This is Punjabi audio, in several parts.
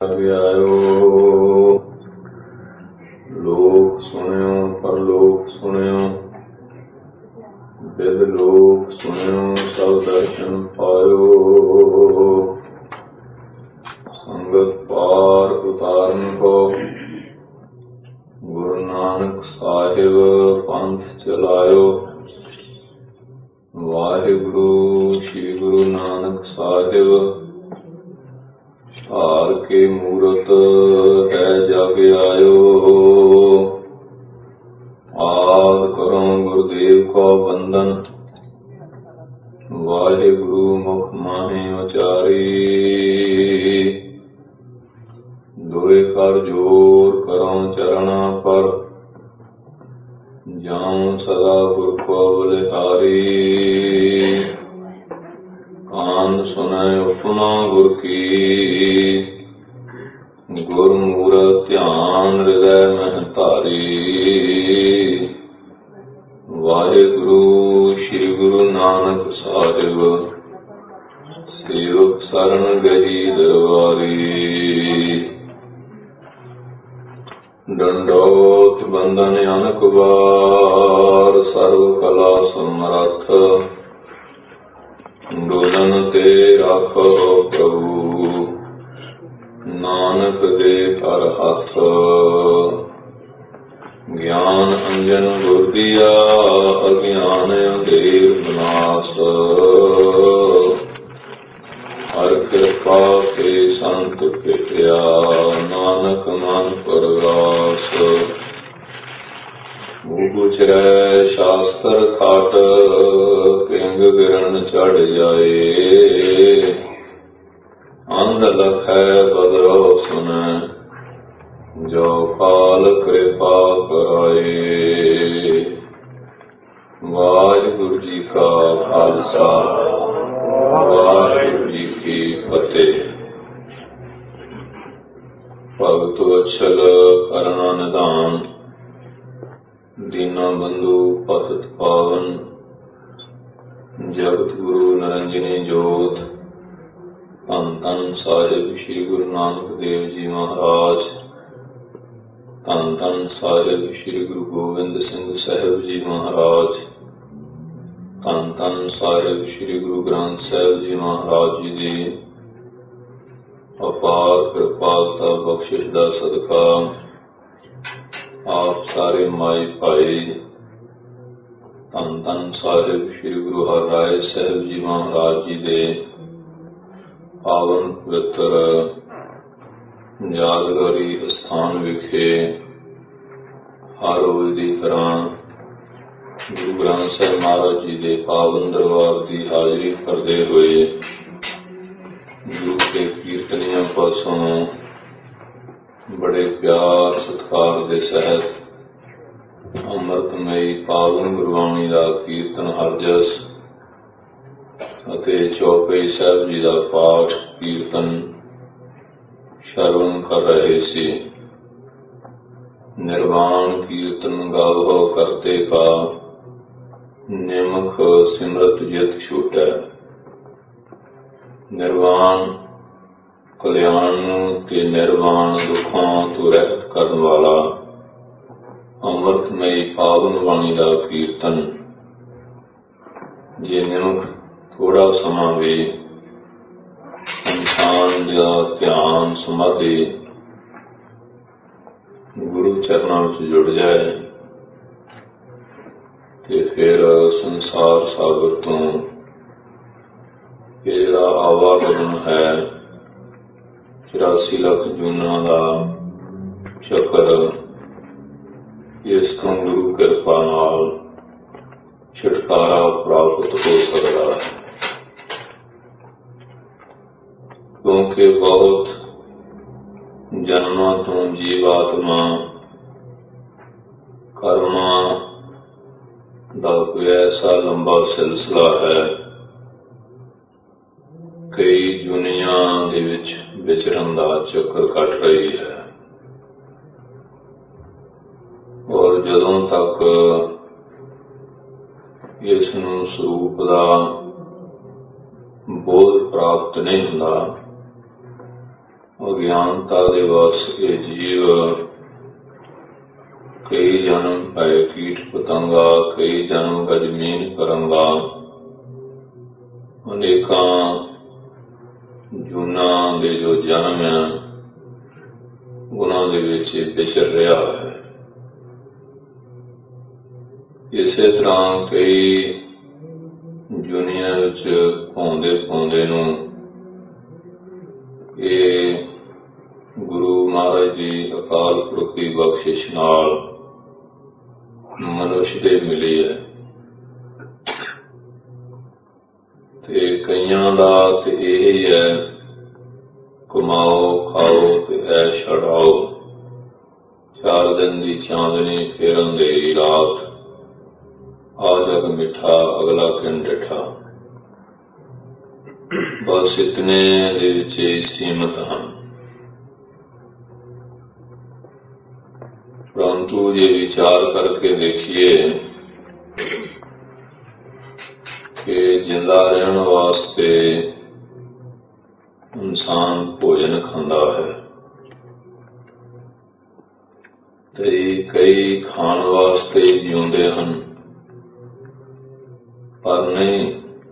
ਆਇਓ। ਲੋਕ ਸੁਣਿਓ ਪਰਲੋਕ ਸੁਣਿਓ, ਬਿਦ ਲੋਕ ਸੁਣਿਓ ਸਭ ਦਰਸ਼ਨ ਪਾਇਓ। ਸੰਗਤ ਪਾਰ ਉਤਾਰਨ ਕੋ, ਗੁਰੂ ਨਾਨਕ ਸਾਹਿਬ ਪੰਥ ਚਲਾਇਓ। ਵਾਹਿਗੁਰੂ ਸ਼੍ਰੀ ਗੁਰੂ ਨਾਨਕ ਸਾਹਿਬ ਹਾਰ ਕੇ ਮੂਰਤ ਹੈ ਜਗ ਆਇਓ। ਆਦਿ ਕਰੋ ਗੁਰਦੇਵ ਕੋ ਬੰਦਨ, ਵਾਹਿਗੁਰੂ ਮੁਖ ਮਾਹੀ ਉਚਾਰੀ। ਦੋਏ ਕਰ ਜੋਰ ਕਰੋ ਚਰਣਾ ਪਰ, ਜਾਉ ਸਦਾ ਗੁਰ ਕੋ ਬਲਿਹਾਰੀ। ਕਾਨ ਸੁਨੈ ਉਪਮਾ ਗੁਰ ਕੀ, ਗੁਰ ਮੂਰਤਿ ਧਿਆਨ ਹਿਰਦੈ ਮਹਿ ਧਾਰੀ। ਵਾਹਿਗੁਰੂ ਸ਼੍ਰੀ ਗੁਰੂ ਨਾਨਕ ਸਾਹਿਬ ਸੇਵਕ ਸਰਣ ਗਈ ਦਰਬਾਰੀ। ਡੰਡੋਤ ਬੰਦਨ ਅਨਕ ਵਾਰ, ਸਰਬ ਕਲਾ ਸਮਰੱਥ ਡੋਲਨ ਤੇ ਰਾਖੋ ਪ੍ਰਭੂ। ਨਾਨਕ ਦੇ ਕਰ ਹੱਥ ਗਿਆਨ ਅੰਜਨ ਗੁਰ ਦੀਆ, ਅਗਿਆਨ ਅੰਧੇਰ ਵਿਨਾਸ਼। ਹਰ ਕਿਰਪਾ ਤੇ ਸੰਤ ਭੇਟਿਆ, ਨਾਨਕ ਮਨ ਪਰਗਾਸ। ਉਚਰੈ ਸ਼ਾਸਤਰ ਖਾਟ, ਪਿੰਗ ਗਿਰਨ ਚੜ ਜਾਏ। ਅੰਧ ਲਖੈ ਬਦਰੋ ਸੁਨੈ, ਜੋ ਕਾਲ ਕਿਰਪਾ ਕਰਾਏ। ਵਾਹਿਗੁਰੂ ਜੀ ਕਾ ਖਾਲਸਾ, ਵਾਹਿਗੁਰੂ ਜੀ ਕੀ ਫਤਿਹ। ਭਗਤ ਵਛਲ ਕਰਨਾ ਨਿਧਾਨ, ਦੀਨਾ ਬੰਧੂ ਪਤਿਤ ਪਾਵਨ। ਜਗਤ ਗੁਰੂ ਨਿਰੰਜਨੀ ਜੋਤ, ਧੰਨ ਧੰਨ ਸਾਹਿਬ ਸ਼੍ਰੀ ਗੁਰੂ ਨਾਨਕ ਦੇਵ ਜੀ ਮਹਾਰਾਜ। ਧੰਨ ਧੰਨ ਸਾਹਿਬ ਸ਼੍ਰੀ ਗੁਰੂ ਗੋਬਿੰਦ ਸਿੰਘ ਸਾਹਿਬ ਜੀ ਮਹਾਰਾਜ। ਧੰਨ ਧੰਨ ਸਾਹਿਬ ਸ਼੍ਰੀ ਗੁਰੂ ਗ੍ਰੰਥ ਸਾਹਿਬ ਜੀ ਮਹਾਰਾਜ ਜੀ ਦੀ ਅਪਾਰ ਕਿਰਪਾਲਤਾ ਬਖਸ਼ਿਸ਼ ਦਾ ਸਦਕਾ ਆਪ ਸਾਰੇ ਮਾਈ ਭਾਈ ਧੰਨ ਧੰਨ ਸਾਹਿਬ ਸ਼੍ਰੀ ਗੁਰੂ ਹਰਿਰਾਏ ਸਾਹਿਬ ਜੀ ਮਹਾਰਾਜ ਜੀ ਦੇ ਪਾਵਨ ਪਵਿੱਤਰ ਯਾਦਗਾਰੀ ਅਸਥਾਨ ਵਿਖੇ ਹਰ ਰੋਜ਼ ਦੀ ਤਰ੍ਹਾਂ ਗੁਰੂ ਗ੍ਰੰਥ ਸਾਹਿਬ ਮਹਾਰਾਜ ਜੀ ਦੇ ਪਾਵਨ ਦਰਬਾਰ ਦੀ ਹਾਜ਼ਰੀ ਕਰਦੇ ਹੋਏ ਗੁਰੂ ਕੇ ਕੀਰਤਨੀਆਂ ਪਾਸੋਂ ਬੜੇ ਪਿਆਰ ਸਤਿਕਾਰ ਦੇ ਸਹਿਤ ਅੰਮ੍ਰਿਤਮਈ ਪਾਵਨ ਗੁਰਬਾਣੀ ਦਾ ਕੀਰਤਨ ਹਰਜਸ ਅਤੇ ਚੌਪਈ ਸਾਹਿਬ ਜੀ ਦਾ ਪਾਠ ਕੀਰਤਨ ਸ਼ਰਵਣ ਕਰ ਰਹੇ ਸੀ। ਨਿਰਵਾਣ ਕੀਰਤਨ ਗਾਵੋ ਕਰਤੇ ਕਾ, ਨਿਮਖ ਸਿਮਰਤ ਜਿਤ ਛੂਟੈ। ਨਿਰਵਾਣ ਕਲਿਆਣ ਨੂੰ ਤੇ ਨਿਰਵਾਣ ਦੁੱਖਾਂ ਤੋਂ ਰਹਿਤ ਕਰਨ ਵਾਲਾ ਅੰਮ੍ਰਿਤਮਈ ਪਾਵਨ ਬਾਣੀ ਦਾ ਕੀਰਤਨ ਜੇ ਨਿਮਖ ਥੋੜਾ ਸਮਾਂ ਵੀ ਇਨਸਾਨ ਦਾ ਧਿਆਨ ਸਮਾਧੀ ਗੁਰੂ ਚਰਨਾਂ ਵਿੱਚ ਜੁੜ ਜਾਏ ਤੇ ਫਿਰ ਸੰਸਾਰ ਸਾਗਰ ਤੋਂ ਜਿਹੜਾ ਆਵਾਗਮਨ ਹੈ 84 ਲੱਖ ਜੂਨਾਂ ਦਾ ਚੱਕਰ, ਇਸ ਤੋਂ ਗੁਰੂ ਕਿਰਪਾ ਨਾਲ ਛੁਟਕਾਰਾ ਪ੍ਰਾਪਤ ਹੋ ਸਕਦਾ ਹੈ। ਕਿਉਂਕਿ ਬਹੁਤ ਜਨਮਾਂ ਤੋਂ ਜੀਵਾਤਮਾ ਕਰਮਾਂ ਦਾ ਕੋਈ ਐਸਾ ਲੰਬਾ ਸਿਲਸਿਲਾ ਹੈ, ਕਈ ਦੁਨੀਆਂ ਦੇ ਵਿੱਚ ਵਿਚਰਨ ਦਾ ਚੱਕਰ ਕੱਟ ਰਹੀ ਹੈ। ਔਰ ਜਦੋਂ ਤੱਕ ਇਸ ਨੂੰ ਸਰੂਪ ਦਾ ਬੋਧ ਪ੍ਰਾਪਤ ਨਹੀਂ ਹੁੰਦਾ, ਅਗਿਆਨਤਾ ਦੇ ਵਸ ਇਹ ਜੀਵ ਕਈ ਜਨਮ ਪਏ ਕੀਟ ਪਤੰਗਾ, ਕਈ ਜਨਮ ਗਜਮੀਨ ਕਰੰਗਾ, ਅਨੇਕਾਂ ਜੂਨਾਂ ਦੇ ਜੋ ਜਨਮ ਆ ਉਹਨਾਂ ਦੇ ਵਿੱਚ ਵਿਚਰ ਰਿਹਾ ਹੈ। ਇਸੇ ਤਰ੍ਹਾਂ ਕਈ ਜੁਨੀਆਂ ਵਿੱਚ ਪਾਉਂਦੇ ਨੂੰ ਇਹ ਗੁਰੂ ਮਹਾਰਾਜ ਜੀ ਅਕਾਲ ਪੁਰਖ ਦੀ ਬਖਸ਼ਿਸ਼ ਨਾਲ ਮਨੁੱਖ ਦੇ ਮਿਲੀ ਹੈ। ਤੇ ਕਈਆਂ ਦਾ ਤੇ ਇਹ ਹੀ ਹੈ, ਕਮਾਓ ਖਾਓ ਤੇ ਐਸ਼ ਛੜਾਓ, 4 ਦਿਨ ਦੀ ਚਾਂਦਨੀ ਫਿਰ ਅੰਧੇਰੀ ਰਾਤ, ਆ ਜਗ ਮਿੱਠਾ ਅਗਲਾ ਕਿਨ ਡਿਠਾ। ਬਸ ਇਤਨੇ ਦੇ ਵਿੱਚ ਸੀਮਤ ਹਨ। ਪਰੰਤੂ ਜੇ ਵਿਚਾਰ ਕਰਕੇ ਦੇਖੀਏ ਕਿ ਜਿੰਦਾ ਰਹਿਣ ਵਾਸਤੇ ਇਨਸਾਨ ਭੋਜਨ ਖਾਂਦਾ ਹੈ ਤੇ ਕਈ ਖਾਣ ਵਾਸਤੇ ਜਿਉਂਦੇ ਹਨ, ਪਰ ਨਹੀਂ,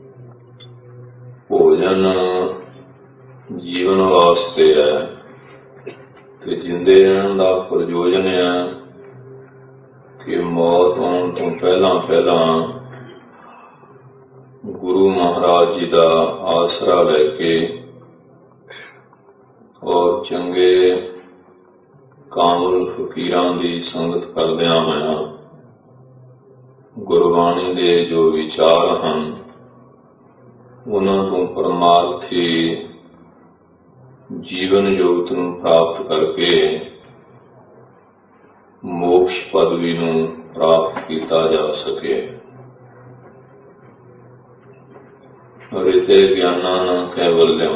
ਭੋਜਨ ਜੀਵਨ ਵਾਸਤੇ ਹੈ ਤੇ ਜਿੰਦੇ ਰਹਿਣ ਦਾ ਪ੍ਰਯੋਜਨ ਹੈ ਕਿ ਮੌਤ ਆਉਣ ਤੋਂ ਪਹਿਲਾਂ ਗੁਰੂ ਮਹਾਰਾਜ ਜੀ ਦਾ ਆਸਰਾ ਲੈ ਕੇ ਔਰ ਚੰਗੇ ਕਾਮਲ ਫਕੀਰਾਂ ਦੀ ਸੰਗਤ ਕਰਦਿਆਂ ਹੋਇਆਂ ਗੁਰਬਾਣੀ ਦੇ ਜੋ ਵਿਚਾਰ ਹਨ ਉਹਨਾਂ ਤੋਂ ਪਰਮਾਰਥੀ ਜੀਵਨ ਜੋਤ ਨੂੰ ਪ੍ਰਾਪਤ ਕਰਕੇ ਮੋਕਸ਼ ਪਦਵੀ ਨੂੰ ਪ੍ਰਾਪਤ ਕੀਤਾ ਜਾ ਸਕੇ। ਰਿਤੇ ਗਿਆਨਾਂ ਨ ਕੈਵਲਯਮ,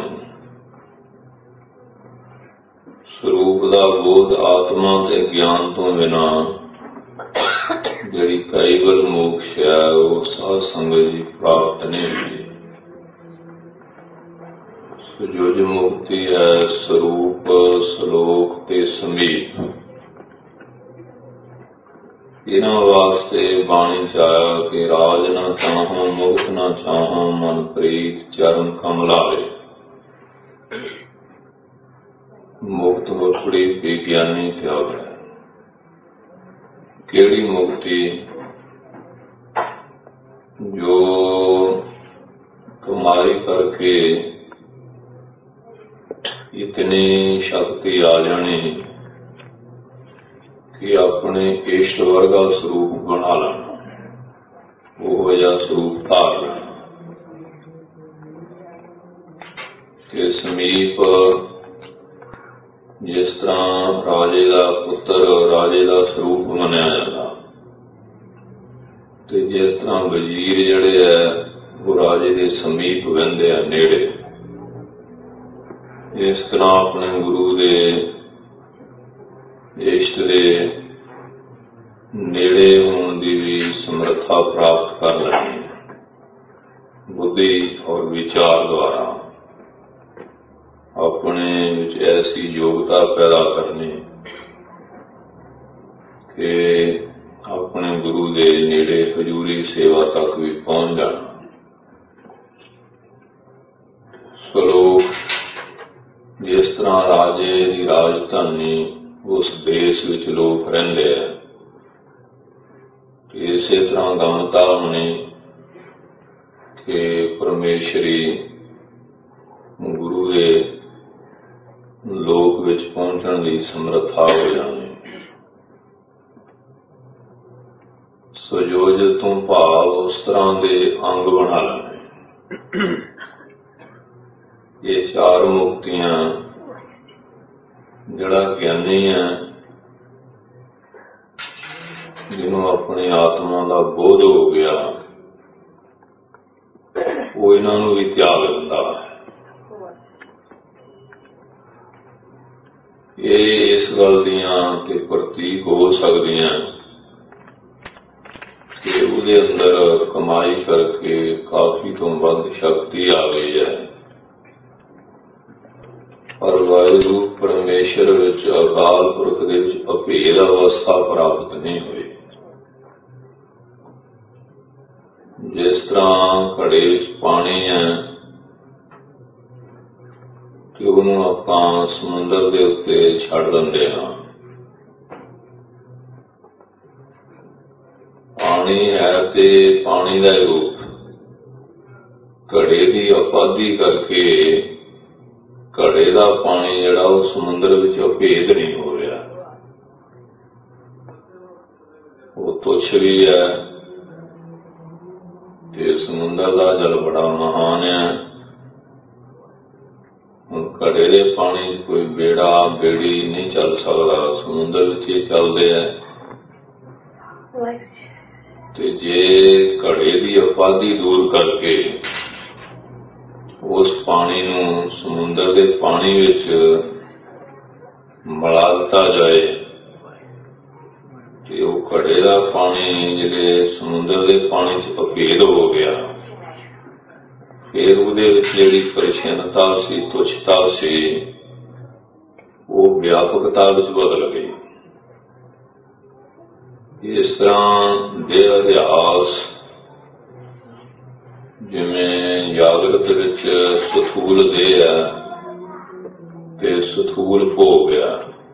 ਸਰੂਪ ਦਾ ਬੋਧ ਆਤਮਾ ਤੇ ਗਿਆਨ ਤੋਂ ਬਿਨਾਂ ਜਿਹੜੀ ਕੈਵਲ ਮੋਕਸ਼ ਹੈ ਉਹ ਸਾਧ ਸੰਗਤ ਜੀ ਪ੍ਰਾਪਤ ਨਹੀਂ ਹੁੰਦੀ। ਸੁਜੋਜ ਮੁਕਤੀ ਹੈ ਸਰੂਪ ਸਲੋਕ ਤੇ ਸਮੀਪ। ਇਹਨਾਂ ਵਾਸਤੇ ਬਾਣੀ ਚ ਆਇਆ ਕਿ ਰਾਜ ਨਾ ਚਾਹੋਂ ਮੁਕਤ ਨਾ ਚਾਹੋਂ ਮਨ ਪ੍ਰੀਤ ਚਰਨ ਕਮਲਾਏ। ਮੁਕਤ ਮੁਕੜੀ ਵਿਗਿਆਨੀ ਤਿਆਗ ਹੈ। ਕਿਹੜੀ ਮੁਕਤੀ? ਜੋ ਕਮਾਈ ਕਰਕੇ ਇਤਨੀ ਸ਼ਕਤੀ ਆ ਜਾਣੀ ਕਿ ਆਪਣੇ ਇਸ਼ਟ ਵਰਗਾ ਸਰੂਪ ਬਣਾ ਲੈਣਾ, ਉਹੋ ਜਿਹਾ ਸਰੂਪ ਧਾਰ ਲੈਣਾ। ਤੇ ਸਮੀਪ ਜਿਸ ਤਰ੍ਹਾਂ ਰਾਜੇ ਦਾ ਪੁੱਤਰ ਰਾਜੇ ਦਾ ਸਰੂਪ ਮੰਨਿਆ ਜਾਂਦਾ ਤੇ ਜਿਸ ਤਰ੍ਹਾਂ ਵਜ਼ੀਰ ਜਿਹੜੇ ਹੈ ਉਹ ਰਾਜੇ ਦੇ ਸਮੀਪ ਬਹਿੰਦੇ ਆ, ਨੇੜੇ। ਇਸ ਤਰ੍ਹਾਂ ਆਪਣੇ ਗੁਰੂ ਦੇ ਇਸ਼ਟ ਦੇ ਨੇੜੇ ਹੋਣ ਦੀ ਵੀ ਸਮਰੱਥਾ ਪ੍ਰਾਪਤ ਕਰ ਲੈਣੀ ਬੁੱਧੀ ਔਰ ਵਿਚਾਰ ਦੁਆਰਾ। ਆਪਣੇ ਵਿੱਚ ਐਸੀ ਯੋਗਤਾ ਪੈਦਾ ਕਰਨੀ ਕਿ ਆਪਣੇ ਗੁਰੂ ਦੇ ਨੇੜੇ ਹਜ਼ੂਰੀ ਸੇਵਾ ਤੱਕ ਵੀ ਪਹੁੰਚ ਜਾਣਾ। ਸਲੋਕ ਜਿਸ ਤਰ੍ਹਾਂ ਰਾਜੇ ਦੀ ਰਾਜਧਾਨੀ ਉਸ ਦੇਸ਼ ਵਿੱਚ ਲੋਕ ਰਹਿੰਦੇ ਆ, ਇਸੇ ਤਰ੍ਹਾਂ ਗਮਤਾ ਹੋਣੀ ਕਿ ਪਰਮੇਸ਼ਰੀ ਗੁਰੂ ਦੇ ਲੋਕ ਵਿੱਚ ਪਹੁੰਚਣ ਦੀ ਸਮਰੱਥਾ ਹੋ ਜਾਣੀ। ਸੁਜੋਜ ਤੋਂ ਭਾਵ ਉਸ ਤਰ੍ਹਾਂ ਦੇ ਅੰਗ ਬਣਾ ਲੈਣੇ। ਇਹ 4 ਮੁਕਤੀਆਂ ਜਿਹੜਾ ਗਿਆਨੀ ਹੈ, ਜਿਹਨੂੰ ਆਪਣੀ ਆਤਮਾ ਦਾ ਬੋਧ ਹੋ ਗਿਆ, ਉਹ ਇਹਨਾਂ ਨੂੰ ਵੀ ਤਿਆਗ ਦਿੰਦਾ ਹੈ। ਇਹ ਇਸ ਗੱਲ ਦੀਆਂ ਤੇ ਪ੍ਰਤੀਕ ਹੋ ਸਕਦੀਆਂ ਕਿ ਉਹਦੇ ਅੰਦਰ ਕਮਾਈ ਕਰਕੇ ਕਾਫੀ ਤੋਂ ਵੱਧ ਸ਼ਕਤੀ ਆ ਗਈ ਹੈ, ਪਰ ਵਾਹਿਗੁਰੂ ਪਰਮੇਸ਼ਰ ਵਿੱਚ, ਅਕਾਲ ਪੁਰਖ ਦੇ ਵਿੱਚ ਅਭੇਦ ਅਵਸਥਾ ਪ੍ਰਾਪਤ ਨਹੀਂ ਹੋਈ। ਜਿਸ ਤਰ੍ਹਾਂ ਘੜੇ ਵਿੱਚ ਪਾਣੀ ਹੈ ਕਿ ਉਹਨੂੰ ਆਪਾਂ ਸਮੁੰਦਰ ਦੇ ਉੱਤੇ ਛੱਡ ਦਿੰਦੇ ਹਾਂ। ਪਾਣੀ ਹੈ ਤੇ ਪਾਣੀ ਦਾ ਰੂਪ ਘੜੇ ਦੀ ਉਪਾਧੀ ਕਰਕੇ ਘੜੇ ਦਾ ਪਾਣੀ ਜਿਹੜਾ ਉਹ ਸਮੁੰਦਰ ਵਿੱਚ ਅਭੇਦ ਨਹੀਂ ਹੋ ਰਿਹਾ। ਉਹ ਤੁੱਛ ਵੀ ਹੈ ਤੇ ਸਮੁੰਦਰ ਦਾ ਜਲ ਬੜਾ ਮਹਾਨ ਹੈ। ਹੁਣ ਘੜੇ ਦੇ ਪਾਣੀ ਕੋਈ ਬੇੜਾ ਬੇੜੀ ਨਹੀਂ ਚੱਲ ਸਕਦਾ, ਸਮੁੰਦਰ ਵਿੱਚ ਹੀ ਚੱਲਦੇ ਹੈ। ਤੇ ਜੇ ਘੜੇ ਦੀ ਉਪਾਧੀ ਦੂਰ ਕਰਕੇ ਉਸ ਪਾਣੀ ਨੂੰ ਸਮੁੰਦਰ ਦੇ ਪਾਣੀ ਵਿੱਚ ਮਿਲਾ ਦਿੱਤਾ ਜਾਏ ਤੇ ਉਹ ਘੜੇ ਦਾ ਪਾਣੀ ਜਿਹੜੇ ਸਮੁੰਦਰ ਦੇ ਪਾਣੀ 'ਚ ਅਭੇਦ ਹੋ ਗਿਆ। ਫਿਰ ਉਹਦੇ ਵਿੱਚ ਜਿਹੜੀ ਪ੍ਰਛਿੰਨਤਾ ਸੀ, ਤੁੱਛਤਾ ਸੀ, ਉਹ ਵਿਆਪਕਤਾ ਵਿੱਚ ਬਦਲ ਗਈ। ਇਸ ਤਰ੍ਹਾਂ ਦੇ ਅਭਿਆਸ ਜਿਵੇਂ ਜਾਗਰਤ ਵਿੱਚ ਸਥੂਲ ਦੇਹ ਹੈ ਤੇ ਸਥੂਲ ਭੋਗ ਹੈ,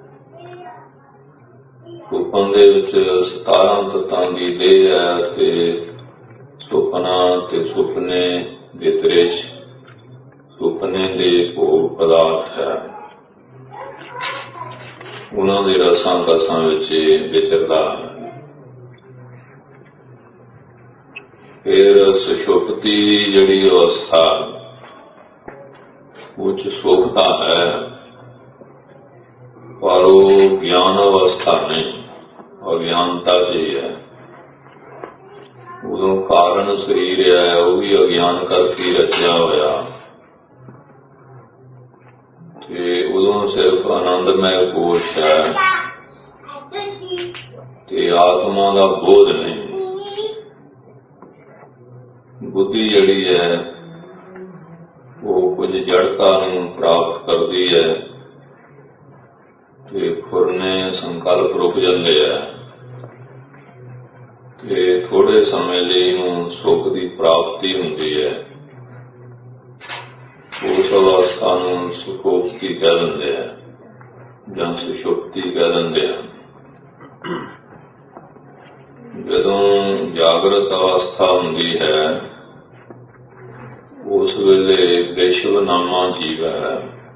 ਸੁਪਨ ਦੇ ਵਿੱਚ 17 ਤੱਤਾਂ ਦੀ ਦੇਹ ਹੈ ਤੇ ਸੁਪਨਾ ਤੇ ਸੁਪਨੇ ਦੇ ਦ੍ਰਿਸ਼, ਸੁਪਨੇ ਦੇ ਭੋਗ ਪਦਾਰਥ ਹੈ, ਉਹਨਾਂ ਦੇ ਰਸਾਂ ਕਸਾਂ ਵਿੱਚ ਵਿਚਰਦਾ ਹੈ। ਫਿਰ ਸੁਸ਼ੁਪਤੀ ਜਿਹੜੀ ਅਵਸਥਾ ਉਹ 'ਚ ਸੁਖਤਾ ਹੈ, ਪਰ ਉਹ ਗਿਆਨ ਅਵਸਥਾ ਨਹੀਂ, ਅਗਿਆਨਤਾ ਜਿਹੀ ਹੈ। ਉਦੋਂ ਕਾਰਨ ਸਰੀਰ ਹੈ ਉਹ ਵੀ ਅਗਿਆਨ ਕਰਕੇ ਰਚਿਆ ਹੋਇਆ ਤੇ ਉਦੋਂ ਸਿਰਫ ਆਨੰਦਮੈ ਕੋਸ਼ ਹੈ ਤੇ ਆਤਮਾ ਦਾ ਬੋਧ ਨਹੀਂ। ਬੁੱਧੀ ਜਿਹੜੀ ਹੈ ਉਹ ਕੁਝ ਜੜਤਾ ਨੂੰ ਪ੍ਰਾਪਤ ਕਰਦੀ ਹੈ ਤੇ ਫੁਰਨੇ ਸੰਕਲਪ ਰੁਕ ਜਾਂਦੇ ਹੈ ਤੇ ਥੋੜੇ ਸਮੇਂ ਲਈ ਇਹਨੂੰ ਸੁੱਖ ਦੀ ਪ੍ਰਾਪਤੀ ਹੁੰਦੀ ਹੈ। ਉਸ ਅਵਸਥਾ ਨੂੰ ਸੁਖੋਪਤੀ ਕਹਿ ਦਿੰਦੇ ਆ ਜਾਂ ਸੁਸ਼ੁਪਤੀ ਕਹਿ ਦਿੰਦੇ ਆ। ਜਦੋਂ ਜਾਗਰਤ ਅਵਸਥਾ ਹੁੰਦੀ ਹੈ ਉਸ ਵੇਲੇ ਵਿਸ਼ਵਨਾਮਾ ਜੀਵ ਹੈ।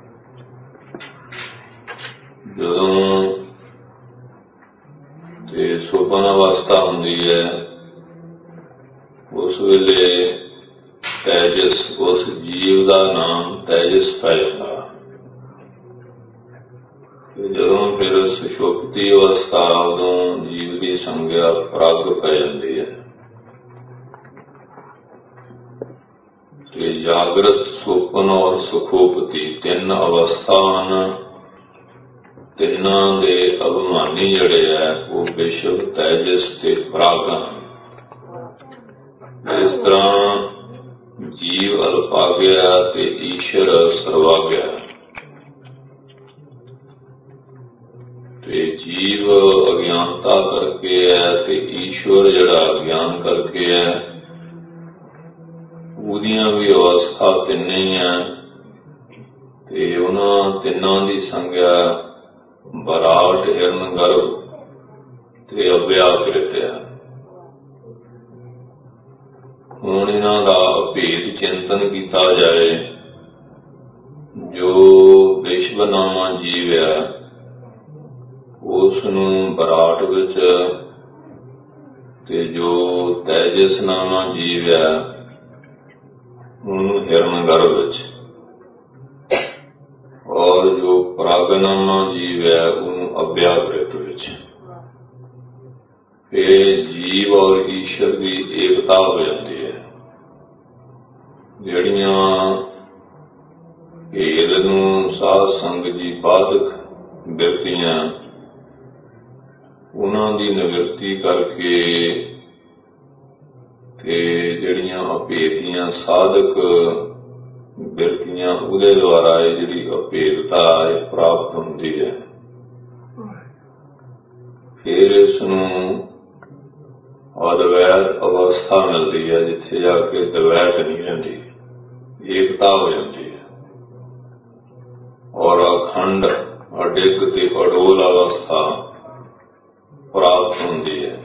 ਜਦੋਂ ਤੇ ਸੁਪਨ ਅਵਸਥਾ ਹੁੰਦੀ ਹੈ ਉਸ ਵੇਲੇ ਤੈਜਸ, ਉਸ ਜੀਵ ਦਾ ਨਾਮ ਤੈਜਸ ਪੈ ਜਾਂਦਾ। ਜਦੋਂ ਫਿਰ ਸੁਸ਼ੁਪਤੀ ਅਵਸਥਾ ਉਦੋਂ ਜੀਵ ਦੀ ਸੰਗਿਆ ਪ੍ਰਗ ਪੈ ਜਾਂਦੀ ਹੈ ਤੇ ਜਾਗਰਤ, ਸੁਪਨ ਔਰ ਸੁਖੋਪਤੀ ਤਿੰਨ ਅਵਸਥਾ ਹਨ। ਤਿੰਨਾਂ ਦੇ ਅਭਿਮਾਨੀ ਜਿਹੜੇ ਹੈ ਉਹ ਵਿਸ਼ਵ, ਤੈਜਸ ਤੇ ਪ੍ਰਗ ਹਨ। ਇਸ ਤਰ੍ਹਾਂ ਜੀਵ ਅਲਪਾਗਿਆ ਤੇ ਈਸ਼ਰ ਸਰਵਾਗਿਆ। ਤੇ ਜੀਵ ਅਗਿਆਨਤਾ ਕਰਕੇ ਹੈ ਤੇ ਈਸ਼ਵਰ ਜਿਹੜਾ ਅਗਿਆਨ ਕਰਕੇ ਹੈ। ਉਹਦੀਆਂ ਵੀ ਅਵਸਥਾ ਤਿੰਨੇ ਹੀ ਹੈ ਤੇ ਉਹਨਾਂ ਤਿੰਨਾਂ ਦੀ ਸੰਗਿਆ ਬਰਾਟ, ਹਿਰਨ ਗਰਭ ਤੇ ਅਭਿਆਕ੍ਰਿਤ ਹੈ। ਹੁਣ ਇਹਨਾਂ ਦਾ ਭੇਦ ਚਿੰਤਨ ਕੀਤਾ ਜਾਏ। ਜੋ ਵਿਸ਼ਵਨਾਮਾ ਜੀਵ ਹੈ ਉਸ ਨੂੰ ਬਰਾਟ ਵਿੱਚ ਤੇ ਜੋ ਤੈਜਸਨਾਮਾ ਜੀਵ ਹੈ ਉਹਨੂੰ ਹਿਰਨ ਗਰਭ ਵਿੱਚ, ਔਰ ਜੋ ਪ੍ਰਾਗਨਾਮਾ ਜੀਵ ਹੈ ਉਹਨੂੰ ਅਭਿਆਕ੍ਰਿਤ ਵਿੱਚ। ਇਹ ਜੀਵ ਔਰ ਈਸ਼ਵਰ ਦੀ ਏਕਤਾ ਹੋ ਜਾਂਦੀ ਹੈ। ਜਿਹੜੀਆਂ ਭੇਦ ਨੂੰ ਸਾਧ ਸੰਗਤ ਜੀ ਬਾਧਕ ਬਿਰਤੀਆਂ ਉਹਨਾਂ ਦੀ ਨਿਵਰਤੀ ਕਰਕੇ ਤੇ ਜਿਹੜੀਆਂ ਅਭੇਦੀਆਂ ਸਾਧਕ ਬਿਰਤੀਆਂ ਉਹਦੇ ਦੁਆਰਾ ਇਹ ਜਿਹੜੀ ਅਭੇਦਤਾ ਇਹ ਪ੍ਰਾਪਤ ਹੁੰਦੀ ਹੈ। ਫਿਰ ਇਸ ਨੂੰ ਅਦਵੈਤ ਅਵਸਥਾ ਮਿਲਦੀ ਹੈ, ਜਿੱਥੇ ਜਾ ਕੇ ਦਵੈਤ ਨਹੀਂ ਰਹਿੰਦੀ, ਏਕਤਾ ਹੋ ਜਾਂਦੀ ਹੈ ਔਰ ਅਖੰਡ ਅਡਿੱਗ ਤੇ ਅਡੋਲ ਅਵਸਥਾ ਪ੍ਰਾਪਤ ਹੁੰਦੀ ਹੈ।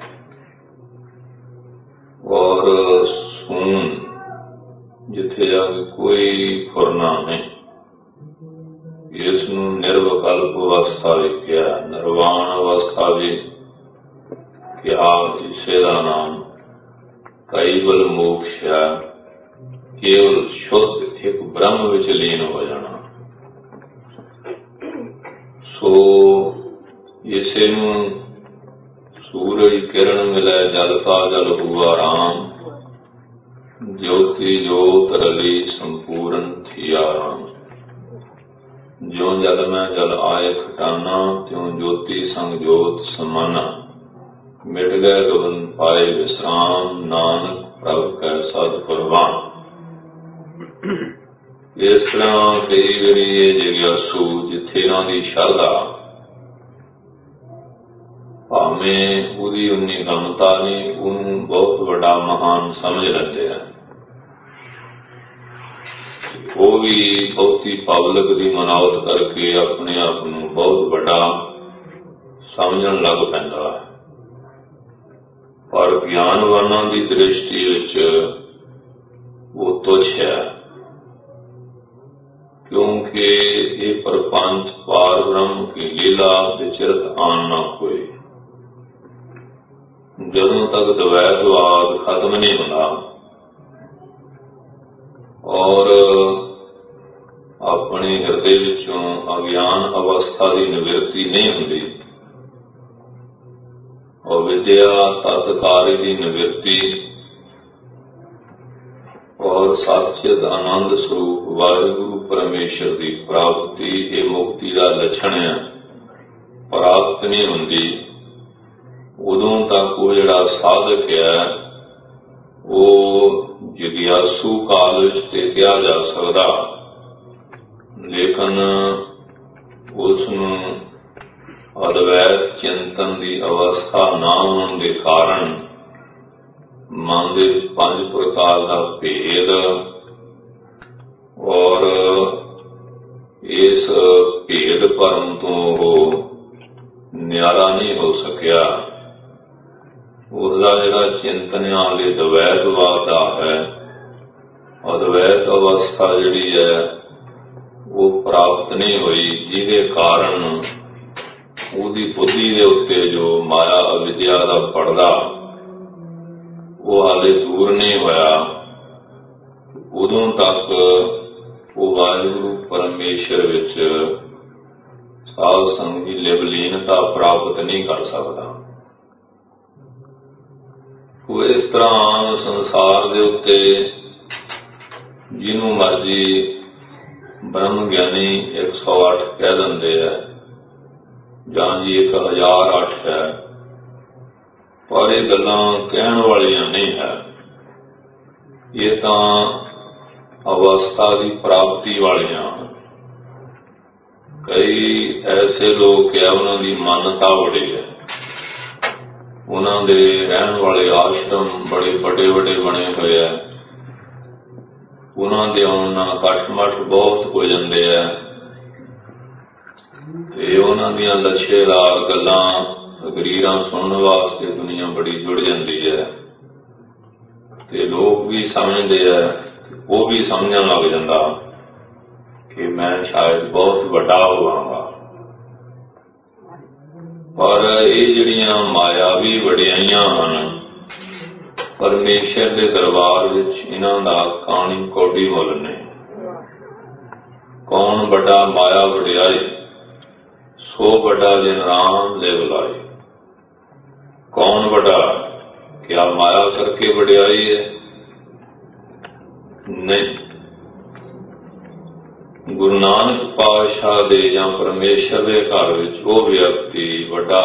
ਔਰ ਸੂਨ, ਜਿੱਥੇ ਜਾ ਕੇ ਕੋਈ ਫੁਰਨਾ ਨਹੀਂ, ਇਸ ਨੂੰ ਨਿਰਵਿਕਲਪ ਅਵਸਥਾ ਵੀ ਕਿਹਾ, ਨਿਰਵਾਣ ਅਵਸਥਾ ਵੀ ਕਿਹਾ। ਇਸੇ ਦਾ ਨਾਮ ਕੇਵਲ ਮੋਕਸ਼ ਹੈ, ਕੇਵਲ ਸ਼ੁੱਧ ਇੱਕ ਬ੍ਰਹਮ ਵਿੱਚ ਲੀਨ ਹੋ ਜਾਣਾ। ਸੋ ਇਸੇ ਨੂੰ ਸੂਰਜ ਕਿਰਨ ਮਿਲੇ ਜਲ ਕਾ ਜਲ ਹੁਆ ਰਾਮ, ਜੋਤੀ ਜੋਤ ਰਲੀ ਸੰਪੂਰਨ ਥੀਆ ਰਾਮ। ਜਿਉਂ ਜਲ ਮੈਂ ਜਲ ਆਏ ਖਟਾਨਾ, ਤਿਉਂ ਜੋਤੀ ਸੰਗ ਜੋਤ ਸਮਾਨਾ। ਮਿਟ ਗਏ ਗਗਨ ਪਾਏ ਵਿਸਰਾਮ, ਨਾਨਕ ਪ੍ਰਭ ਕੈ ਸਦ ਕੁਰਬਾਨ। ਇਸ ਤਰ੍ਹਾਂ ਕਈ ਵਾਰੀ ਇਹ ਜਿਗਿਆਸੂ, ਜਿੱਥੇ ਇਹਨਾਂ ਦੀ ਸ਼ਰਧਾ ਭਾਵੇਂ ਉਹਦੀ ਉਨੀ ਗਮਤਾ ਨਹੀਂ, ਉਹਨੂੰ ਬਹੁਤ ਵੱਡਾ ਮਹਾਨ ਸਮਝ ਲੈਂਦੇ ਆ। ਉਹ ਵੀ ਬਹੁਤੀ ਪਬਲਿਕ ਦੀ ਮਨਾਵਤ ਕਰਕੇ ਆਪਣੇ ਆਪ ਨੂੰ ਬਹੁਤ ਵੱਡਾ ਸਮਝਣ ਲੱਗ ਪੈਂਦਾ ਹੈ। ਪਰ ਗਿਆਨਵਾਨਾਂ ਦੀ ਦ੍ਰਿਸ਼ਟੀ ਵਿੱਚ ਉਹ ਤੁੱਛ ਹੈ, ਕਿਉਂਕਿ ਇਹ ਪ੍ਰਪੰਚ ਪਾਰ ਬ੍ਰਹਮ ਕੀ ਲੀਲਾ ਵਿਚਰਤ ਆਨ ਨਾ ਕੋਈ। ਜਦੋਂ ਤੱਕ ਦਵੈਤਵਾਦ ਖਤਮ ਨਹੀਂ ਹੁੰਦਾ ਔਰ ਆਪਣੇ ਹਿਰਦੇ ਵਿੱਚੋਂ ਅਗਿਆਨ ਅਵਸਥਾ ਦੀ ਨਿਵਰਤੀ ਨਹੀਂ ਹੁੰਦੀ, ਅਵਿਦਿਆ ਤਤਕਾਰੀ ਦੀ ਨਿਵਰਤੀ ਔਰ ਸੱਚਿਤ ਆਨੰਦ ਸਰੂਪ ਵਾਹਿਗੁਰੂ ਪਰਮੇਸ਼ਰ ਦੀ ਪ੍ਰਾਪਤੀ, ਇਹ ਮੁਕਤੀ ਦਾ ਲੱਛਣ ਹੈ, ਪ੍ਰਾਪਤ ਨਹੀਂ ਹੁੰਦੀ, ਉਦੋਂ ਤੱਕ ਉਹ ਜਿਹੜਾ ਸਾਧਕ ਹੈ ਉਹ ਜਿਗਿਆਸੂ ਕਾਲ ਵਿੱਚ ਤੇ ਕਿਹਾ ਜਾ ਸਕਦਾ, ਲੇਕਿਨ ਉਸ ਨੂੰ ਅਦਵੈਤ ਚਿੰਤਨ ਦੀ ਅਵਸਥਾ ਨਾ ਹੋਣ ਦੇ ਕਾਰਨ ਮਨ ਦੇ ਵਿੱਚ 5 ਪ੍ਰਕਾਰ ਦਾ ਭੇਦ ਔਰ ਇਸ ਭੇਦ ਭਰਮ ਤੋਂ ਉਹ ਨਿਆਰਾ ਨਹੀਂ ਹੋ ਸਕਿਆ। ਉਹਦਾ ਜਿਹੜਾ ਚਿੰਤਨ ਵਾਲੇ ਦਵੈਤਵਾਦ ਦਾ ਹੈ, ਅਦਵੈਤ ਅਵਸਥਾ ਜਿਹੜੀ ਹੈ ਉਹ ਪ੍ਰਾਪਤ ਨਹੀਂ ਹੋਈ, ਜਿਹਦੇ ਕਾਰਨ ਉਹਦੀ ਬੁੱਧੀ ਦੇ ਉੱਤੇ ਜੋ ਮਾਇਆ ਅਵਿਦਿਆ ਦਾ ਪਰਦਾ ਉਹ ਹਾਲੇ ਦੂਰ ਨਹੀਂ ਹੋਇਆ। ਉਦੋਂ ਤੱਕ ਉਹ ਵਾਹਿਗੁਰੂ ਪਰਮੇਸ਼ਰ ਵਿੱਚ ਸਾਧ ਸੰਗ ਦੀ ਲਿਵਲੀਨਤਾ ਪ੍ਰਾਪਤ ਨਹੀਂ ਕਰ ਸਕਦਾ। ਉਹ ਇਸ ਤਰ੍ਹਾਂ ਸੰਸਾਰ ਦੇ ਉੱਤੇ ਜਿਹਨੂੰ ਮਰਜੀ ਬ੍ਰਹਮ ਗਿਆਨੀ 108 ਕਹਿ ਦਿੰਦੇ ਆ ਜਾਂ ਜੀ 1008 ਹੈ, ਪਰ ਇਹ ਗੱਲਾਂ ਕਹਿਣ ਵਾਲੀਆਂ ਨਹੀਂ ਹੈ। ਇਹ ਤਾਂ ਅਵਸਥਾ ਦੀ ਪ੍ਰਾਪਤੀ ਵਾਲੀਆਂ। ਕਈ ਐਸੇ ਲੋਕ ਹੈ, ਉਹਨਾਂ ਦੀ ਮਾਨਤਾ ਬੜੀ ਹੈ, ਉਹਨਾਂ ਦੇ ਰਹਿਣ ਵਾਲੇ ਆਸ਼ਰਮ ਬੜੇ ਵੱਡੇ ਵੱਡੇ ਬਣੇ ਹੋਏ ਆ, ਉਹਨਾਂ ਦੇ ਆਉਣ ਨਾਲ ਕੱਟ-ਮੱਠ ਬਹੁਤ ਹੋ ਜਾਂਦੇ ਆ ਤੇ ਉਹਨਾਂ ਦੀਆਂ ਲੱਛੇਦਾਰ ਗੱਲਾਂ ਤਕਰੀਰਾਂ ਸੁਣਨ ਵਾਸਤੇ ਦੁਨੀਆ ਬੜੀ ਜੁੜ ਜਾਂਦੀ ਹੈ ਤੇ ਲੋਕ ਵੀ ਸਮਝਦੇ ਆ, ਉਹ ਵੀ ਸਮਝਣ ਲੱਗ ਜਾਂਦਾ ਕਿ ਮੈਂ ਸ਼ਾਇਦ ਬਹੁਤ ਵੱਡਾ ਹੋਵਾਂਗਾ। ਪਰ ਇਹ ਜਿਹੜੀਆਂ ਮਾਇਆਵੀ ਵਡਿਆਈਆਂ ਹਨ, ਪਰਮੇਸ਼ਰ ਦੇ ਦਰਬਾਰ ਵਿੱਚ ਇਹਨਾਂ ਦਾ ਕਾਣੀ ਕੌਡੀ ਮੁੱਲ ਨਹੀਂ। ਕੌਣ ਵੱਡਾ ਮਾਇਆ ਵਡਿਆਈ, ਸੋ ਵੱਡਾ ਜਿਨ ਰਾਮ ਲੈ ਬੁਲਾਈ। ਕੌਣ ਵੱਡਾ, ਕਿਆ ਮਾਇਆ ਕਰਕੇ ਵਡਿਆਈ ਹੈ? ਨਹੀਂ। ਗੁਰੂ ਨਾਨਕ ਪਾਤਸ਼ਾਹ ਦੇ ਜਾਂ ਪਰਮੇਸ਼ਰ ਦੇ ਘਰ ਵਿੱਚ ਉਹ ਵਿਅਕਤੀ ਵੱਡਾ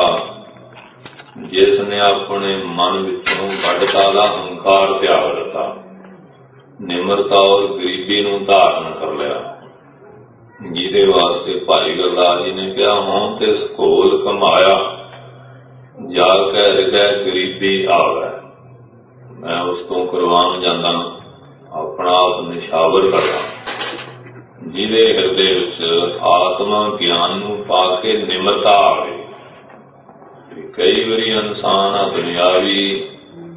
ਜਿਸ ਨੇ ਆਪਣੇ ਮਨ ਵਿੱਚੋਂ ਵੱਡਤਾ ਦਾ ਹੰਕਾਰ ਤਿਆਗ ਦਿੱਤਾ, ਨਿਮਰਤਾ ਔਰ ਗਰੀਬੀ ਨੂੰ ਧਾਰਨ ਕਰ ਲਿਆ, ਜਿਹਦੇ ਵਾਸਤੇ ਭਾਈ ਗੁਰਦਾਸ ਜੀ ਨੇ ਕਿਹਾ, ਹੋਂ ਤੇ ਸਕੋਲ ਕਮਾਇਆ, ਜਾ ਕੇ ਹਿਰਦੈ ਗਰੀਬੀ ਆਵੈ। ਮੈਂ ਉਸ ਤੋਂ ਕੁਰਬਾਨ ਜਾਂਦਾ, ਆਪਣਾ ਆਪ ਨਿਸ਼ਾਵਰ ਕਰਦਾ, ਜਿਹਦੇ ਹਿਰਦੇ ਵਿੱਚ ਆਤਮਾ ਗਿਆਨ ਨੂੰ ਪਾ ਕੇ ਨਿਮਰਤਾ ਆਵੇ। ਕਈ ਵਾਰੀ ਇਨਸਾਨ ਦੁਨਿਆਵੀ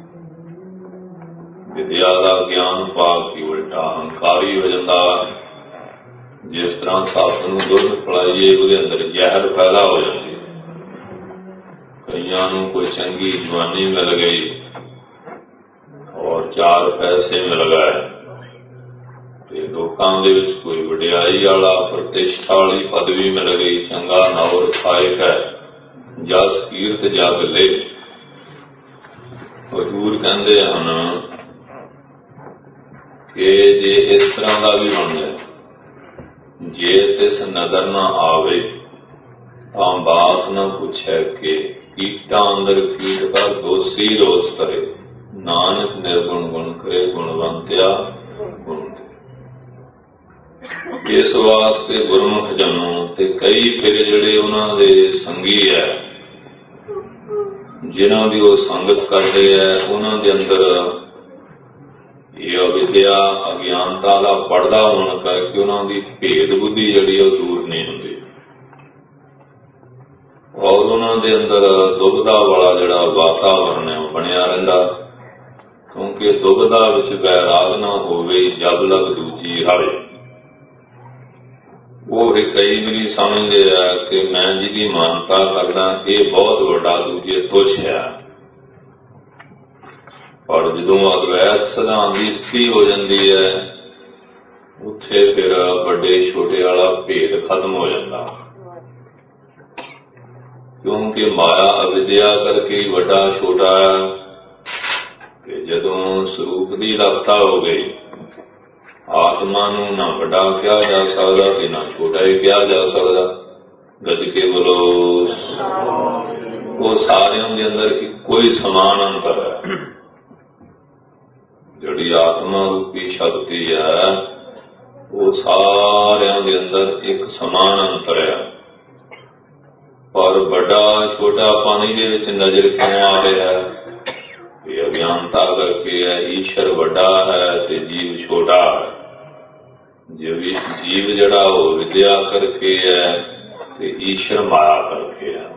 ਵਿਦਿਆ ਦਾ ਗਿਆਨ ਪਾ ਕੇ ਉਲਟਾ ਹੰਕਾਰੀ ਹੋ ਜਾਂਦਾ। ਜਿਸ ਤਰ੍ਹਾਂ ਸੱਪ ਨੂੰ ਦੁੱਧ ਪਿਲਾਈਏ, ਉਹਦੇ ਅੰਦਰ ਜ਼ਹਿਰ ਪੈਦਾ ਹੋ ਜਾਂਦੀ। ਕਈਆਂ ਨੂੰ ਕੋਈ ਚੰਗੀ ਜਵਾਨੀ ਮਿਲ ਗਈ ਔਰ 4 ਪੈਸੇ ਮਿਲ ਗਏ ਤੇ ਲੋਕਾਂ ਦੇ ਵਿੱਚ ਕੋਈ ਵਡਿਆਈ ਵਾਲਾ, ਪ੍ਰਤਿਸ਼ਠਾ ਵਾਲੀ ਪਦਵੀ ਮਿਲ ਗਈ, ਚੰਗਾ ਨੌਰ ਖਾਇਕ ਹੈ, ਜਸ ਕੀਰਤ ਜਗ ਲੈ। ਹਜ਼ੂਰ ਕਹਿੰਦੇ ਹਨ ਕਿ ਜੇ ਇਸ ਤਰ੍ਹਾਂ ਦਾ ਵੀ ਬਣ ਜਾਏ, ਜੇ ਤਿਸ ਨਜ਼ਰ ਨਾ ਆਵੇ ਤਾਂ ਬਾਤ ਨਾ ਪੁੱਛੈ ਕਿ ਕੀਟਾਂ ਅੰਦਰ ਕੀਟ ਦਾ ਦੋਸੀ ਦੋਸ ਕਰੇ, ਨਾਨਕ ਨਿਰਗੁਣ ਗੁਣ ਕਰੇ, ਗੁਣਵੰਤਿਆ ਗੁਣ ਤੇ। ਇਸ ਵਾਸਤੇ ਗੁਰਮੁਖ ਜਨੋਂ ਤੇ ਕਈ ਫਿਰ ਜਿਹੜੇ ਉਹਨਾਂ ਦੇ ਸੰਗੀ ਹੈ, ਜਿਨ੍ਹਾਂ ਦੀ ਉਹ ਸੰਗਤ ਕਰਦੇ ਹੈ, ਉਹਨਾਂ ਦੇ ਅੰਦਰ ਇਹ ਅਵਿਦਿਆ ਅਗਿਆਨਤਾ ਦਾ ਪੜਦਾ ਹੋਣ ਕਰਕੇ ਉਹਨਾਂ ਦੀ ਭੇਦ ਬੁੱਧੀ ਜਿਹੜੀ ਉਹ ਦੂਰ ਨਹੀਂ ਹੁੰਦੀ ਔਰ ਉਹਨਾਂ ਦੇ ਅੰਦਰ ਦੁਬਿਧਾ ਵਾਲਾ ਜਿਹੜਾ ਵਾਤਾਵਰਨ ਹੈ ਉਹ ਬਣਿਆ ਰਹਿੰਦਾ। ਕਿਉਂਕਿ ਦੁਬਿਧਾ ਵਿੱਚ ਵੈਰਾਗ ਨਾ ਹੋਵੇ, ਜਬ ਲਗ ਦੂਜੀ ਹਾਵੇ। ਉਹ ਕਈ ਵਾਰੀ ਸਮਝਦੇ ਆ ਕਿ ਮੈਂ ਜਿਹਦੀ ਮਾਨਤਾ ਕਰਦਾ ਇਹ ਬਹੁਤ ਵੱਡਾ, ਦੂਜੇ ਤੁੱਛ ਹੈ। ਪਰ ਜਦੋਂ ਅਦਵੈਤ ਸਿਧਾਂਤ ਦੀ ਸਥਿਤੀ ਹੋ ਜਾਂਦੀ ਹੈ, ਉੱਥੇ ਫਿਰ ਵੱਡੇ ਛੋਟੇ ਵਾਲਾ ਭੇਦ ਖਤਮ ਹੋ ਜਾਂਦਾ। ਕਿਉਂਕਿ ਮਾਇਆ ਅਵਿਦਿਆ ਕਰਕੇ ਵੱਡਾ ਛੋਟਾ ਹੈ, ਤੇ ਜਦੋਂ ਸਰੂਪ ਦੀ ਲਪਤਾ ਹੋ ਗਈ, ਆਤਮਾ ਨੂੰ ਨਾ ਵੱਡਾ ਕਿਹਾ ਜਾ ਸਕਦਾ ਤੇ ਨਾ ਛੋਟਾ ਹੀ ਕਿਹਾ ਜਾ ਸਕਦਾ। ਗੱਜ ਕੇ ਬੋਲੋ। ਉਹ ਸਾਰਿਆਂ ਦੇ ਅੰਦਰ ਇੱਕੋ ਹੀ ਸਮਾਨ ਅੰਤਰ ਹੈ। ਜਿਹੜੀ ਆਤਮਾ ਰੂਪੀ ਸ਼ਕਤੀ ਹੈ, ਉਹ ਸਾਰਿਆਂ ਦੇ ਅੰਦਰ ਇੱਕ ਸਮਾਨ ਅੰਤਰ ਹੈ। ਪਰ ਵੱਡਾ ਛੋਟਾ ਪਾਣੀ ਦੇ ਵਿੱਚ ਨਜ਼ਰ ਕਿਉਂ ਆ ਰਿਹਾ ਹੈ? ਇਹ ਅਗਿਆਨਤਾ ਕਰਕੇ ਹੈ। ਈਸ਼ਰ ਵੱਡਾ ਹੈ ਤੇ ਜੀਵ ਛੋਟਾ ਹੈ। ਜੀਵ ਜਿਹੜਾ ਉਹ ਵਿਦਿਆ ਕਰਕੇ ਹੈ ਤੇ ਈਸ਼ਰ ਮਾਇਆ ਕਰਕੇ ਹੈ।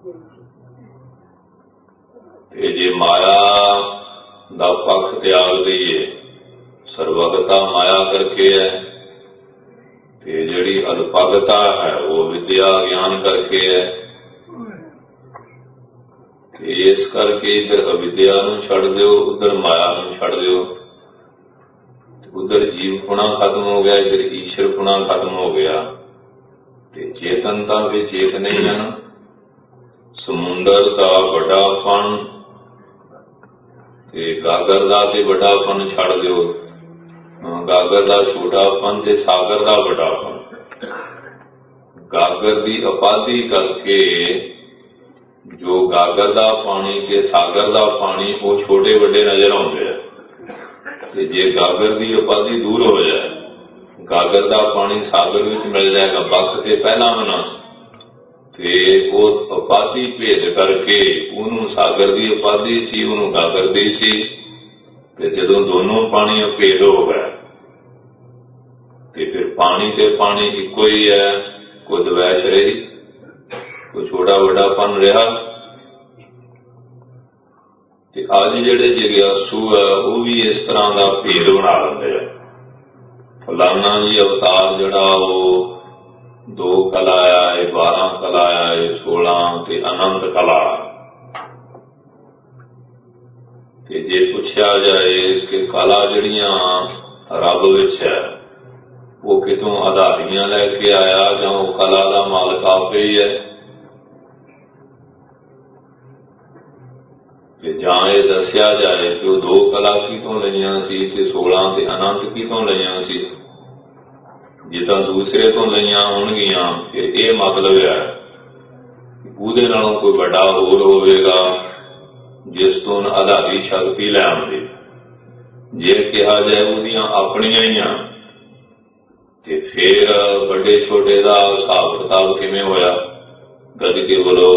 ਤੇ ਜੇ ਮਾਇਆ ਦਾ ਪੱਖ ਤਿਆਗ ਦਈਏ, ਸਰਵਗਤਾ ਮਾਇਆ ਕਰਕੇ ਹੈ, ਤੇ ਜਿਹੜੀ ਅਲਪਗਤਾ ਹੈ ਉਹ ਵਿਦਿਆ ਗਿਆਨ ਕਰਕੇ ਹੈ। ਤੇ ਇਸ ਕਰਕੇ ਇੱਧਰ ਅਵਿਦਿਆ ਨੂੰ ਛੱਡ ਦਿਓ, ਉੱਧਰ ਮਾਇਆ ਨੂੰ ਛੱਡ ਦਿਓ। ਉੱਧਰ ਜੀਵ ਪੁਣਾ ਖਤਮ ਹੋ ਗਿਆ, ਇੱਧਰ ਈਸ਼ਰ ਪੁਣਾ ਖਤਮ ਹੋ ਗਿਆ। ਤੇ ਚੇਤਨਤਾ ਵੀ ਚੇਤ ਨਹੀਂ ਹਨ। ਸਮੁੰਦਰ ਦਾ ਵੱਡਾਪਣ ਤੇ ਗਾਗਰ ਦਾ ਤੇ ਵੱਡਾਪਣ ਛੱਡ ਦਿਓ। ਗਾਗਰ ਦਾ ਛੋਟਾਪਣ ਤੇ ਸਾਗਰ ਦਾ ਵੱਡਾਪਣ। ਗਾਗਰ ਦੀ ਉਪਾਧੀ ਕਰਕੇ ਜੋ ਗਾਗਰ ਦਾ ਪਾਣੀ ਤੇ ਸਾਗਰ ਦਾ ਪਾਣੀ ਉਹ ਛੋਟੇ ਵੱਡੇ ਨਜ਼ਰ ਆਉਂਦੇ ਆ। ਤੇ ਜੇ ਗਾਗਰ ਦੀ ਉਪਾਧੀ ਦੂਰ ਹੋ ਜਾਏ, ਗਾਗਰ ਦਾ ਪਾਣੀ ਸਾਗਰ ਵਿੱਚ ਮਿਲ ਜਾਏਗਾ, ਬਖ ਤੇ ਪਹਿਲਾਂ ਮਨਾ, ਤੇ ਉਹ ਉਪਾਧੀ ਭੇਦ ਕਰਕੇ ਉਹਨੂੰ ਸਾਗਰ ਦੀ ਉਪਾਧੀ ਸੀ, ਉਹਨੂੰ ਗਾਗਰ ਦੀ ਸੀ। ਤੇ ਜਦੋਂ ਦੋਨੋਂ ਪਾਣੀ ਭੇਦ ਹੋ ਗਏ ਤੇ ਫਿਰ ਪਾਣੀ ਤੇ ਪਾਣੀ ਇੱਕੋ ਹੀ ਹੈ। ਕੋਈ ਦਵੈਸ਼ ਰਹੀ, ਕੋਈ ਛੋਟਾ ਵੱਡਾਪਨ ਰਿਹਾ। ਤੇ ਅੱਜ ਜਿਹੜੇ ਜਿਗਿਆਸੂ ਹੈ ਉਹ ਵੀ ਇਸ ਤਰ੍ਹਾਂ ਦਾ ਭੇਦ ਬਣਾ ਲੈਂਦੇ ਆ। ਫਲਾਨਾ ਜੀ ਅਵਤਾਰ ਜਿਹੜਾ ਉਹ 2 ਕਲਾ ਆਇਆ, 12 ਕਲਾ ਆਇਆ, 16 ਤੇ ਅਨੰਤ ਕਲਾ। ਤੇ ਜੇ ਪੁੱਛਿਆ ਜਾਏ ਕਿ ਕਲਾ ਜਿਹੜੀਆਂ ਰੱਬ ਵਿੱਚ ਹੈ ਉਹ ਕਿਤੋਂ ਆਧਾਰੀਆਂ ਲੈ ਕੇ ਆਇਆ ਜਾਂ ਉਹ ਕਲਾ ਦਾ ਮਾਲਕ ਆਪੇ ਹੀ ਹੈ, ਤੇ ਜਾਂ ਇਹ ਦੱਸਿਆ ਜਾਏ ਕਿ ਉਹ 2 ਕਲਾ ਕਿਤੋਂ ਲਈਆਂ ਸੀ ਤੇ 16 ਤੇ ਅਨੰਤ ਕਿਤੋਂ ਲਈਆਂ ਸੀ। ਜਿੱਦਾਂ ਦੂਸਰੇ ਤੋਂ ਲਈਆਂ ਹੋਣਗੀਆਂ, ਫਿਰ ਇਹ ਮਤਲਬ ਹੈ ਉਹਦੇ ਨਾਲੋਂ ਕੋਈ ਵੱਡਾ ਹੋਰ ਹੋਵੇਗਾ ਜਿਸ ਤੋਂ ਆਧਾਰੀ ਸ਼ਕਤੀ ਲੈ ਆਉਂਦੀ। जे कहा जाए उहदियां अपनियां ही आ ते फिर बड़े छोटे का हिसाब किताब किवें होया? गज के बोलो।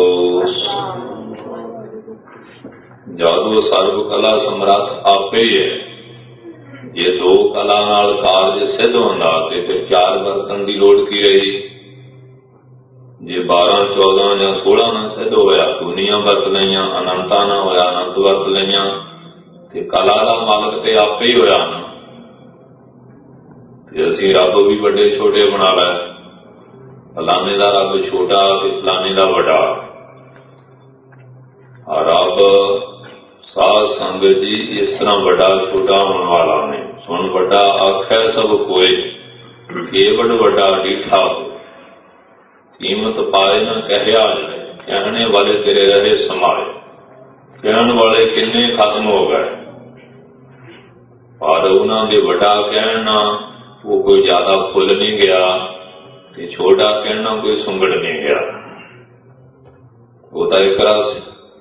जादू सर्व कला समर्थ आपे ही है। जे दो कला नाल कारज सिद्ध होंदा ते फिर चार बरतन की लोड़ की रही? जे 12, 14 या 16 ना सिद्ध होया, दुनिया वरत लईयां, अनंता ना होया, अनंत वरत लईयां, ते कला का मालक ते आपे ही होया ना। ते असीं रब भी बड़े छोटे बना लै, फलाने का रब छोटा ते फलाने का वड्डा। रब साध संगत जी इस तरह वड्डा छोटा होने वाला नहीं। सुन वड्डा आखै सब कोय, केवट वड्डा डीठा हो। कीमत पाए न कहया जाए, कहने वाले तेरे रहे समाए। कहने वाले किन्ने खत्म हो गए, पर उन्होंने दे वड्डा कहना वो कोई ज्यादा फुल नहीं गया, ते छोटा कहना कोई सुंगड़ नहीं गया। वो तो एक रस।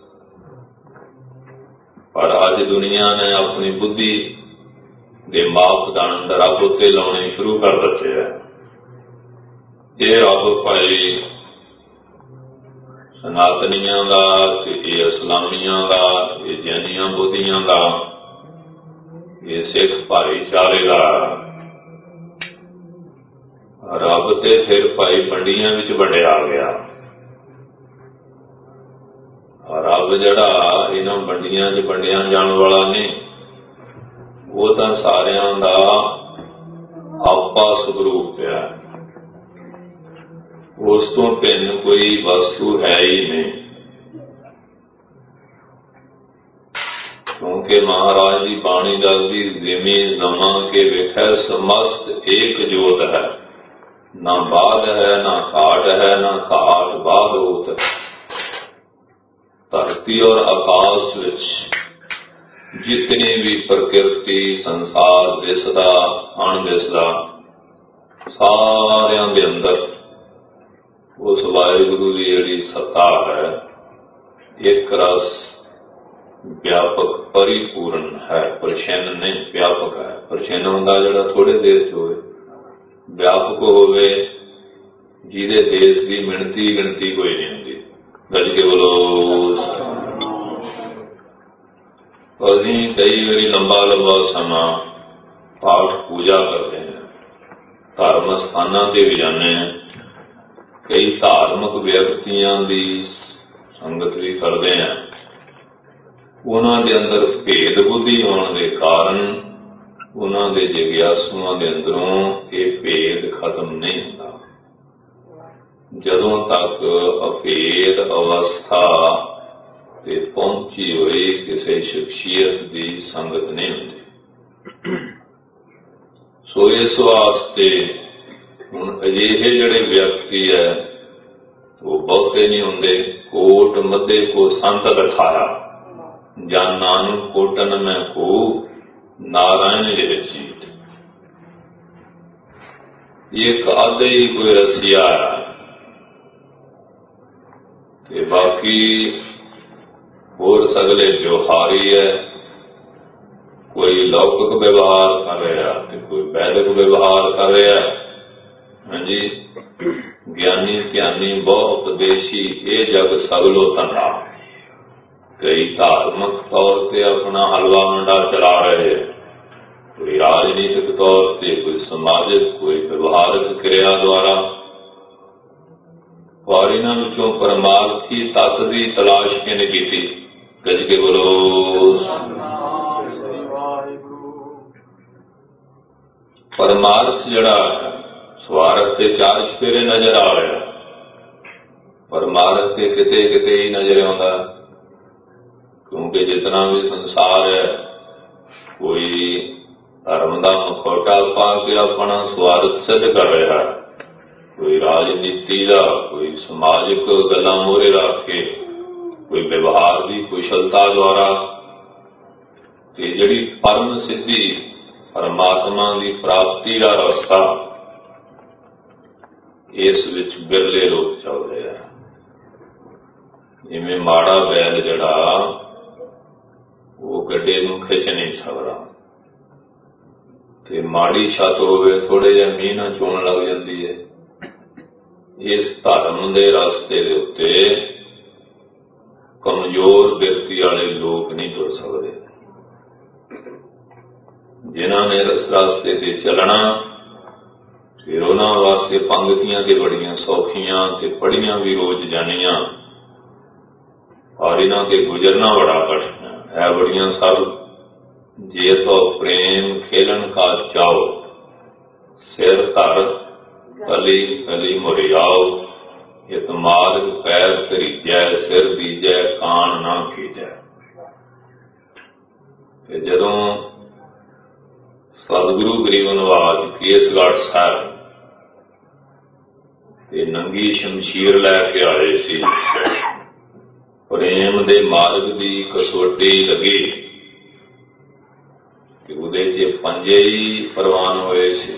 पर अज दुनिया ने अपनी बुद्धि दे मापदंड रब उत्ते लाने शुरू कर दिते है। ये रब भाई सनातनियां का, ये इस्लामियां का, ये जैनियां बुद्धियां का, ये सिख भाईचारे का रब ते फिर भाई मंडियां विच वंडिया गया। रब जड़ा इन्हां मंडियां च वंडिया जाण वाला नहीं, वो तो सारियां दा आपा स्वरूप है। उस तो भिन्न कोई वस्तु है ही नहीं। क्योंकि महाराज की बाणी दसदी जिमी जमा के विखै समस्त एक जोत है, ना बाद है ना घाट है, ना घाट बाद होत। धरती और आकाश विच जितनी भी प्रकृति संसार दिसदा अणदिसदा सारियां दे अंदर उस वाहिगुरु की जिहड़ी सत्ता है एक रस व्यापक परिपूर्ण है। परिछिन्न नहीं, व्यापक है। परिछिन्न हुंदा जिहड़ा थोड़े देर च होवे, व्यापक होवे जिहदे देश की मिणती गिणती कोई नहीं हुंदी। गज के बोलो। असीं कई बारी लंबा लंबा समा पाठ पूजा करते हैं, धर्म स्थानां ते भी जाने हैं, कई धार्मिक व्यक्तियों की संगत भी करते हैं। उन्हां दे अंदर भेद बुद्धि होने के कारण उन्हां दे जिग्यासुआं दे अंदरों ये भेद खत्म नहीं होता। जदों तक अभेद अवस्था ते पहुंची हुई किसी शख्सियत की संगत नहीं होती। सो इस वास्ते हुण अजिहे जिहड़े व्यक्ति है वो बहुते नहीं होंदे। कोट मध्य को संत दिखाया, जान नानक कोटन में को नारायण ये चीत। ये आधे ही कोई रसिया है ते बाकी होर सगले व्यवहारी है। कोई लौकिक व्यवहार कर रहा है, कोई वैदिक व्यवहार कर रहा है। हाँ जी, ज्ञानी ध्यानी बहु उपदेशी ये जग सगलो धंधा। कई धार्मिक तौर से अपना हलवा मंडा चला रहे हैं, कोई राजनीतिक तौर से, कोई समाजिक, कोई व्यवहारिक क्रिया द्वारा। और इन्हां विचों परमार्थी तत्व की तलाश किने कीती? गज के बोलो। परमार्थ जड़ा स्वार्थ से चार चफेरे नजर आ रहा, परमार्थ से किते किते ही नजर आउंदा। क्योंकि जितना भी संसार है कोई धर्म का मुखौटा पा के अपना स्वार्थ सिद्ध कर रहा है, कोई राजनीति का, कोई समाजिक गल्लां मोहरे रख के, कोई व्यवहार की कुशलता द्वारा। ते जिहड़ी परम सिद्धि परमात्मा की प्राप्ति का रास्ता इस विच बिरले लोग चल रहे हैं। जिवें माड़ा बैल जिहड़ा वो गड्ढे नूं खिच नहीं सकदा, ਤੇ ਮਾੜੀ ਛੱਤ ਹੋਵੇ, ਥੋੜੇ ਜਿਹਾ ਮੀਂਹ ਨਾਲ ਚੋਣ ਲੱਗ ਜਾਂਦੀ ਹੈ। ਇਸ ਧਰਮ ਦੇ ਰਸਤੇ ਦੇ ਉੱਤੇ ਕਮਜ਼ੋਰ ਬਿਰਤੀ ਵਾਲੇ ਲੋਕ ਨਹੀਂ ਤੁਰ ਸਕਦੇ। ਜਿਨ੍ਹਾਂ ਨੇ ਇਸ ਰਸਤੇ ਤੇ ਚੱਲਣਾ, ਫਿਰ ਉਹਨਾਂ ਵਾਸਤੇ ਪੰਗਤੀਆਂ ਤੇ ਬੜੀਆਂ ਸੌਖੀਆਂ ਤੇ ਪੜ੍ਹੀਆਂ ਵੀ ਰੋਜ਼ ਜਾਣੀਆਂ, ਔਰ ਇਹਨਾਂ ਤੇ ਗੁਜ਼ਰਨਾ ਬੜਾ ਕਠਿਨ ਹੈ। ਬੜੀਆਂ ਸਭ ਜੇ ਤੋ ਪ੍ਰੇਮ ਖੇਲਣ ਕਾ ਚਾਓ, ਸਿਰ ਧਰ ਕਲੀ ਕਲੀ ਮੁਰਿਆਓ, ਇਤ ਮਾਰਗ ਪੈਰ ਧਰੀਜੈ, ਸਿਰ ਬੀਜੈ ਕਾਣ ਨਾ ਖੀਜੈ। ਤੇ ਜਦੋਂ ਸਤਿਗੁਰੂ ਗਰੀਬ ਨਿਵਾਜ ਕੇਸਗੜ੍ਹ ਸਾਹਿਬ ਤੇ ਨੰਗੀ ਸ਼ਮਸ਼ੀਰ ਲੈ ਕੇ ਆਏ ਸੀ, ਪ੍ਰੇਮ ਦੇ ਮਾਰਗ ਦੀ ਕਸੌਟੀ ਲੱਗੀ ਕਿ ਉਹਦੇ 'ਚ ਪੰਜੇ ਹੀ ਪ੍ਰਵਾਨ ਹੋਏ ਸੀ।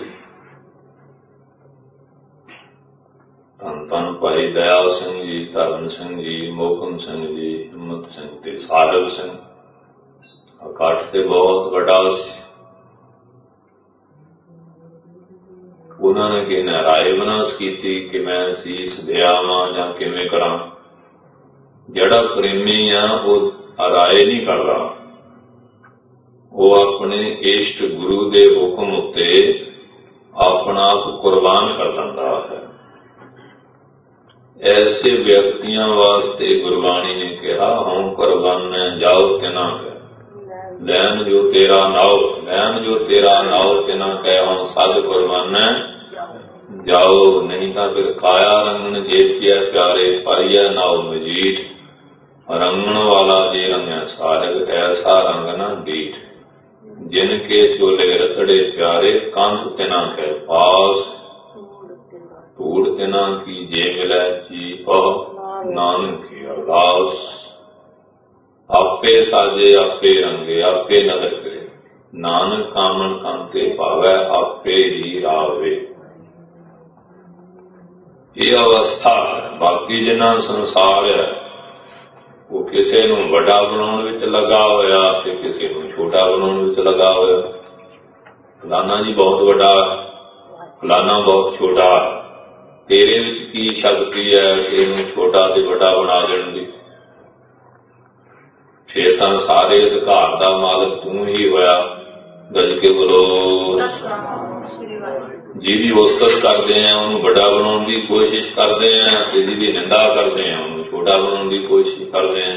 ਧੰਨ ਧੰਨ ਭਾਈ ਦਇਆਲ ਸਿੰਘ ਜੀ, ਧਰਮ ਸਿੰਘ ਜੀ, ਮੋਹਕਮ ਸਿੰਘ ਜੀ, ਹਿੰਮਤ ਸਿੰਘ ਤੇ ਸਾਧਵ ਸਿੰਘ। ਇਕੱਠ ਤੇ ਬਹੁਤ ਵੱਡਾ ਸੀ। ਉਹਨਾਂ ਨੇ ਕਿਸੇ ਨੇ ਰਾਏ ਬਨਾਸ ਕੀਤੀ ਕਿ ਮੈਂ ਸੀਸ ਦਿਆਵਾਂ ਜਾਂ ਕਿਵੇਂ ਕਰਾਂ। ਜਿਹੜਾ ਪ੍ਰੇਮੀ ਆ ਉਹ ਰਾਏ ਨਹੀਂ ਕਰਦਾ, ਉਹ ਆਪਣੇ ਇਸ਼ਟ ਗੁਰੂ ਦੇ ਹੁਕਮ ਉੱਤੇ ਆਪਣਾ ਆਪ ਕੁਰਬਾਨ ਕਰ ਦਿੰਦਾ ਹੈ। ਐਸੇ ਵਿਅਕਤੀਆਂ ਵਾਸਤੇ ਗੁਰਬਾਣੀ ਨੇ ਕਿਹਾ, ਹਉ ਕੁਰਬਾਨੈ ਜਾਓ ਤਿਨਾ ਕੈ, ਲੈਨ ਜੋ ਤੇਰਾ ਨਾਉ, ਲੈਨ ਜੋ ਤੇਰਾ ਨਾਉ ਤਿਨਾ ਕੈ, ਹਉ ਸਦ ਕੁਰਬਾਨੈ ਜਾਓ। ਨਹੀਂ ਤਾਂ ਫਿਰ ਕਾਇਆ ਰੰਗਣ ਜੇਤਿਆ ਪਿਆਰੇ, ਪਾਈਆ ਨਾਉ ਮਜੀਠ, ਰੰਗਣ ਵਾਲਾ ਜੇ ਰੰਗੈ ਸਾਰਗ, ਐਸਾ ਰੰਗ ਨਾ ਦੀਠ। ਜਿਨ ਕੇ ਚੋਲੇ ਰਤੜੇ ਪਿਆਰੇ, ਕੰਤ ਤਿਨਾ ਕੈ ਪਾਸ, ਧੂੜ ਤਿਨਾ ਕੀ ਜੇ ਮਿਲੈ ਜੀ ਪਹੁ, ਨਾਨਕ ਕੀ ਅਰਦਾਸ। ਆਪੇ ਸਾਜੇ ਆਪੇ ਰੰਗੇ, ਆਪੇ ਨਦਰ ਕਰੇ, ਨਾਨਕ ਕਾਮਣ ਕੰਤੇ ਭਾਵੈ, ਆਪੇ ਹੀ ਰਾਵੇ। ਇਹ ਅਵਸਥਾ ਹੈ। ਬਾਕੀ ਜਿੰਨਾ ਸੰਸਾਰ ਹੈ ਉਹ ਕਿਸੇ ਨੂੰ ਵੱਡਾ ਬਣਾਉਣ ਵਿੱਚ ਲੱਗਾ ਹੋਇਆ ਤੇ ਕਿਸੇ ਨੂੰ ਛੋਟਾ ਬਣਾਉਣ ਵਿੱਚ ਲੱਗਾ ਹੋਇਆ। ਫਲਾਨਾ ਜੀ ਬਹੁਤ ਵੱਡਾ, ਫਲਾਨਾ ਬਹੁਤ ਛੋਟਾ। ਤੇਰੇ ਵਿੱਚ ਕੀ ਸ਼ਕਤੀ ਹੈ ਕਿ ਇਹਨੂੰ ਛੋਟਾ ਤੇ ਵੱਡਾ ਬਣਾ ਦੇਣ ਦੀ? ਫੇਰ ਤਾਂ ਸਾਰੇ ਅਧਿਕਾਰ ਦਾ ਮਾਲਕ ਤੂੰ ਹੀ ਹੋਇਆ। ਗੱਜ ਕੇ ਬੋਲੋ। ਜਿਹਦੀ ਉਸਤਤ ਕਰਦੇ ਆ ਉਹਨੂੰ ਵੱਡਾ ਬਣਾਉਣ ਦੀ ਕੋਸ਼ਿਸ਼ ਕਰਦੇ ਆ, ਤੇ ਜਿਹਦੀ ਨਿੰਦਾ ਕਰਦੇ ਆ ਉਹਨੂੰ ਛੋਟਾ ਬਣਾਉਣ ਦੀ ਕੋਸ਼ਿਸ਼ ਕਰਦੇ ਆ।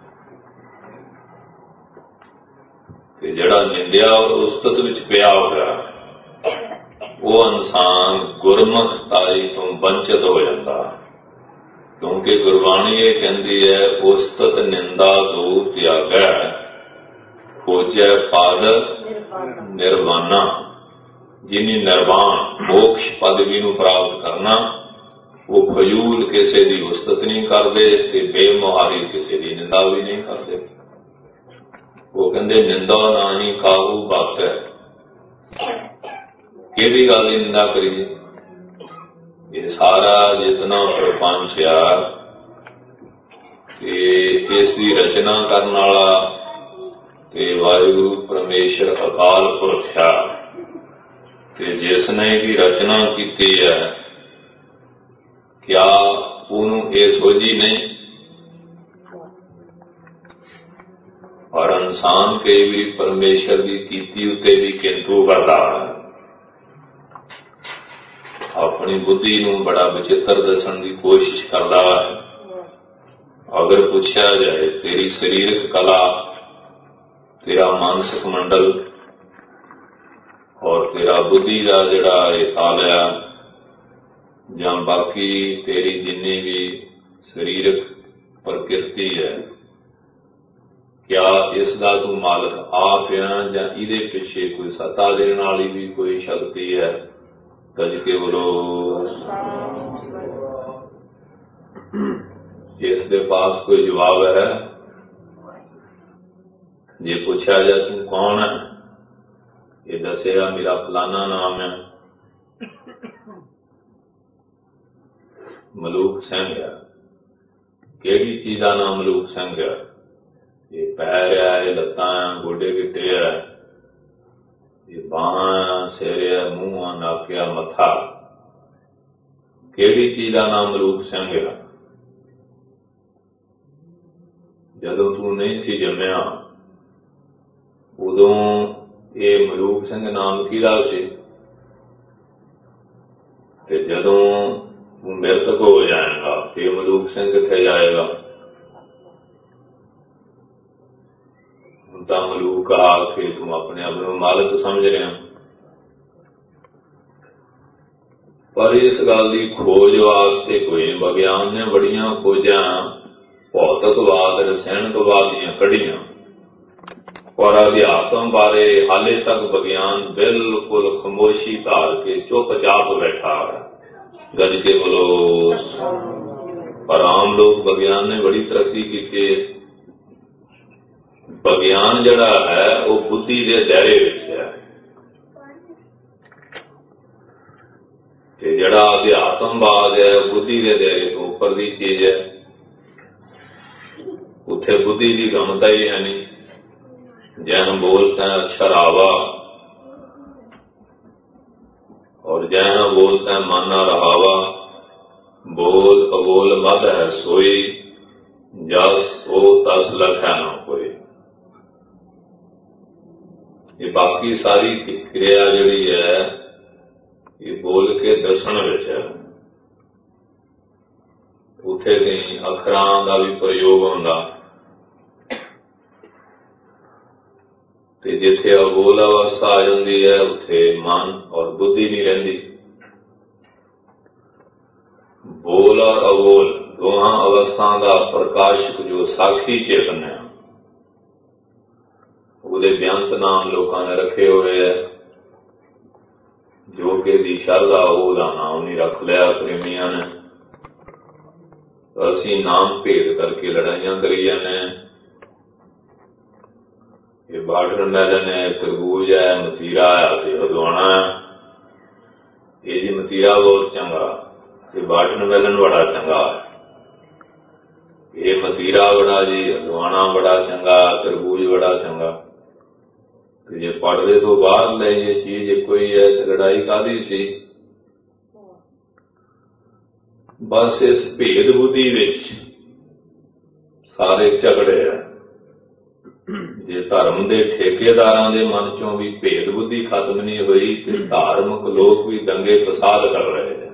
ਤੇ ਜਿਹੜਾ ਨਿੰਦਿਆ ਔਰ ਉਸਤਤ ਵਿੱਚ ਪਿਆ ਹੋਇਆ ਉਹ ਇਨਸਾਨ ਗੁਰਮੁਖਤਾਈ ਤੋਂ ਵੰਚਿਤ ਹੋ ਜਾਂਦਾ। ਕਿਉਂਕਿ ਗੁਰਬਾਣੀ ਇਹ ਕਹਿੰਦੀ ਹੈ, ਉਸਤਤ ਨਿੰਦਾ ਦੋ ਤਿਆਗੈ, ਖੋਜੈ ਪਦ ਨਿਰਵਾਣਾ। ਜਿਹਨੀ ਨਿਰਵਾਣ ਮੋਕਸ਼ ਪਦਵੀ ਨੂੰ ਪ੍ਰਾਪਤ ਕਰਨਾ, ਉਹ ਫਜ਼ੂਲ ਕਿਸੇ ਦੀ ਉਸਤਤ ਨਹੀਂ ਕਰਦੇ ਤੇ ਬੇਮੁਹਾਰੀ ਕਿਸੇ ਦੀ ਨਿੰਦਾ ਵੀ ਨਹੀਂ ਕਰਦੇ। ਉਹ ਕਹਿੰਦੇ ਨਿੰਦਾ ਨਾ ਹੀ ਕਾਹੂ ਬਾਤ ਹੈ। ਕਿਹੜੀ ਗੱਲ ਦੀ ਨਿੰਦਾ ਕਰੀਏ? ਇਹ ਸਾਰਾ ਜਿਤਨਾ ਪ੍ਰਪੰਚ ਆ ਤੇ ਇਸ ਦੀ ਰਚਨਾ ਕਰਨ ਵਾਲਾ ਤੇ ਵਾਹਿਗੁਰੂ ਪਰਮੇਸ਼ਰ ਅਕਾਲ ਪੁਰਖ ਆ, ਤੇ ਜਿਸ ਨੇ ਇਹਦੀ ਰਚਨਾ ਕੀਤੀ ਹੈ, ਕਿਆ ਉਹਨੂੰ ਇਹ ਸੋਝੀ ਨਹੀਂ? ਔਰ ਇਨਸਾਨ ਕਈ ਵੀ ਪਰਮੇਸ਼ਰ ਦੀ ਕੀਤੀ ਉੱਤੇ ਵੀ ਕਿੰਤੂ ਕਰਦਾ ਹੈ। ਆਪਣੀ ਬੁੱਧੀ ਨੂੰ ਬੜਾ ਵਿਚਿੱਤਰ ਦੱਸਣ ਦੀ ਕੋਸ਼ਿਸ਼ ਕਰਦਾ ਹੈ। ਅਗਰ ਪੁੱਛਿਆ ਜਾਏ ਤੇਰੀ ਸਰੀਰਕ ਕਲਾ, ਤੇਰਾ ਮਾਨਸਿਕ ਮੰਡਲ ਔਰ ਤੇਰਾ ਬੁੱਧੀ ਦਾ ਜਿਹੜਾ ਇਹ ਤਾਲਿਆ, ਜਾਂ ਬਾਕੀ ਤੇਰੀ ਜਿੰਨੀ ਵੀ ਸਰੀਰਕ ਪ੍ਰਕਿਰਤੀ ਹੈ, ਕਿਆ ਇਸ ਦਾ ਤੂੰ ਮਾਲਕ ਆਪ ਆ ਜਾਂ ਇਹਦੇ ਪਿੱਛੇ ਕੋਈ ਸੱਤਾ ਦੇਣ ਵਾਲੀ ਵੀ ਕੋਈ ਸ਼ਕਤੀ ਹੈ? ਗੱਜ ਕੇ ਬੋਲੋ। ਇਸ ਦੇ ਪਾਸ ਕੋਈ ਜਵਾਬ ਹੈ? ਜੇ ਪੁੱਛਿਆ ਜਾ ਤੂੰ ਕੌਣ ਹੈ, ਇਹ ਦੱਸੇਗਾ ਮੇਰਾ ਫਲਾਨਾ ਨਾਮ ਹੈ, ਮਲੂਕ ਸਿੰਘ ਹੈ। ਕਿਹੜੀ ਚੀਜ਼ ਦਾ ਨਾਮ ਮਲੂਕ ਸਿੰਘ ਹੈ? ਇਹ ਪੈਰ ਹੈ, ਇਹ ਲੱਤਾਂ ਹੈ, ਗੋਡੇ ਗਿੱਟੇ ਹੈ, ਇਹ ਬਾਹਾਂ, ਸਿਰ, ਮੂੰਹ, ਨੱਕ, ਮੱਥਾ, ਕਿਹੜੀ ਚੀਜ਼ ਦਾ ਨਾਮ ਮਲੂਕ ਸਿੰਘ ਆ? ਜਦੋਂ ਤੂੰ ਨਹੀਂ ਸੀ ਜੰਮਿਆ ਉਦੋਂ ਇਹ ਮਲੂਕ ਸਿੰਘ ਨਾਮ ਕਿਹਦਾ ਸੀ? ਤੇ ਜਦੋਂ ਤੂੰ ਮ੍ਰਿਤਕ ਹੋ ਜਾਏਗਾ ਫਿਰ ਮਲੂਕ ਸਿੰਘ ਕਿੱਥੇ ਜਾਏਗਾ? ਹੁਣ ਤਾਂ ਮਲੂਕ ਆ ਕੇ ਤੂੰ ਆਪਣੇ ਆਪ ਨੂੰ ਮਾਲਕ ਸਮਝ ਰਿਹਾ, ਪਰ ਇਸ ਗੱਲ ਦੀ ਖੋਜ ਵਾਸਤੇ ਕੋਈ ਨਹੀਂ। ਵਿਗਿਆਨ ਨੇ ਬੜੀਆਂ ਖੋਜਾਂ ਭੌਤਿਕਵਾਦ, ਰਸਾਇਣਕਵਾਦ ਦੀਆਂ ਕੱਢੀਆਂ, ਪਰ ਅਧਿਆਤਮ ਬਾਰੇ ਹਾਲੇ ਤੱਕ ਵਿਗਿਆਨ ਬਿਲਕੁਲ ਖਾਮੋਸ਼ੀ ਧਾਰ ਕੇ ਚੁੱਪਚਾਪ ਬੈਠਾ ਹੈ। ਗੱਜ ਕੇ ਬੋਲੋ। ਪਰ ਆਮ ਲੋਕ, ਵਿਗਿਆਨ ਨੇ ਬੜੀ ਤਰੱਕੀ ਕੀਤੀ। ਵਿਗਿਆਨ ਜਿਹੜਾ ਹੈ ਉਹ ਬੁੱਧੀ ਦੇ ਦਾਇਰੇ ਵਿੱਚ ਹੈ, ਤੇ ਜਿਹੜਾ ਅਧਿਆਤਮਵਾਦ ਹੈ ਬੁੱਧੀ ਦੇ ਦਾਇਰੇ ਤੋਂ ਉੱਪਰ ਦੀ ਚੀਜ਼ ਹੈ। ਉੱਥੇ ਬੁੱਧੀ ਦੀ ਗਮਤਾ ਹੀ ਹੈ ਨਹੀਂ। जैन बोलता है शराबा और जैन बोलता है माना रहावा, बोल अबोल मद है सोई, जस ओ तस लखै ना कोई। ये बाकी सारी क्रिया जिहड़ी है ये बोल के दसण विच है। उत्थे कई अखरां दा भी प्रयोग हुंदा, जिथे अबोल अवस्था आ जाती है उत्थे मन और बुद्धि नहीं रहिंदी। बोल और अबोल दोहां अवस्था का प्रकाशक जो साक्षी चेतन है, उहदे बेअंत नाम लोगों ने रखे हुए है। जो कि दी शरधा ओहदा नाम नहीं रख लिया प्रेमियां ने। असीं नाम भेद करके लड़ाइयां करी जाने। ये वाटरमेलन है, तरबूज है, मतीरा है, हदवाना है। ये जी मतीरा बहुत चंगा, ये वाटरमेलन बड़ा चंगा, ये मतीरा बड़ा जी, हदवाना बड़ा चंगा, तरबूज बड़ा चंगा। तो जे पढ़दे तो बाहर ले ये चीज एको ही है तो लड़ाई कादी सी? बस इस भेद बुद्धि विच सारे झगड़े है। जे धर्म के ठेकेदारां दे मन चों भी भेद बुद्धि खत्म नहीं हुई तो धार्मिक लोग भी दंगे फसाद कर रहे हैं।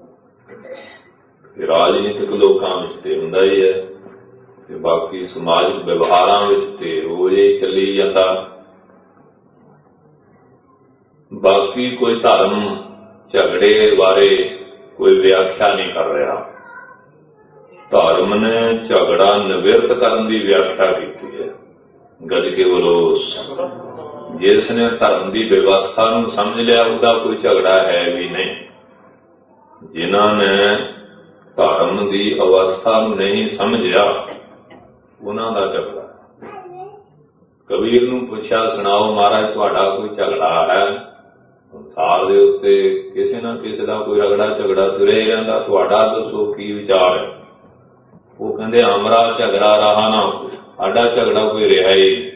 राजनीतिक लोगों में तो हुंदा ही है, ते बाकी समाजिक व्यवहारां विच ते रोज ही चली जाता। बाकी कोई धर्म झगड़े बारे कोई व्याख्या नहीं कर रहा। धर्म ने झगड़ा निवृत्त करने की व्याख्या की है। गज के बोलो। जिसने धर्म की व्यवस्था नूं समझ लिया उसका कोई झगड़ा है भी नहीं। जिन्होंने धर्म की अवस्था नहीं समझिया उन्हां दा झगड़ा। कबीर नूं पुछया, सुनाओ महाराज तुहाडा कोई झगड़ा है? संसार दे उत्ते किसी ना किसी का कोई रगड़ा झगड़ा तुरे जांदा, तुहाडा दसो की विचार है? वो कहंदे हमरा झगड़ा रहा ना कोई, साडा झगड़ा कोई रहा ही नहीं।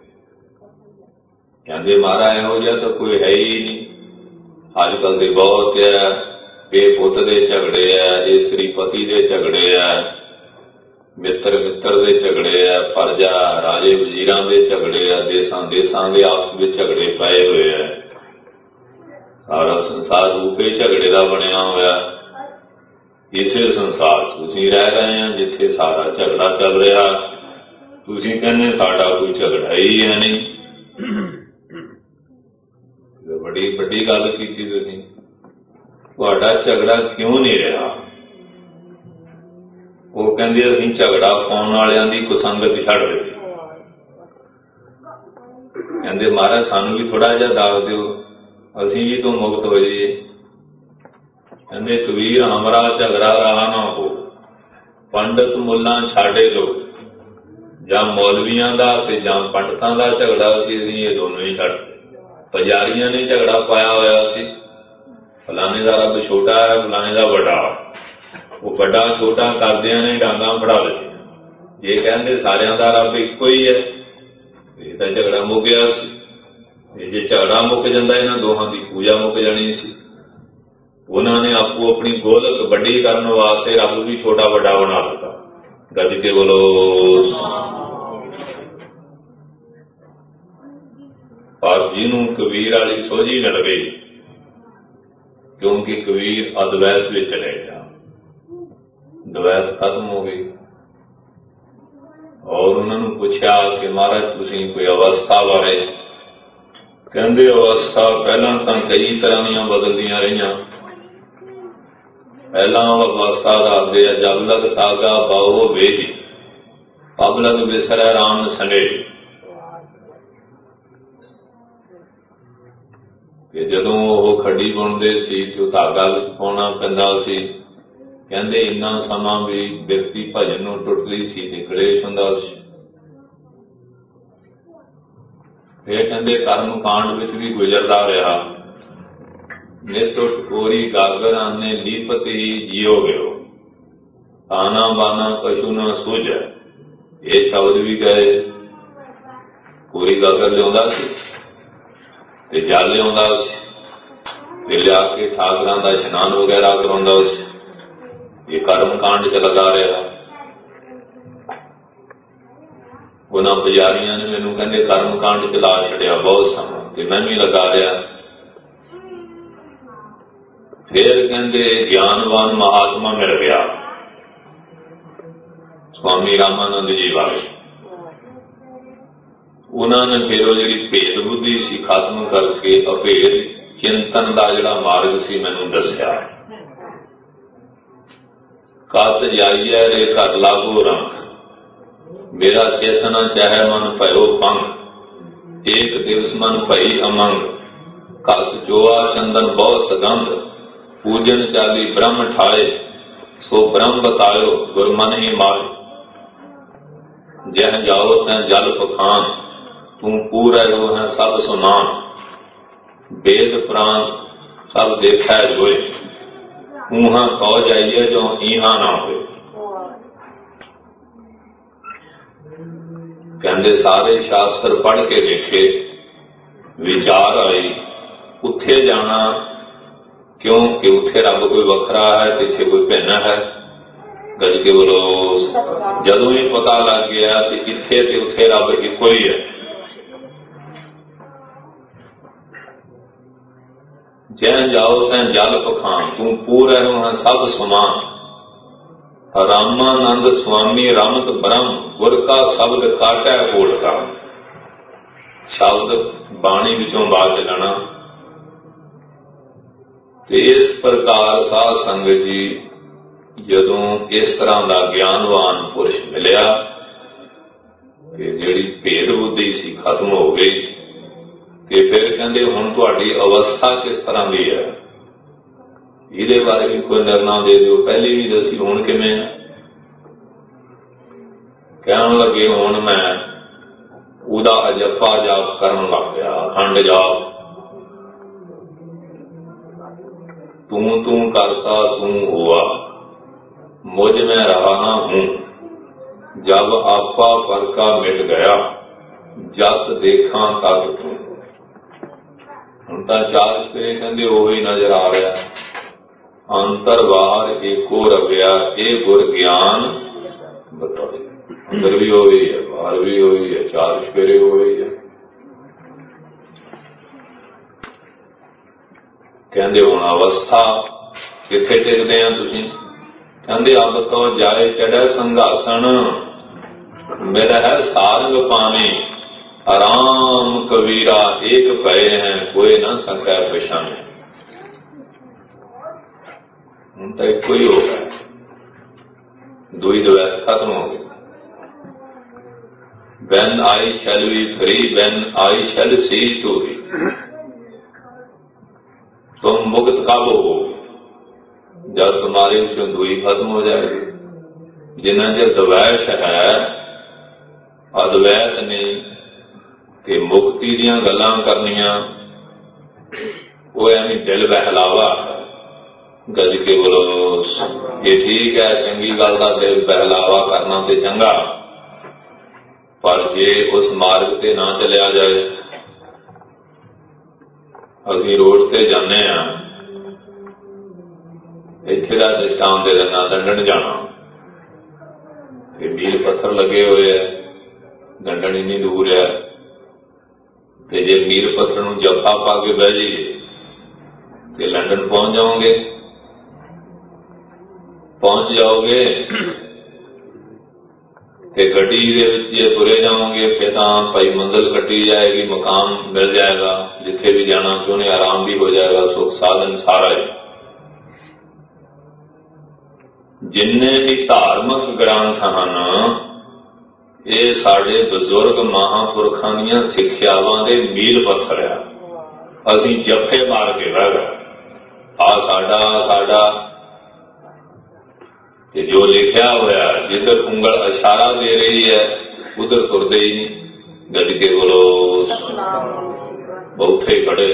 कहते महाराज इहो जिहा तो कोई है ही नहीं। अजकल तो बहुत है, पे पुत के झगड़े है, स्त्री पति के झगड़े है, मित्र मित्र के झगड़े है, प्रजा राजे वजीरां के झगड़े है, देसां देसां के आपस में झगड़े पाए हुए है। सारा संसार रूपे झगड़े का बनया होया। इसे संसार तुसीं रह रहे हैं जिथे सारा झगड़ा चल रहा। तुसीं कहने साडा कोई झगड़ा ही है नहीं। बड़ी बड़ी गल कीती तुसीं। तुहाडा झगड़ा क्यों नहीं रहा? वो कहंदे असीं झगड़ा पाउण वालियां दी कुसंगत छड्ड दित्ती। कहंदे महाराज सानूं भी थोड़ा जिहा दस दिओ, असीं भी तो मुक्त हो जाइए। कहंदे कबीर हमरा झगड़ा रहा ना हो, पंडित मुल्लां छाड़े दो, जां मौलवियां दा ते जां पंडितां दा झगड़ा सी, ये दोनों ही छड्ड। पुजारियां ने झगड़ा पाया होया सी, फलाने दा रब छोटा है, फलाने दा बड़ा। वो बड़ा छोटा करदियां ने डांगां फड़ा लईआं। जे कहंदे सारियां दा रब इक्को ही है, ये तां झगड़ा मुक गया सी। जे झगड़ा मुक जाता इन्हां दोहां की पूजा मुक जानी सी। उन्होंने आपो अपनी गोलक वड्डी करने वास्ते रब भी छोटा वड्डा बना दिता। गज के बोलो। पर जिन्हों कबीर वाली सोझी मिल गई, क्योंकि कबीर अद्वैत में चले गया, द्वैत खत्म हो गई। और उन्होंने पूछा कि महाराज तुसीं कोई अवस्था बारे, कहते अवस्था पहला तो कई तरह दी बदलदियां रही। पहला अवस्था दसदे जब लग तागा बाओ बेदी, अब लग बिसरै राम संगे। जदों वो खड्डी बुनते सी तो धागा पाउणा पैंदा सी। कहते इन्ना समा भी व्यक्ति भजन नूं टुटदी सी ते कलेश हुंदा सी। फिर कहते कर्म कांड विच भी गुजरदा रहा। नित टकोरी गागर आने लीपत ही जियो गयो, आना बाना कछु न सूझै। ये शब्द भी गए। कोरी गागर लिया ते जल लिया ते लिया के ठाकरां दा इशनान वगैरह कराउंदा सी। ये कर्म कांड च लगा रहा। उन्होंने पुजारियों ने मैनू कहते कर्म कांड च ला छड़िया बहुत समा, ते मैं भी लगा रहा। फिर कहते ज्ञानवान महात्मा मिल गया स्वामी रामानंद जी वाले। उन्होंने फिर वो जी भेद बुद्धि सी खत्म करके अभेद चिंतन का जिहड़ा मार्ग सी मैनू दसिया। कत जाइए रे घर लागो रंग, मेरा चेतना चाहे मन भयो पंग। एक दिवस मन भई अमंग, कस जोआ चंदन बहु सगंध। पूजन चाली ब्रह्म ठाए, सो ब्रह्म बतायो गुर मन ही मार। जह जाओ तै जल पखान, तू पूरा हो है सब समान। वेद प्राण सब देखा जोए, ऊहा कौ जाइए जो ईहा ना हो। कहते सारे शास्त्र पढ़ के देखे, विचार आई उथे जाना क्यों कि उथे रब कोई वखरा है तो इत्थे कोई भिन्न है। गज के बोलो। जदों ही पता लग गया कि इत्थे ते उथे रब इको ही है। जै जाओ तै जल पखान, तू पूरा है सब समान। रामानंद स्वामी रमत ब्रह्म, गुर का शब्द काटा बोल का। शब्द बाणी विचों बाहर चलना। इस प्रकार साध संगत जी जदों इस तरह का ज्ञानवान पुरुष मिलिया कि जिहड़ी भेद बुद्धि सी खत्म हो गई। कि फिर कहते हुण तुहाडी अवस्था किस तरह की है, ये बारे भी कोई निर्णय दे दो। पहले भी दसी हुण किवें कहण लगे, हुण मैं उहदा अजप्पा जाप करन लग पिया, अखंड जाप। तू तू करता तू हुआ, मुझ में रहा ना हूं। जब आपा फरका मिट गया, जत देखा तत तू। हुण तां चार सवेरे कहंदे ओही नजर आ रहा। अंतर बाहर एको रविया, ये गुर ज्ञान बताए। अंदर भी हो गई है, बाहर भी हो गई है, चार सवेरे हो गई है। कहते हुण अवस्था किथे टिकदे आ तुसीं? कहते अब तो जाए चढ़े संघासन, मेरा है सारंग पानी। आराम कबीरा एक भय हैं, कोई न सकै पछाने। हुण तो एको ही हो गया, दुई द्वैत खत्म हो गए। When I shall be free, when I shall cease to be, तुम मुक्त कब हो? जब तुम्हारी उसमें दुई खत्म हो जाएगी। जिन्हें जो द्वैत है, अद्वैत नहीं कि मुक्ति दियां गल्लां करनियां, वो एवं दिल बहलावा। गज के बोलो। ये ठीक है, चंगी गल दा दिल बहलावा करना ते चंगा, पर जे उस मार्ग ते ना चलिया जाए ਅਸੀਂ ਰੋਡ ਤੇ ਜਾਂਦੇ ਹਾਂ, ਇੱਥੇ ਦਾ ਦ੍ਰਿਸ਼ਟਾਂਤ ਦੇ ਦਿੰਦਾ, ਲੰਡਨ ਜਾਣਾ ਤੇ ਮੀਲ ਪੱਥਰ ਲੱਗੇ ਹੋਏ ਹੈ, ਲੰਡਨ ਇੰਨੀ ਦੂਰ ਹੈ, ਤੇ ਜੇ ਮੀਲ ਪੱਥਰ ਨੂੰ ਜੱਫਾ ਪਾ ਕੇ ਬਹਿ ਜਾਈਏ ਤੇ ਲੰਡਨ ਪਹੁੰਚ ਜਾਓਗੇ। ਪਹੁੰਚ ਜਾਓਗੇ ਤੇ ਗੱਡੀ ਦੇ ਵਿੱਚ ਜੇ ਤੁਰੇ ਜਾਓਗੇ ਫਿਰ ਤਾਂ ਭਾਈ ਮੰਜ਼ਿਲ ਕੱਟੀ ਜਾਏਗੀ, ਮਕਾਮ ਮਿਲ ਜਾਏਗਾ, ਜਿੱਥੇ ਵੀ ਜਾਣਾ ਚਾਹੁੰਦੇ ਆਰਾਮ ਵੀ ਹੋ ਜਾਏਗਾ, ਸੁੱਖ ਸਾਧਨ ਸਾਰਾ ਹੀ। ਜਿੰਨੇ ਵੀ ਧਾਰਮਿਕ ਗ੍ਰੰਥ ਹਨ ਇਹ ਸਾਡੇ ਬਜ਼ੁਰਗ ਮਹਾਂਪੁਰਖਾਂ ਦੀਆਂ ਸਿੱਖਿਆਵਾਂ ਦੇ ਮੀਲ ਪੱਥਰ ਆ। ਅਸੀਂ ਜੱਫੇ ਮਾਰ ਕੇ ਬਹਿ ਗਏ, ਆ ਸਾਡਾ ਤੇ ਜੋ ਲਿਖਿਆ ਹੋਇਆ ਜਿੱਧਰ ਉਂਗਲ ਇਸ਼ਾਰਾ ਦੇ ਰਹੀ ਹੈ ਉਧਰ ਤੁਰਦੇ ਹੀ ਨਹੀਂ। ਗੱਜ ਕੇ ਬੋਲੋ ਬਹੁਤੇ ਖੜੇ।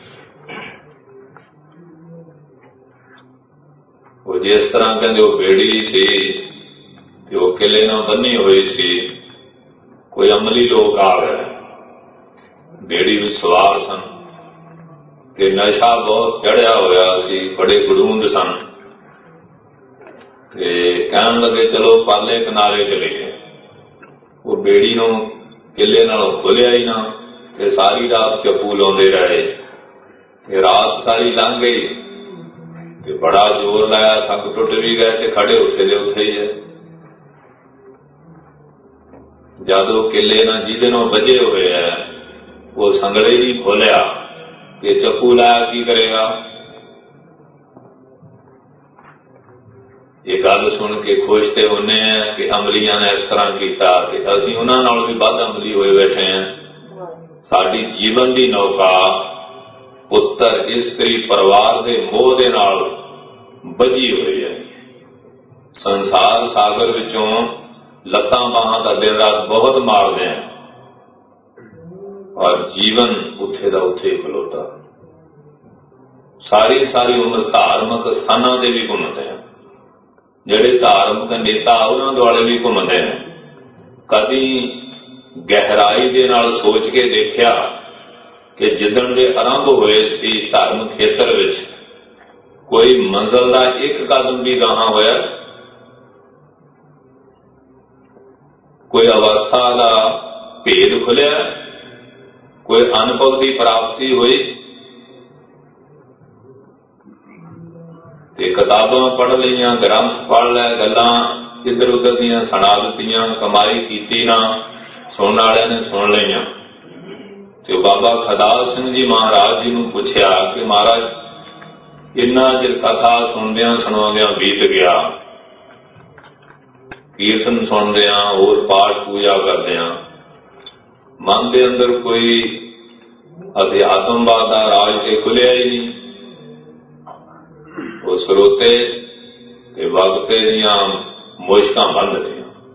ਉਹ ਜਿਸ ਤਰ੍ਹਾਂ ਕਹਿੰਦੇ ਉਹ ਬੇੜੀ ਸੀ ਤੇ ਉਹ ਕਿਲੇ ਨਾਲ ਬੰਨੀ ਹੋਈ ਸੀ, ਕੋਈ ਅਮਲੀ ਲੋਕ ਆ ਗਏ, ਬੇੜੀ ਵਿੱਚ ਸਵਾਰ ਸਨ ਤੇ ਨਸ਼ਾ ਬਹੁਤ ਚੜਿਆ ਹੋਇਆ ਸੀ, ਬੜੇ ਗੜੂੰਦ ਸਨ ਤੇ ਕਹਿਣ ਲੱਗੇ ਚਲੋ ਪਾਲੇ ਕਿਨਾਰੇ ਚਲੀਏ। ਉਹ ਬੇੜੀ ਨੂੰ ਕਿਲੇ ਨਾਲੋਂ ਖੋਲਿਆ ਹੀ ਨਾ ਤੇ ਸਾਰੀ ਰਾਤ ਚੱਪੂ ਲਾਉਂਦੇ ਰਹੇ ਤੇ ਰਾਤ ਸਾਰੀ ਲੰਘ ਗਈ ਤੇ ਬੜਾ ਜ਼ੋਰ ਲਾਇਆ, ਥੱਕ ਟੁੱਟ ਵੀ ਗਏ ਤੇ ਖੜੇ ਉੱਥੇ ਦੇ ਉੱਥੇ ਹੀ ਹੈ। ਜਦ ਉਹ ਕਿਲੇ ਨਾਲ ਜਿਹਦੇ ਨਾਲ ਵੱਜੇ ਹੋਏ ਹੈ ਉਹ ਸੰਗਲੇ ਹੀ ਖੋਲਿਆ ਤੇ ਚੱਪੂ ਲਾਇਆ, ਕੀ ਕਰੇਗਾ? ਇਹ ਗੱਲ ਸੁਣ ਕੇ ਖੁਸ਼ ਤੇ ਹੁੰਦੇ ਆ ਕਿ ਅਮਲੀਆਂ ਨੇ ਇਸ ਤਰ੍ਹਾਂ ਕੀਤਾ ਤੇ ਅਸੀਂ ਉਹਨਾਂ ਨਾਲ ਵੀ ਵੱਧ ਅਮਲੀ ਹੋਏ ਬੈਠੇ ਹਾਂ। ਸਾਡੀ ਜੀਵਨ ਦੀ ਨੌਕਾ ਪੁੱਤਰ ਇਸਤਰੀ ਪਰਿਵਾਰ ਦੇ ਮੋਹ ਦੇ ਨਾਲ ਬੱਝੀ ਹੋਈ ਹੈ। ਸੰਸਾਰ ਸਾਗਰ ਵਿੱਚੋਂ ਲੱਤਾਂ ਬਾਹਾਂ ਦਾ ਦਿਨ ਰਾਤ ਬਹੁਤ ਮਾਰਦੇ ਆ ਔਰ ਜੀਵਨ ਉੱਥੇ ਦਾ ਉੱਥੇ ਖਲੋਤਾ। ਸਾਰੀ ਉਮਰ ਧਾਰਮਿਕ ਸਥਾਨਾਂ ਤੇ ਵੀ ਘੁੰਮਦੇ ਆ, ਜਿਹੜੇ ਧਾਰਮਿਕ ਨੇਤਾ ਉਹਨਾਂ ਦੁਆਲੇ ਵੀ ਘੁੰਮਦੇ ਨੇ। ਕਦੀ ਗਹਿਰਾਈ ਦੇ ਨਾਲ ਸੋਚ ਕੇ ਦੇਖਿਆ ਕਿ ਜਿੱਦਣ ਦੇ ਆਰੰਭ ਹੋਏ ਸੀ ਧਾਰਮਿਕ ਖੇਤਰ ਵਿੱਚ ਕੋਈ ਮੰਜ਼ਲ ਦਾ ਇੱਕ ਕਦਮ ਵੀ ਗਾਹਾਂ ਹੋਇਆ? ਕੋਈ ਅਵਸਥਾ ਦਾ ਭੇਦ ਖੁੱਲਿਆ? ਕੋਈ ਅਨੁਭਵ ਦੀ ਪ੍ਰਾਪਤੀ ਹੋਈ? ਤੇ ਕਿਤਾਬਾਂ ਪੜ੍ਹ ਲਈਆਂ, ਗ੍ਰੰਥ ਪੜ੍ਹ ਲੈ, ਗੱਲਾਂ ਇੱਧਰ ਉੱਧਰ ਦੀਆਂ ਸੁਣਾ ਦਿੱਤੀਆਂ, ਕਮਾਈ ਕੀਤੀ ਨਾ, ਸੁਣਨ ਵਾਲਿਆਂ ਨੇ ਸੁਣ ਲਈਆਂ। ਤੇ ਬਾਬਾ ਖਦਾਲ ਸਿੰਘ ਜੀ ਮਹਾਰਾਜ ਜੀ ਨੂੰ ਪੁੱਛਿਆ ਕਿ ਮਹਾਰਾਜ ਇੰਨਾ ਚਿਰ ਕਥਾ ਸੁਣਦਿਆਂ ਸੁਣਾਉਂਦਿਆਂ ਬੀਤ ਗਿਆ, ਕੀਰਤਨ ਸੁਣਦਿਆਂ, ਹੋਰ ਪਾਠ ਪੂਜਾ ਕਰਦਿਆਂ, ਮਨ ਦੇ ਅੰਦਰ ਕੋਈ ਅਧਿਆਤਮਵਾਦ ਦਾ ਰਾਜ ਤੇ ਖੁੱਲਿਆ ਹੀ ਨਹੀਂ। ਉਹ ਸਰੋਤੇ ਤੇ ਵਕਤੇ ਦੀਆਂ ਮੁਸ਼ਕਾਂ ਬੰਦ ਰਹੀਆਂ।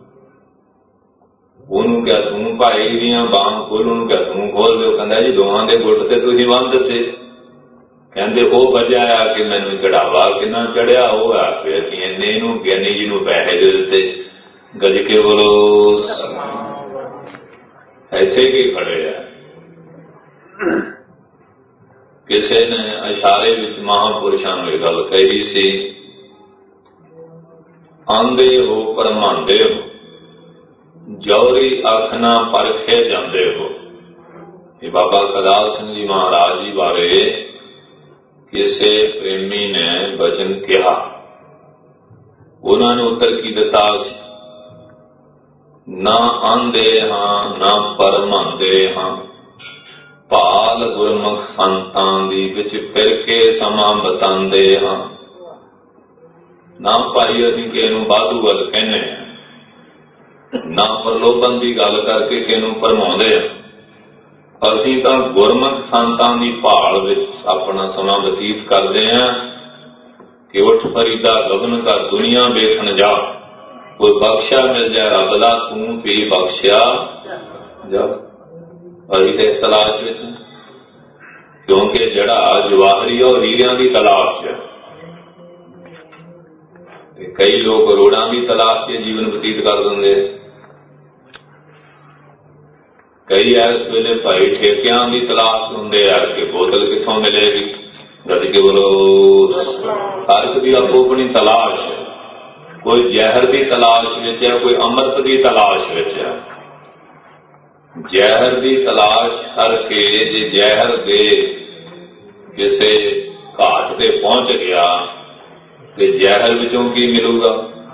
ਉਹਨੂੰ ਕਿਹਾ ਤੂੰ ਭਾਈ ਦੀਆਂ ਬਾਹਾਂ ਖੋਲ, ਉਹਨੂੰ ਕਿਹਾ ਤੂੰ ਖੋਲ ਦਿਓ। ਕਹਿੰਦਾ ਜੀ ਦੋਵਾਂ ਦੇ ਗੁੱਟ ਤੇ ਤੁਸੀਂ ਬੰਨ ਦਿੱਤੇ। ਕਹਿੰਦੇ ਉਹ ਵਜ੍ਹਾ ਆ ਕਿ ਮੈਨੂੰ ਚੜਾਵਾ ਕਿੰਨਾ ਚੜਿਆ, ਉਹ ਆ ਕਿ ਅਸੀਂ ਇੰਨੇ ਨੂੰ ਗਿਆਨੀ ਜੀ ਨੂੰ ਪੈਸੇ ਦੇ ਦਿੱਤੇ। ਗੱਜ ਕੇ ਬੋਲੋ ਇੱਥੇ ਕੀ ਖੜੇ ਆ। ਕਿਸੇ ਨੇ ਇਸ਼ਾਰੇ ਵਿੱਚ ਮਹਾਂਪੁਰਸ਼ਾਂ ਨੂੰ ਇਹ ਗੱਲ ਕਹੀ ਸੀ, ਆਂਦੇ ਹੋ ਪਰਮਾਂਦੇ ਹੋ, ਜੌਹਰੀ ਅੱਖ ਨਾ ਪਰਖੇ ਜਾਂਦੇ ਹੋ। ਇਹ ਬਾਬਾ ਖਦਾਲ ਸਿੰਘ ਜੀ ਮਹਾਰਾਜ ਜੀ ਬਾਰੇ ਕਿਸੇ ਪ੍ਰੇਮੀ ਨੇ ਬਚਨ ਕਿਹਾ। ਉਹਨਾਂ ਨੇ ਉੱਤਰ ਕੀ ਦਿੱਤਾ ਸੀ? ਨਾ ਆਂਦੇ ਹਾਂ ਨਾ ਪਰਮਾਂਦੇ ਹਾਂ, ਭਾਲ ਗੁਰਮੁਖ ਸੰਤਾਂ ਦੀ ਵਿੱਚ ਫਿਰ ਕੇ ਸਮਾਂ ਬਤਾਉਂਦੇ ਹਾਂ। ਨਾ ਭਾਈ ਅਸੀਂ ਕਿਸੇ ਨੂੰ ਵਾਧੂ ਗੱਲ ਕਹਿੰਦੇ ਹਾਂ, ਨਾ ਪ੍ਰਲੋਭਨ ਦੀ ਗੱਲ ਕਰਕੇ ਕਿਸੇ ਨੂੰ ਭਰਮਾਉਂਦੇ ਹਾਂ। ਅਸੀਂ ਤਾਂ ਗੁਰਮੁਖ ਸੰਤਾਂ ਦੀ ਭਾਲ ਵਿੱਚ ਆਪਣਾ ਸਮਾਂ ਬਤੀਤ ਕਰਦੇ ਹਾਂ ਕਿ ਉੱਠ ਫਰੀਦਾ ਗਗਨ ਕਾ ਦੁਨੀਆ ਵੇਖਣ ਜਾ, ਕੋਈ ਬਖਸ਼ਿਆ ਮਿਲ ਜਾਏ ਰੱਬ ਦਾ, ਤੂੰ ਵੀ ਬਖਸ਼ਿਆ ਜਾ। ਅਸੀਂ ਤੇ ਤਲਾਸ਼ ਵਿੱਚ, ਕਿਉਂਕਿ ਜਿਹੜਾ ਜਵਾਹਰੀ ਉਹ ਹੀਰਿਆਂ ਦੀ ਤਲਾਸ਼ ਚ, ਤੇ ਕਈ ਲੋਕ ਕਰੋੜਾਂ ਦੀ ਤਲਾਸ਼ ਚ ਜੀਵਨ ਬਤੀਤ ਕਰ ਦਿੰਦੇ। कई इस वेले भाई ठेकियां की तलाश होंगे यार कि बोतल कितों मिलेगी, गज के बोलो। हर एक की आपो अपनी तलाश है, कोई जहर की तलाश विच है, कोई अमृत की तलाश विच है। जहर की तलाश करके जे जहर दे किसी घाट से पहुंच गया तो जहर विचों की मिलूगा?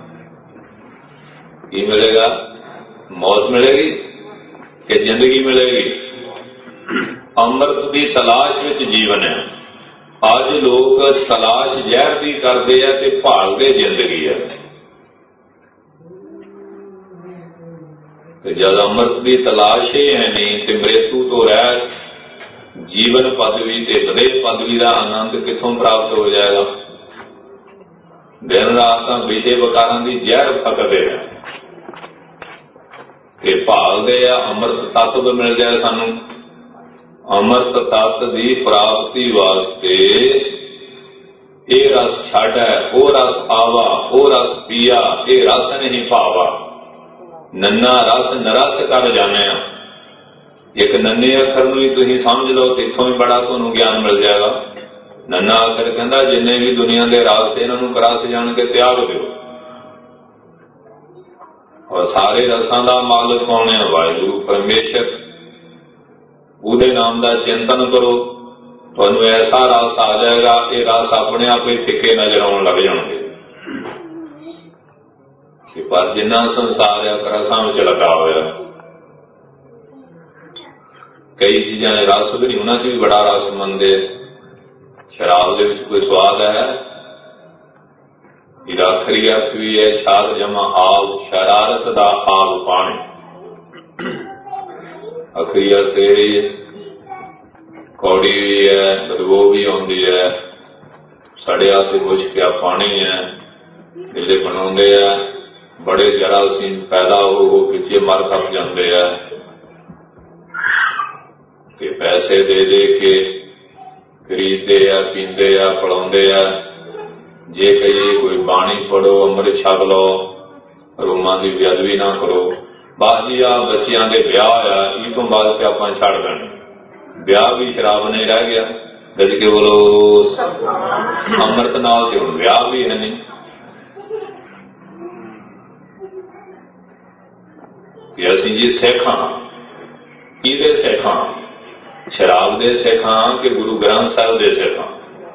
की मिलेगा? मौत मिलेगी कि जिंदगी मिलेगी? अमृत की तलाश विच जीवन है। अज लोग तलाश जहर की करते हैं ते भालदे जिंदगी है। जब अमृत की तलाश ही है नहीं तो मृत्यु तो रह जीवन पदवी ते विदेह पदवी का आनंद कितों प्राप्त हो जाएगा? दिन रात विषय विकारां की जहर फकदे हैं ते भालदे आ अमृत तत्व मिल जाए सानू। अमृत तत्व की प्राप्ति वास्ते ये रस छड़ है, वो रस आवा, वो रस पिया, ये रस नहीं पावा। नन्ना रस नरस कर जाने। एक नन्हे अखर नूं ही तुसीं समझ लो तो इत्थों ही बड़ा तुहानूं ज्ञान मिल जाएगा। नन्ना अखर कहंदा जिन्ने भी दुनिया के रास इन्हां नूं रस जान के त्याग दिओ। और सारे रसां दा मालिक कौन है? वाहिगुरू परमेश्वर। उहदे नाम का चिंतन करो, तुहानूं ऐसा रस आ जाएगा, ये रस अपने आप ही फिक्के नजर आउण लग जाणगे। पर जिन्ना संसार है रसां विच लगा होया, कई चीज़ां ने रस भी नहीं, उन्हां च भी बड़ा रस मंदे। शराब दे विच कोई स्वाद है? आखिरी अर्थ भी है छाद जमा आव, शरारत दा आव पानी। आखिरी अर्थ कौड़ी भी है, बदबू भी आउंदी है, सड़िया ते मुश्किया पानी है। जिले बनाउंदे है बड़े जरासीम पैदा हो पिछे मर खप जाते हैं कि पैसे दे दे के खरीदते है, पींदे है, पढ़ाउंदे है। जे कहिए कोई बाणी पढ़ो, अमृत छक लो, रूमां की बेअदबी ना करो। बस जी आ बच्चियां दे ब्याह आ, इस तो बाद से आप छड़ देने। ब्याह भी शराब नहीं रह गया, गज के बोलो अमृत नाल ते ब्याह भी है नहीं। असीं जी सिख हाँ, किहदे सिख हाँ? शराब दे सिख हाँ कि गुरु ग्रंथ साहिब दे सिख हाँ?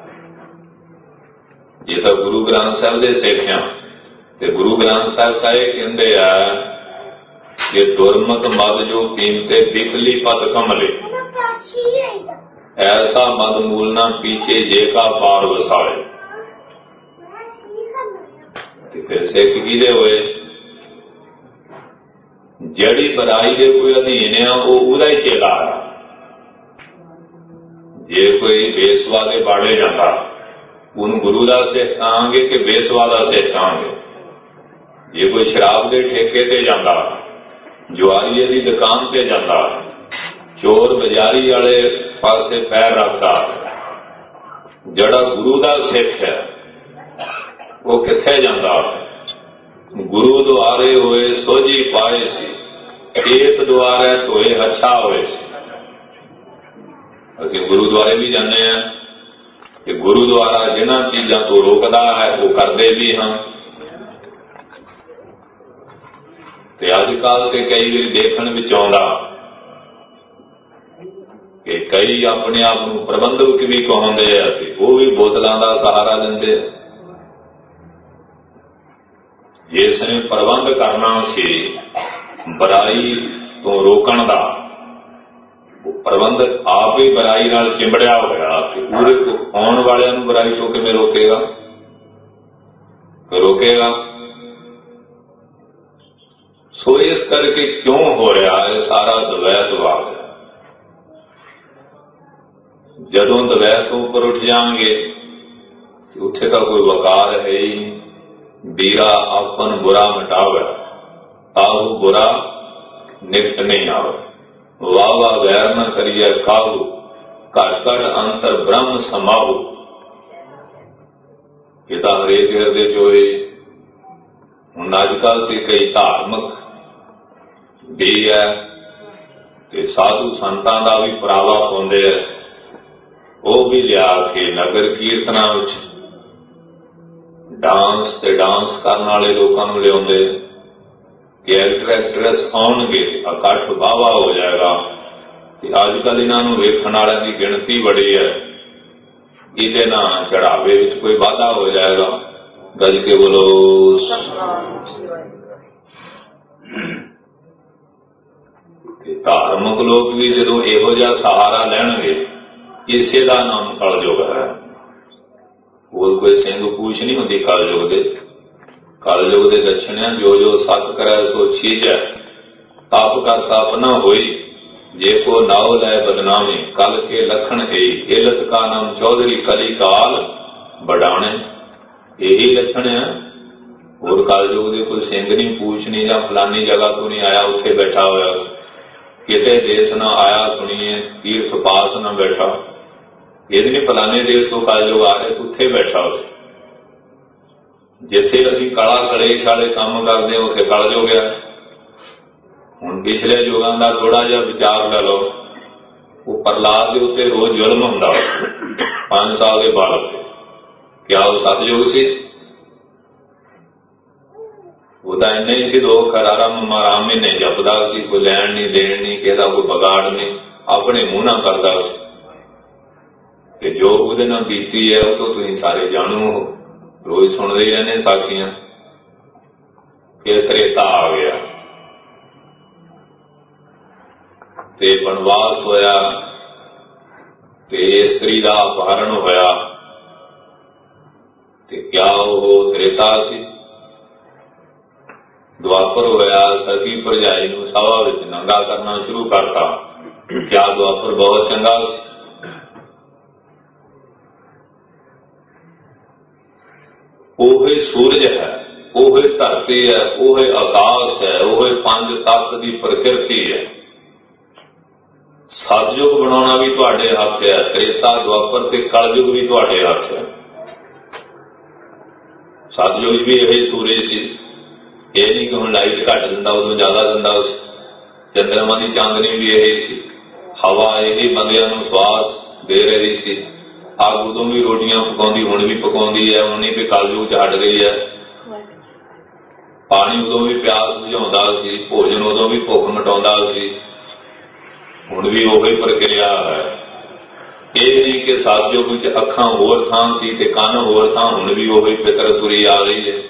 जे तो गुरु ग्रंथ साहिब दे सिख हाँ ते गुरु ग्रंथ साहिब का यह कहते हैं कि दुरमत मद जो पीमते बिकली पद कमले, ऐसा मद मूलना पीछे जे का पार वसाए। फिर सिख किहदे होए? जड़ी बराई दे कोई अधीन है वो उहदा ही चेला है। जे कोई बेसवा दे बाड़े जाता उन्होंने गुरु का सिख कहांगे कि बेसवा का सिख कहांगे। जे कोई शराब के ठेके ते जाता, जुआरीए की दुकान ते जाता, चोर बाजारी वाले पासे पैर रखता, जड़ा गुरु का सिख है वो किथे जाता? गुरु द्वारे होए सोझी पाए सी, खेत द्वारे धोए हच्छा होए सी। असीं गुरुद्वारे भी जाने हैं कि गुरु द्वारा जिन्हां चीज़ां तो रोकदा है वो करते भी हाँ। ते अजकल ते कई बार देखण विच आउंदा कि कई अपने आप नूं प्रबंधक भी कहाउंदे आ ते वो भी बोतलां दा सहारा दिंदे। जिसने प्रबंध करना सी बुराई तो रोकण दा, प्रबंधक आप ही बुराई नाल चिंबड़िया होया कि पूरे आने वाले बुराई तो किवें रोकेगा? रोकेगा। सो इस करके क्यों हो रहा है सारा द्वैतवाद? जदों द्वैत ऊपर उठ जाएंगे उत्थे का कोई वकार है ही नहीं। बीरा अपन बुरा मिटावे, ताहू बुरा निकट नहीं आवे। वावा वैर न करिए काबू, घर कर अंतर ब्रह्म समाहू। पिता हरेक हृदय चोए। हुण अजकल ते कई धार्मिक भी है ਤੇ ਸਾਧੂ ਸੰਤਾਂ ਦਾ ਵੀ ਪੁਰਾਵਾ ਪਾਉਂਦੇ ਆ, ਉਹ ਵੀ ਲਿਆ ਕੇ ਨਗਰ ਕੀਰਤਨਾਂ ਵਿੱਚ ਡਾਂਸ ਤੇ ਡਾਂਸ ਕਰਨ ਵਾਲੇ ਲੋਕਾਂ ਨੂੰ ਲਿਆਉਂਦੇ ਕਿ ਐਕਟਰ ਐਕਟਰੈਸ ਆਉਣਗੇ, ਇਕੱਠ ਵਾਹਵਾ ਹੋ ਜਾਏਗਾ। ਤੇ ਅੱਜ ਕੱਲ੍ਹ ਇਹਨਾਂ ਨੂੰ ਵੇਖਣ ਵਾਲਿਆਂ ਦੀ ਗਿਣਤੀ ਬੜੀ ਹੈ, ਇਹਦੇ ਨਾਲ ਚੜਾਵੇ ਵਿੱਚ ਕੋਈ ਵਾਧਾ ਹੋ ਜਾਏਗਾ। ਗੱਜ ਕੇ ਬੋਲੋ। ਧਾਰਮਿਕ ਲੋਕ ਵੀ ਜਦੋਂ ਇਹੋ ਜਿਹਾ ਸਹਾਰਾ ਲੈਣਗੇ, ਇਸੇ ਦਾ ਨਾਮ ਕਲਯੁਗ ਹੈ। ਹੋਰ ਕੋਈ ਸਿੰਘ ਪੂਛ ਨਹੀਂ ਹੁੰਦੀ ਕਲਯੁਗ ਦੇ। ਕਲਯੁਗ ਦੇ ਲੱਛਣ ਹੈ ਜੋ ਜੋ ਸਤ ਕਰੈ ਸੋ ਛੀਜੈ, ਤਪ ਕਰ ਤਪ ਨਾ ਹੋਈ, ਜੇ ਕੋ ਨਾਉ ਲੈ ਬਦਨਾਮੀ, ਕਲ ਕੇ ਲਖਣ ਏਈ, ਇਲਤ ਕਾ ਨਾਮ ਚੌਧਰੀ ਕਲੀ ਕਾਲ ਬੜਾਣੇ। ਇਹੀ ਲੱਛਣ ਹੈ। ਹੋਰ ਕਲਯੁਗ ਦੇ ਕੋਈ ਸਿੰਘ ਨਹੀਂ, ਪੂਛ ਨਹੀਂ, ਜਾਂ ਫਲਾਨੀ ਜਗ੍ਹਾ ਤੋਂ ਨਹੀਂ ਆਇਆ ਉੱਥੇ ਬੈਠਾ ਹੋਇਆ, ਕਿਤੇ ਦੇਸ਼ ਨਾ ਆਇਆ ਸੁਣੀਏ ਤੀਰਥ ਪਾਸ ਨਾ ਬੈਠਾ। ਇਹਦੇ ਨਹੀਂ ਫਲਾਨੇ ਦੇਸ਼ ਤੋਂ ਕਲਯੁਗ ਆ ਰਿਹਾ, ਉੱਥੇ ਬੈਠਾ ਉਸ। ਜਿੱਥੇ ਅਸੀਂ ਕਲਾ ਕਲੇਸ਼ ਵਾਲੇ ਕੰਮ ਕਰਦੇ ਹਾਂ ਉੱਥੇ ਕਲਯੁਗ ਆ। ਹੁਣ ਪਿਛਲੇ ਯੁਗਾਂ ਦਾ ਥੋੜਾ ਜਿਹਾ ਵਿਚਾਰ ਲੈ ਲਓ। ਉਹ ਪ੍ਰਹਲਾਦ ਦੇ ਉੱਤੇ ਰੋਜ਼ ਜ਼ੁਲਮ ਹੁੰਦਾ, 5 ਸਾਲ ਦੇ ਬਾਲਕ ਤੇ। ਕਿਆ ਉਹ ਸਤਯੁਗ ਸੀ? ਉਹਦਾ ਇੰਨਾ ਹੀ ਸੀ, 2 ਖਰਾਰਾ ਰਾਮ ਮਹੀਨੇ ਜਪਦਾ ਸੀ, ਕੋਈ ਲੈਣ ਨਹੀਂ ਦੇਣ ਨਹੀਂ, ਕਿਹਦਾ ਕੋਈ ਬਗਾੜ ਨਹੀਂ, ਆਪਣੇ ਮੂੰਹ ਨਾਲ ਕਰਦਾ ਸੀ। ਤੇ ਜੋ ਉਹਦੇ ਨਾਲ ਬੀਤੀ ਹੈ ਉਹ ਤੋਂ ਤੁਸੀਂ ਸਾਰੇ ਜਾਣੂ ਹੋ, ਰੋਜ਼ ਸੁਣਦੇ ਹੀ ਰਹਿੰਦੇ ਸਾਖੀਆਂ। ਫਿਰ ਤ੍ਰੇਤਾ ਆ ਗਿਆ ਤੇ ਬਨਵਾਸ ਹੋਇਆ ਤੇ ਇਸਤਰੀ ਦਾ ਅਪਹਰਨ ਹੋਇਆ। ਤੇ ਕਿਆ ਉਹ ਤ੍ਰੇਤਾ ਸੀ? ਦੁਆਪਰ ਹੋਇਆ, ਸਗੀ ਭਰਜਾਈ ਨੂੰ ਸਭਾ ਵਿੱਚ ਨੰਗਾ ਕਰਨਾ ਸ਼ੁਰੂ ਕਰਤਾ। ਕਿਆ ਦੁਆਪਰ ਬਹੁਤ ਚੰਗਾ ਸੀ? ਉਹ ਸੂਰਜ ਹੈ, ਉਹ ਧਰਤੀ ਹੈ, ਉਹ ਆਕਾਸ਼ ਹੈ, ਉਹ 5 ਤੱਤ ਦੀ ਪ੍ਰਕਿਰਤੀ ਹੈ। ਸਤਯੁਗ ਬਣਾਉਣਾ ਵੀ ਤੁਹਾਡੇ ਹੱਥ ਹੈ, ਤ੍ਰੇਤਾ ਦੁਆਪਰ ਤੇ ਕਲਯੁਗ ਵੀ ਤੁਹਾਡੇ ਹੱਥ ਹੈ। ਸਤਯੁਗ ਵੀ ਇਹ ਸੂਰਜ ਸੀ, ਇਹ ਨਹੀਂ ਕਿ ਹੁਣ ਲਾਈਟ ਘੱਟ ਦਿੰਦਾ ਉਦੋਂ ਜ਼ਿਆਦਾ ਦਿੰਦਾ ਸੀ। ਚੰਦਰਮਾ ਦੀ ਚਾਂਦਨੀ ਵੀ ਇਹ ਸੀ, ਹਵਾ ਇਹ ਬੰਦਿਆਂ ਨੂੰ ਸਵਾਸ ਦੇ ਰਹੀ ਸੀ। ਅੱਗ ਉਦੋਂ ਵੀ ਰੋਟੀਆਂ ਪਕਾਉਂਦੀ, ਹੁਣ ਵੀ ਪਕਾਉਂਦੀ ਹੈ, ਹੁਣ ਨਹੀਂ ਕਿ ਕਲਯੁਗ ਚ ਹਟ ਗਈ ਹੈ। ਪਾਣੀ ਉਦੋਂ ਵੀ ਪਿਆਸ ਬੁਝਾਉਂਦਾ ਸੀ, ਭੋਜਨ ਉਦੋਂ ਵੀ ਭੁੱਖ ਮਿਟਾਉਂਦਾ ਸੀ, ਹੁਣ ਵੀ ਉਹੀ ਪ੍ਰਕਿਰਿਆ ਹੈ। ਇਹ ਨਹੀਂ ਕਿ ਸਤਯੁਗ ਵਿੱਚ ਅੱਖਾਂ ਹੋਰ ਥਾਂ ਸੀ ਤੇ ਕੰਨ ਹੋਰ ਥਾਂ, ਹੁਣ ਵੀ ਉਹੀ ਫਿਤਰ ਤੁਰੀ ਆ ਰਹੀ ਹੈ।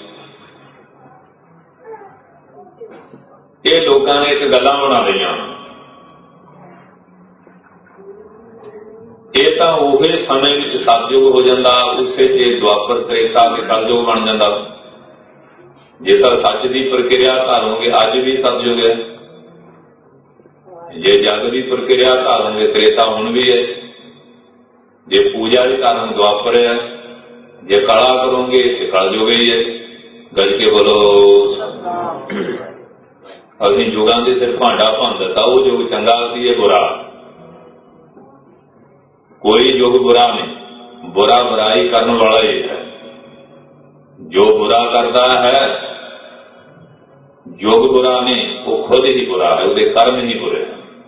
ਇਹ ਲੋਕਾਂ ਨੇ ਇੱਕ ਗੱਲਾਂ ਬਣਾ ਲਈਆਂ। ਇਹ ਤਾਂ ਉਹੇ ਸਮੇਂ ਵਿੱਚ ਸਤਯੁਗ ਹੋ ਜਾਂਦਾ, ਉਸੇ ਜੇ ਦੁਆਪਰ ਤ੍ਰੇਤਾ ਤੇ ਕਲਯੁਗ ਬਣ ਜਾਂਦਾ। ਜੇਕਰ ਸੱਚ ਦੀ ਪ੍ਰਕਿਰਿਆ ਧਾਰੋਗੇ ਅੱਜ ਵੀ ਸਤਯੁਗ ਹੈ, ਜੇ ਜਗ ਦੀ ਪ੍ਰਕਿਰਿਆ ਧਾਰੋਗੇ ਤ੍ਰੇਤਾ ਹੁਣ ਵੀ ਹੈ, ਜੇ ਪੂਜਾ ਦੀ ਧਾਰਨ ਦੁਆਪਰ ਹੈ, ਜੇ ਕਲਾ ਕਰੋਗੇ ਤੇ ਕਲਯੁਗ ਹੀ ਹੈ। ਗੱਜ ਕੇ ਬੋਲੋ। ਅਸੀਂ ਯੁਗਾਂ ਦੇ ਸਿਰ ਭਾਂਡਾ ਭੰਨ ਦਿੱਤਾ, ਉਹ ਯੁਗ ਚੰਗਾ ਸੀ, ਇਹ ਬੁਰਾ। ਕੋਈ ਯੁਗ ਬੁਰਾ ਨਹੀਂ, ਬੁਰਾ ਬੁਰਾਈ ਕਰਨ ਵਾਲਾ ਹੀ ਹੈ। ਜੋ ਬੁਰਾ ਕਰਦਾ ਹੈ ਯੁਗ ਬੁਰਾ ਨਹੀਂ, ਉਹ ਖੁਦ ਹੀ ਬੁਰਾ ਹੈ, ਉਹਦੇ ਕਰਮ ਹੀ ਬੁਰੇ।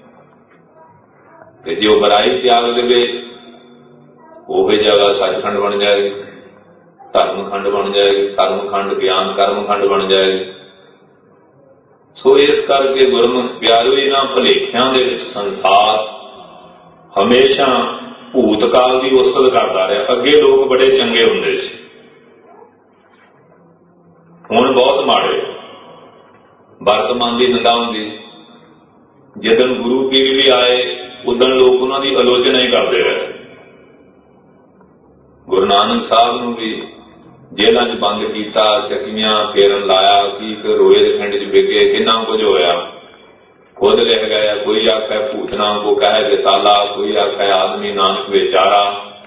ਤੇ ਜੇ ਉਹ ਬੁਰਾਈ ਤਿਆਗ ਦੇਵੇ, ਉਹ ਜਗ੍ਹਾ ਸੱਚਖੰਡ ਬਣ ਜਾਏਗੀ, ਧਰਮਖੰਡ ਬਣ ਜਾਏਗੀ, ਧਰਮਖੰਡ ਗਿਆਨ ਕਰਮਖੰਡ ਬਣ ਜਾਏਗੀ। ਸੋ ਇਸ ਕਰਕੇ ਗੁਰਮੁਖ ਪਿਆਰਿਓ, ਇਹਨਾਂ ਭੁਲੇਖਿਆਂ ਦੇ ਵਿੱਚ ਸੰਸਾਰ ਹਮੇਸ਼ਾ ਭੂਤਕਾਲ ਦੀ ਉਸਤਤ ਕਰਦਾ ਰਿਹਾ। ਅੱਗੇ ਲੋਕ ਬੜੇ ਚੰਗੇ ਹੁੰਦੇ ਸੀ, ਹੁਣ ਬਹੁਤ ਮਾੜੇ। ਵਰਤਮਾਨ ਦੀ ਨਿੰਦਾ ਹੁੰਦੀ, ਜਦੋਂ ਗੁਰੂ ਪੀਰ ਵੀ ਆਏ ਉਦੋਂ ਲੋਕ ਉਹਨਾਂ ਦੀ ਆਲੋਚਨਾ ਹੀ ਕਰਦੇ ਰਹੇ। ਗੁਰੂ ਨਾਨਕ ਸਾਹਿਬ ਨੂੰ ਵੀ ਜੇਲ੍ਹਾਂ 'ਚ ਬੰਦ ਕੀਤਾ, ਚੱਕੀਆਂ ਫੇਰਨ ਲਾਇਆ, ਕੀ ਰੋਏ ਦੇ ਖੰਡ 'ਚ ਵਿਕੇ, ਕਿੰਨਾ ਕੁਝ ਹੋਇਆ। ਖੁਦ ਲਿਖ ਗਏ, ਕੋਈ ਆਖੇ ਭੂਤਨਾ ਕੋ ਕਹੇ ਵਿਸਾਲਾ, ਕੋਈ ਆਖੇ ਆਦਮੀ ਨਾਨਕ ਵਿਚਾਰਾ।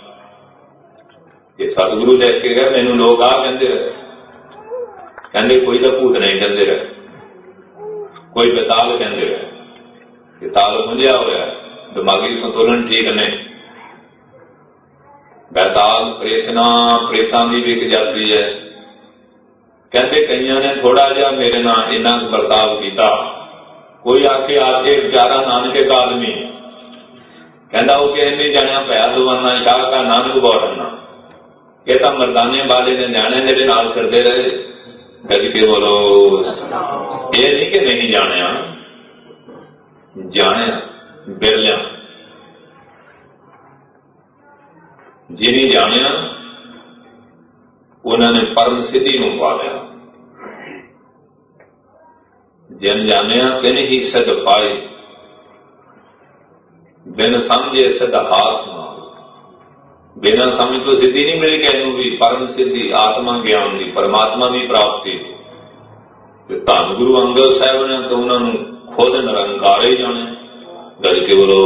ਇਹ ਸਤਿਗੁਰੂ ਲਿਖ ਕੇ ਗਏ, ਮੈਨੂੰ ਲੋਕ ਆ ਕਹਿੰਦੇ ਰਹੇ, ਕਹਿੰਦੇ ਕੋਈ ਤਾਂ ਭੂਤ ਨਹੀਂ ਕਹਿੰਦੇ ਰਹੇ, ਕੋਈ ਬੇਤਾਲ ਕਹਿੰਦੇ ਰਹੇ। ਬੇਤਾਲ ਸਮਝਿਆ ਹੋਇਆ, ਦਿਮਾਗੀ ਸੰਤੁਲਨ ਠੀਕ ਨਹੀਂ। ਬੇਤਾਲ ਪ੍ਰੇਤਾਂ ਦੀ ਵੀ ਇੱਕ ਜਾਤੀ ਹੈ। ਕਹਿੰਦੇ ਕਈਆਂ ਨੇ ਥੋੜਾ ਜਿਹਾ ਮੇਰੇ ਨਾਲ ਇੰਨਾ ਵਰਤਾਵ ਕੀਤਾ कोई आके आके बेचारा नानके का आदमी कहता वो कि नहीं जाने पैया दवाना शाह का नानक बोलना ये तो मरदाने वाले ने जाने मेरे नाल करते रहे गज के बोलो ये नहीं कि नहीं जाने जाने बिरलिया जिन्हें जाने उन्होंने परम सिद्धि में पा लिया जिन जाने बिन ही सिद्ध पाए बिन समझे सिद्ध हाथ बिना समझ तो सिद्धि नहीं मिली कहूँ भी परम सिद्धि आत्मा ज्ञान की परमात्मा की प्राप्ति धन गुरु अंगद साहब ने तो उन्होंने खुद निरंकार ही जाने गज के बोलो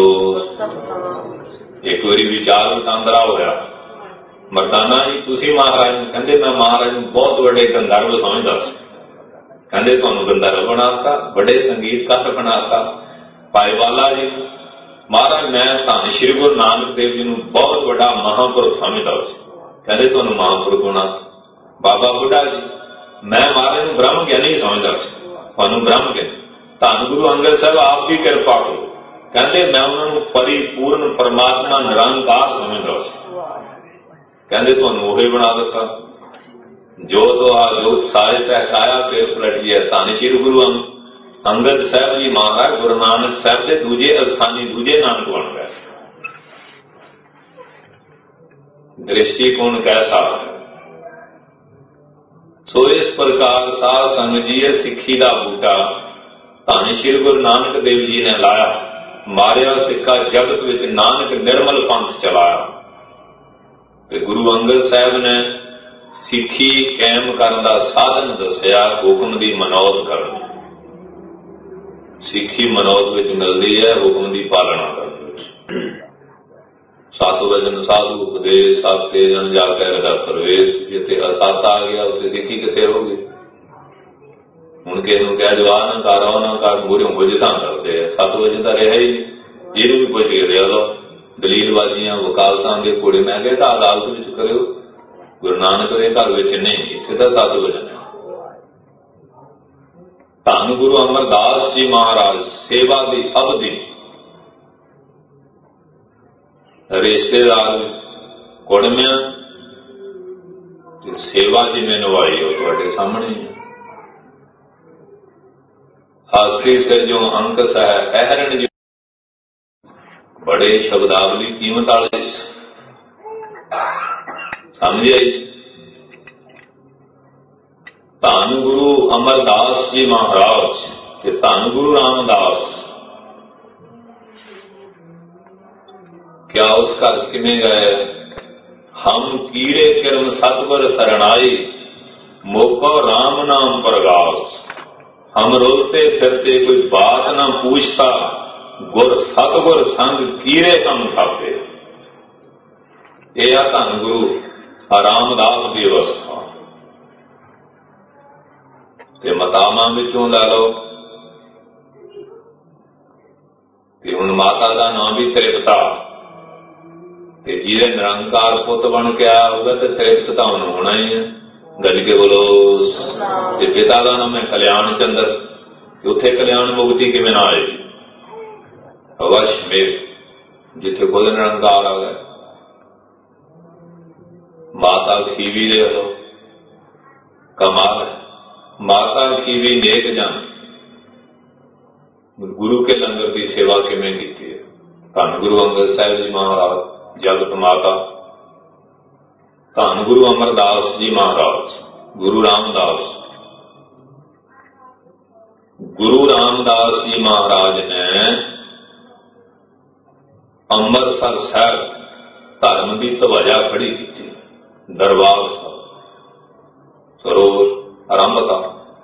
एक बारी विचार वटांदरा होया मरदाना जी तुसी महाराज कहते मैं महाराज बहुत बड़े गंधर्व समझदा सी कहते तुहानू गंधर्व बनाता बड़े संगीतकार बनाता पाईवाला जी महाराज मैं धन श्री गुरु नानक देव जी बहुत बड़ा महापुरुष समझदा सी कहते तुहानू महापुरुष बना बाबा बुढ़ा जी मैं महाराज ब्रह्म ज्ञानी समझदा सी तुहानू ब्रह्म ज्ञानी धन गुरु अंगद साहब आप भी कृपा करो कहते मैं उन्होंने परिपूर्ण परमात्मा निरंकार समझदा सी कहते तुहानू ओही बना दिता जो तो आ जोत सारे सहकाया फिर पलटी है धन श्री गुरु अंगद साहब जी महाराज गुरु नानक साहब के दूजे अस्थानी दूजे नानक बन गए दृष्टिकोण कैसा है सो इस प्रकार साध संग जी सिक्खी का बूटा धन श्री गुरु नानक देव जी ने लाया मारिया सिक्का जगत विच नानक निर्मल पंथ चलाया ते गुरु अंगद साहब ने सिक्खी कायम करने का साधन दसिया हुक्म की मनौत करनी सिक्खी मनौत विच मिलती है हुक्म की पालना करने सत वचन साधु उपदेश सत तेजन जाकर प्रवेश जिते असत आ गया उत्ते सिक्खी कितने हो गई हूँ किसी कह दो आ ना कर आ ना कर मूहरों बुझता करते सत वचन तो रहा ही नहीं भी पुछ के दे दो दलीलबाजियां वकालतां के घोड़े मैं कहता अदालत में करो गुरु नानक के घर में नहीं इतने तो सत वचन है धन गुरु अमरदास जी महाराज सेवा की अवधि रिश्तेदार कुड़मिया सेवा जिमें निभाई हो थोड़े सामने ही आखिरी से जो अंक है अहरण जी बड़े शब्दावली कीमत वाले समझ आई धन गुरु अमरदास जी महाराज ते धन गुरु रामदास क्या उस घर किमें गए हम कीड़े किरम सतवर शरणाई मोको राम नाम प्रगास हम रोते फिरते कोई बात ना पूछता गुर सतगुर संग कीड़े सम खाते यह धन गुरु रामदास की अवस्था मतावां विचों लै लो हुण माता का नाम भी तृप्ता जिहदे निरंकार पुत बन के आया होगा तो तृप्त तो होना ही है गज के बोलो पिता का नाम है कल्याण चंद्र उत्थे कल्याण मुक्ति किवें ना आएगी अवश्य में जिथे खुद निरंकार आ गए माता खीवी ले लो कमाल है माता खीवी नेक जन गुरु के लंगर की सेवा किवें कीती है धन गुरु अंगद साहब जी महाराज जगत माता धन गुरु अमरदास जी महाराज गुरु रामदास जी महाराज ने अमृतसर साहब धर्म की ध्वजा खड़ी की दरबार सरोवर आरंभता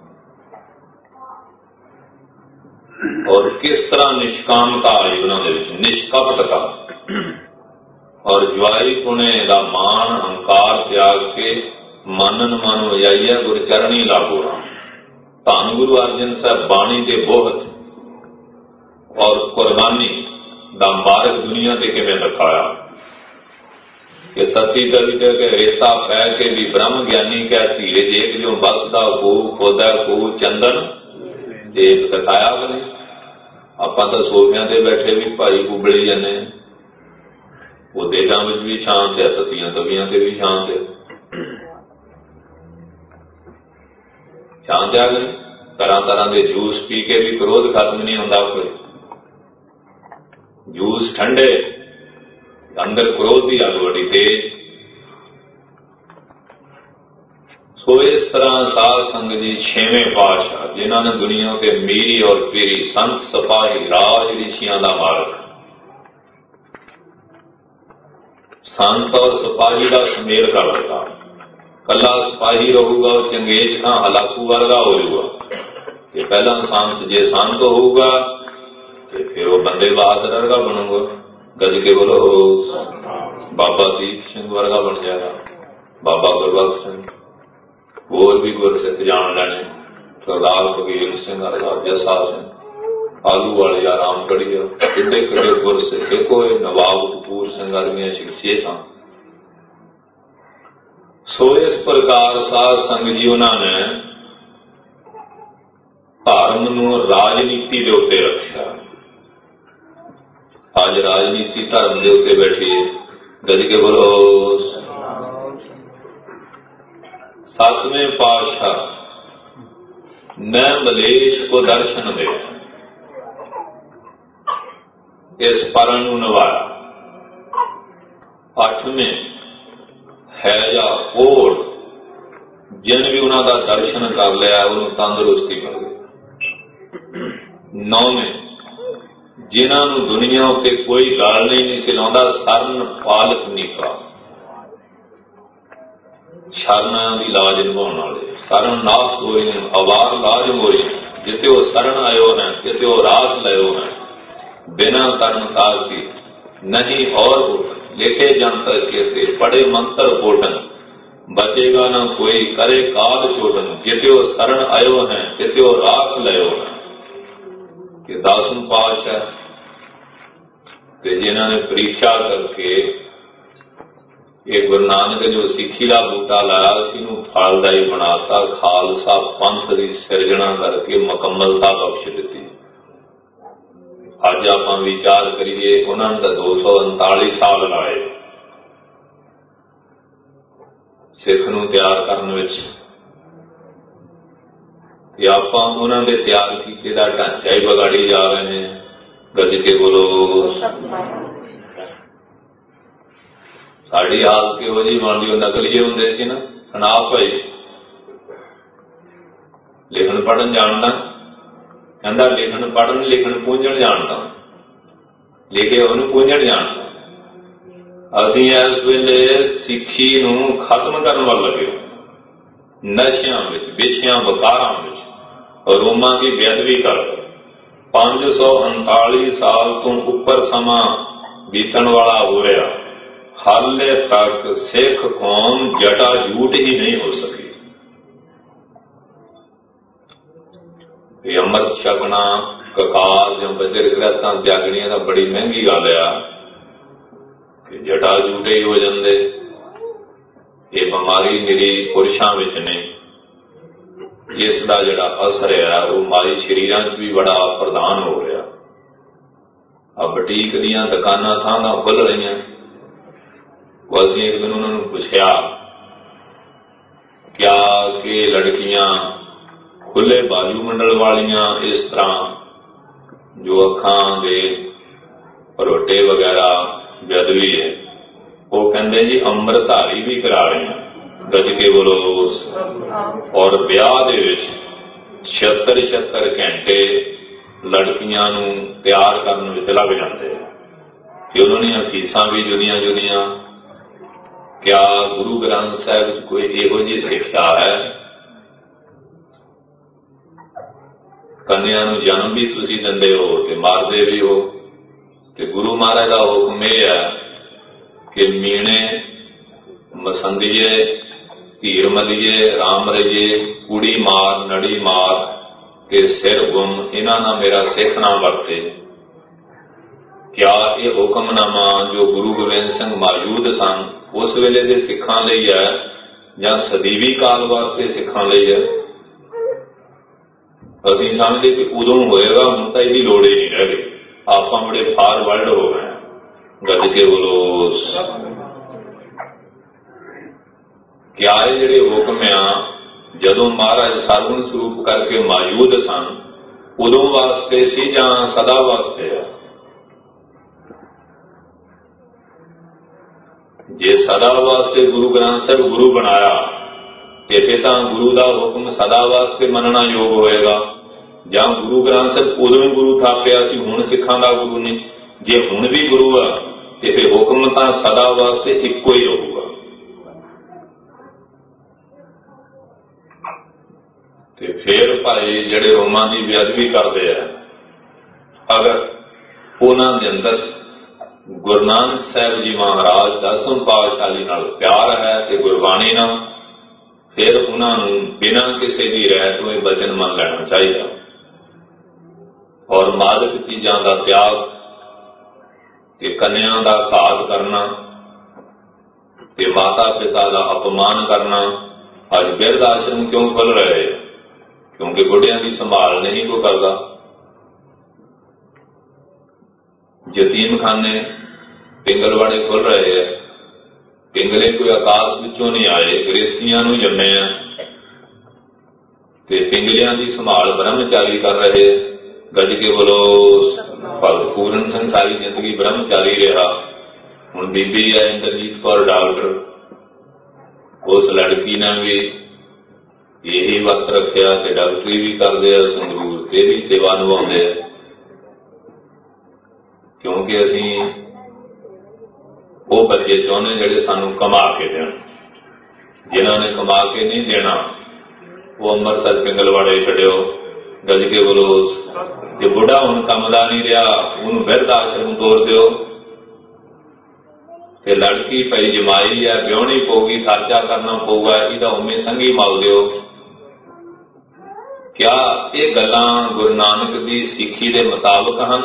और किस तरह निष्कामता आई उन्होंने निष्कपटता और ज्वाई पुणे का मान अहंकार त्याग के मनन मन वजाइया गुरचरणी लागू राम धन गुरु अर्जन साहब बाणी के बोहत और कुर्बानी का मार्ग दुनिया से किवें दिखाया कि तत्ती तरी के रेता पै के भी ब्रह्म ज्ञानी क्या धीरे एक जो बसदा खूह खोदा खूह चंदन देव दिखाया बने ਆਪਾਂ ਤਾਂ ਸੋਫਿਆਂ ਤੇ ਬੈਠੇ ਵੀ ਭਾਈ ਕੁਬਲੀ ਜਾਂਦੇ ਹਾਂ। ਉਹ ਦੇਸ਼ਾਂ ਵਿੱਚ ਵੀ ਸ਼ਾਂਤ ਹੈ, ਤਤੀਆਂ ਤਵੀਆਂ ਤੇ ਵੀ ਸ਼ਾਂਤ ਹੈ। ਸ਼ਾਂਤ ਆ ਗਏ। ਤਰ੍ਹਾਂ ਤਰ੍ਹਾਂ ਦੇ ਜੂਸ ਪੀ ਕੇ ਵੀ ਕ੍ਰੋਧ ਖਤਮ ਨਹੀਂ ਹੁੰਦਾ। ਕੋਈ ਜੂਸ ਠੰਡੇ, ਅੰਦਰ ਕ੍ਰੋਧ ਦੀ ਅੱਗ ਬੜੀ ਤੇਜ਼। ਸੋ ਇਸ ਤਰ੍ਹਾਂ ਸਾਧ ਸੰਗਤ ਜੀ ਛੇਵੇਂ ਪਾਤਸ਼ਾਹ, ਜਿਨ੍ਹਾਂ ਨੇ ਦੁਨੀਆ ਤੇ ਮੀਰੀ ਔਰ ਪੀਰੀ, ਸੰਤ ਸਿਪਾਹੀ, ਰਾਜ ਰਿਸ਼ੀਆਂ ਦਾ ਮਾਲਕ, ਸੰਤ ਔਰ ਸਿਪਾਹੀ ਦਾ ਸੁਮੇਲ ਕਰ ਦਿੱਤਾ। ਕੱਲਾ ਸਿਪਾਹੀ ਰਹੂਗਾ ਉਹ ਚੰਗੇਜ ਖਾਂ ਹਲਾਕੂ ਵਰਗਾ ਹੋ ਜਾਊਗਾ। ਤੇ ਪਹਿਲਾਂ ਸੰਤ, ਜੇ ਸੰਤ ਹੋਊਗਾ ਤੇ ਫਿਰ ਉਹ ਬੰਦੇ ਬਹਾਦਰ ਵਰਗਾ ਬਣੂਗਾ। ਗੱਜ ਕੇ ਬੋਲੋ ਬਾਬਾ ਦੀਪ ਸਿੰਘ ਵਰਗਾ ਬਣ ਜਾਏਗਾ, ਬਾਬਾ ਗੁਰਬਖਸ਼ ਸਿੰਘ, ਹੋਰ ਵੀ ਗੁਰਸਿੱਖ ਜਾਣ ਲੈਣੇ, ਸਰਦਾਰ ਕਬੀਰ ਸਿੰਘ ਵਰਗਾ, ਜੱਸਾ ਸਿੰਘ, ਆਲੂ ਵਾਲੇ, ਰਾਮਗੜੀਆ, ਕਿੱਡੇ ਕਿੱਡੇ ਗੁਰਸਿੱਖ, ਕੋਈ ਨਵਾਬ ਕਪੂਰ ਸਿੰਘ ਵਰਗੀਆਂ ਸ਼ਖਸੀਅਤਾਂ। ਸੋ ਇਸ ਪ੍ਰਕਾਰ ਸਾਧ ਸੰਗਤ ਜੀ ਉਹਨਾਂ ਨੇ ਧਰਮ ਨੂੰ ਰਾਜਨੀਤੀ ਦੇ ਉੱਤੇ ਰੱਖਿਆ। ਅੱਜ ਰਾਜਨੀਤੀ ਧਰਮ ਦੇ ਉੱਤੇ ਬੈਠੀ ਹੈ। ਗੱਜ ਕੇ ਬੋਲੋ। ਸਤਵੇਂ ਪਾਤਸ਼ਾਹ ਨੇ ਮਲੇਛ ਕੋ ਦਰਸ਼ਨ ਦੇ ਇਸ ਪਰਨ ਨੂੰ ਨਿਵਾਇਆ। ਅੱਠਵੇਂ ਹੈਜਾ ਕੋੜ, ਜਿਨ ਵੀ ਉਹਨਾਂ ਦਾ ਦਰਸ਼ਨ ਕਰ ਲਿਆ ਉਹਨੂੰ ਤੰਦਰੁਸਤੀ ਮਿਲ ਗਈ। ਨੌਵੇਂ, ਜਿਨ੍ਹਾਂ ਨੂੰ ਦੁਨੀਆ ਉੱਤੇ ਕੋਈ ਗੱਲ ਨਹੀਂ ਸੀ ਲਾਉਂਦਾ, ਸਰਨ ਪਾਲਕ ਨੀਕਾ, ਸ਼ਰਨਾਂ ਦੀ ਲਾਜ ਨਿਭਾਉਣ ਵਾਲੇ, ਸਰਨ ਨਾਸ ਹੋ ਰਹੀ, ਅਵਾਰ ਲਾਜ ਹੋ ਰਹੀ, ਜਿੱਥੇ ਉਹ ਸਰਨ ਆਇਓ ਹੈ, ਜਿੱਥੇ ਉਹ ਰਾਸ ਲਿਓ ਹੈ, ਬਿਨਾ ਕਰਨ ਕਾਲ ਕੀ ਨਹੀਂ ਔਰ ਲਿਖੇ ਜੰਤਰ ਕੇ ਪੜੇ ਮੰਤਰ ਕੋਟਨ, ਬਚੇਗਾ ਨਾ ਕੋਈ ਕਰੇ ਕਾਲ ਚੋਟਨ, ਜਿੱਥੇ ਉਹ ਸਰਨ ਆਇਓ ਹੈ, ਜਿੱਥੇ ਉਹ ਰਾਸ ਲਿਓ ਹੈ। ਕਿ 10ਵੇਂ ਪਾਤਸ਼ਾਹ ਤੇ ਜਿਨ੍ਹਾਂ ਨੇ ਪ੍ਰੀਖਿਆ ਕਰਕੇ ਇਹ ਗੁਰੂ ਨਾਨਕ ਜੋ ਸਿੱਖੀ ਦਾ ਬੂਟਾ ਲਾਇਆ ਸੀ ਨੂੰ ਫਲਦਾਈ ਬਣਾਤਾ, ਖਾਲਸਾ ਪੰਥ ਦੀ ਸਿਰਜਣਾ ਕਰਕੇ ਮੁਕੰਮਲਤਾ ਬਖਸ਼ ਦਿੱਤੀ। ਅੱਜ ਆਪਾਂ ਵਿਚਾਰ ਕਰੀਏ, ਉਹਨਾਂ ਨੇ ਤਾਂ 239 ਸਾਲ ਲਾਏ ਸਿੱਖ ਨੂੰ ਤਿਆਰ ਕਰਨ ਵਿੱਚ, ਤੇ ਆਪਾਂ ਉਹਨਾਂ ਦੇ ਤਿਆਰ ਕੀਤੇ ਦਾ ਢਾਂਚਾ ਹੀ ਵਿਗਾੜੀ ਜਾ ਰਹੇ ਹਾਂ। ਗੱਜ ਕੇ ਬੋਲੋ। ਸਾਡੀ ਹਾਲਤ ਕਿਹੋ ਜਿਹੀ ਬਣ ਗਈ। ਉਹ ਨਕਲੀਏ ਹੁੰਦੇ ਸੀ ਨਾ, ਖਨਾਫ ਭਾਈ ਲਿਖਣ ਪੜ੍ਹਨ ਜਾਣਦਾ, ਕਹਿੰਦਾ ਲਿਖਣ ਪੜ੍ਹਨ ਲਿਖਣ ਪੂੰਝਣ ਜਾਣਦਾ, ਲਿਖੇ ਉਹਨੂੰ ਪੂੰਝਣ ਜਾਣਦਾ। ਅਸੀਂ ਇਸ ਵੇਲੇ ਸਿੱਖੀ ਨੂੰ ਖਤਮ ਕਰਨ ਵੱਲ ਲੱਗੇ, ਨਸ਼ਿਆਂ ਵਿੱਚ, ਵੇਸ਼ਿਆਂ ਵਕਾਰਾਂ ਵਿੱਚ, ਰੋਮਾਂ ਦੀ ਬੇਅਦਬੀ ਕਰ। 539 ਸਾਲ ਤੋਂ ਉੱਪਰ ਸਮਾਂ ਬੀਤਣ ਵਾਲਾ ਹੋ ਰਿਹਾ, ਹਾਲੇ ਤੱਕ ਸਿੱਖ ਕੌਮ ਜਟਾ ਜੂਟ ਹੀ ਨਹੀਂ ਹੋ ਸਕੀ। ਇਹ ਅੰਮ੍ਰਿਤ ਛਕਣਾ, ਕਕਾਰ ਜਾਂ ਬਜਰ ਗ੍ਰਹਿਤਾਂ ਤਿਆਗਣੀਆਂ ਤਾਂ ਬੜੀ ਮਹਿੰਗੀ ਗੱਲ ਆ ਕਿ ਜਟਾ ਜੂਟੇ ਹੀ ਹੋ ਜਾਂਦੇ। ਇਹ ਬਿਮਾਰੀ ਮੇਰੀ ਪੁਰਸ਼ਾਂ ਵਿੱਚ ਨੇ, ਇਸ ਦਾ ਜਿਹੜਾ ਅਸਰ ਹੈ ਉਹ ਮਾਈ ਸਰੀਰਾਂ 'ਚ ਵੀ ਬੜਾ ਪ੍ਰਧਾਨ ਹੋ ਰਿਹਾ। ਆ ਬਟੀਕ ਦੀਆਂ ਦੁਕਾਨਾਂ ਥਾਂ ਥਾਂ ਖੁੱਲ ਰਹੀਆਂ। ਅਸੀਂ ਇੱਕ ਦਿਨ ਉਹਨਾਂ ਨੂੰ ਪੁੱਛਿਆ ਕਿਆ ਕਿ ਲੜਕੀਆਂ ਖੁੱਲੇ ਬਾਜੂਮੰਡਲ ਵਾਲੀਆਂ ਇਸ ਤਰ੍ਹਾਂ ਜੋ ਅੱਖਾਂ ਦੇ ਰੋਟੇ ਵਗੈਰਾ ਬੇਅਦਬੀ ਹੈ, ਉਹ ਕਹਿੰਦੇ ਜੀ ਅੰਮ੍ਰਿਤਧਾਰੀ ਵੀ ਕਰਾ ਰਹੇ ਹਾਂ। ਗੱਜ ਕੇ ਬੋਲੋ। ਔਰ ਵਿਆਹ ਦੇ ਵਿੱਚ 76 ਘੰਟੇ ਲੜਕੀਆਂ ਨੂੰ ਤਿਆਰ ਕਰਨ ਵਿੱਚ ਲੱਗ ਜਾਂਦੇ ਕਿ ਉਹਨਾਂ ਦੀਆਂ ਫੀਸਾਂ ਵੀ ਜੁਦੀਆਂ ਜੁਦੀਆਂ। ਕਿਆ ਗੁਰੂ ਗ੍ਰੰਥ ਸਾਹਿਬ ਵਿੱਚ ਕੋਈ ਇਹੋ ਜਿਹੀ ਸਿੱਖਿਆ ਹੈ? ਕੰਨਿਆ ਨੂੰ ਜਨਮ ਵੀ ਤੁਸੀਂ ਦਿੰਦੇ ਹੋ ਤੇ ਮਾਰਦੇ ਵੀ ਹੋ, ਤੇ ਗੁਰੂ ਮਹਾਰਾਜ ਦਾ ਹੁਕਮ ਇਹ ਹੈ ਕਿ ਮੀਣੇ ਮਸੰਦੀਏ, ਧੀਰ ਮਲੀਏ, ਰਾਮ ਰਹੀਏ, ਕੁੜੀ ਮਾਰ, ਨੜੀ ਮਾਰ ਤੇ ਸਿਰ ਗੁੰਮ, ਇਹਨਾਂ ਨਾਲ ਮੇਰਾ ਸਿੱਖ ਨਾ ਵਰਤੇ। ਕਿਆ ਇਹ ਹੁਕਮਨਾਮਾ ਜੋ ਗੁਰੂ ਗੋਬਿੰਦ ਸਿੰਘ ਮੌਜੂਦ ਸਨ ਉਸ ਵੇਲੇ ਦੇ ਸਿੱਖਾਂ ਲਈ ਹੈ ਜਾਂ ਸਦੀਵੀ ਕਾਲ ਵਾਸਤੇ ਸਿੱਖਾਂ ਲਈ ਹੈ? ਅਸੀਂ ਸਮਝਦੇ ਕਿ ਉਦੋਂ ਹੋਏਗਾ, ਹੁਣ ਤਾਂ ਇਹਦੀ ਲੋੜ ਹੀ ਨਹੀਂ ਰਹਿ ਗਈ। ਆਪਾਂ बड़े फॉरवर्ड हो गए। गज के बोलो क्या ये जिहड़े हुक्म आ जदों महाराज सरगुण स्वरूप करके मौजूद सन उदों वास्ते सी जां सदा वास्ते आ? जे सदा वास्ते गुरु ग्रंथ साहिब गुरु बनाया ते फिर तां गुरु दा हुक्म सदा वास्ते मनना योग होएगा, जां गुरु ग्रंथ साहिब उदों ही गुरु थापिया सी हुण सिखां दा गुरु नहीं। जे हुण भी गुरु आ ते फिर हुक्म तां सदा वास्ते इक्को ही रहूगा। ते फिर भाई जिहड़े रोमां दी बेअदबी करदे आ, अगर उन्हां दे अंदर गुरु नानक साहिब जी महाराज दसम पातशाही नाल प्यार है ते गुरबाणी नाल, फिर उन्होंने बिना किसी की राय तो वचन मन लेना चाहिए। और मादक चीज़ों का त्याग ते कन्या का घात करना ते माता पिता का अपमान करना। अज बिरध आश्रम क्यों खुल रहे हैं? क्योंकि बुढ़िया की संभाल नहीं कोई करता। यतीम खाने पिंगलवाड़े खुल रहे हैं, पिंगले कोई आकाश विचों नहीं आए, गृहस्थियां नूं जम्मे आ ते पिंगलियां की संभाल ब्रह्मचारी कर रहे। गज के बोलो पूर्ण संसारी जिंदगी ब्रह्मचारी रहा। हुण बीबी है इंद्रजीत कौर डॉक्टर, उस लड़की ने भी यही वक्त रखिया कि डॉक्टरी भी करते हैं, संगरूर ते भी सेवा निभाते हैं। क्योंकि असी वो बच्चे चाहते जिहड़े सानू कमा के देण, जिन्होंने कमा के नहीं देना वो अमृतसर पिंगलवाड़े छड्डिओ। गज के बोलो जे बुढ़ा हुण काम दा नहीं रहा उन्होंने बिरध आश्रम तोड़ दिओ। ते लड़की पई जमाई है, ब्याहनी पऊगी, खर्चा करना पऊगा, इहदा उम्मीद संगी मल दिओ। क्या ये गल्लां गुरु नानक दी सिੱਖੀ दे मुताबिक हन?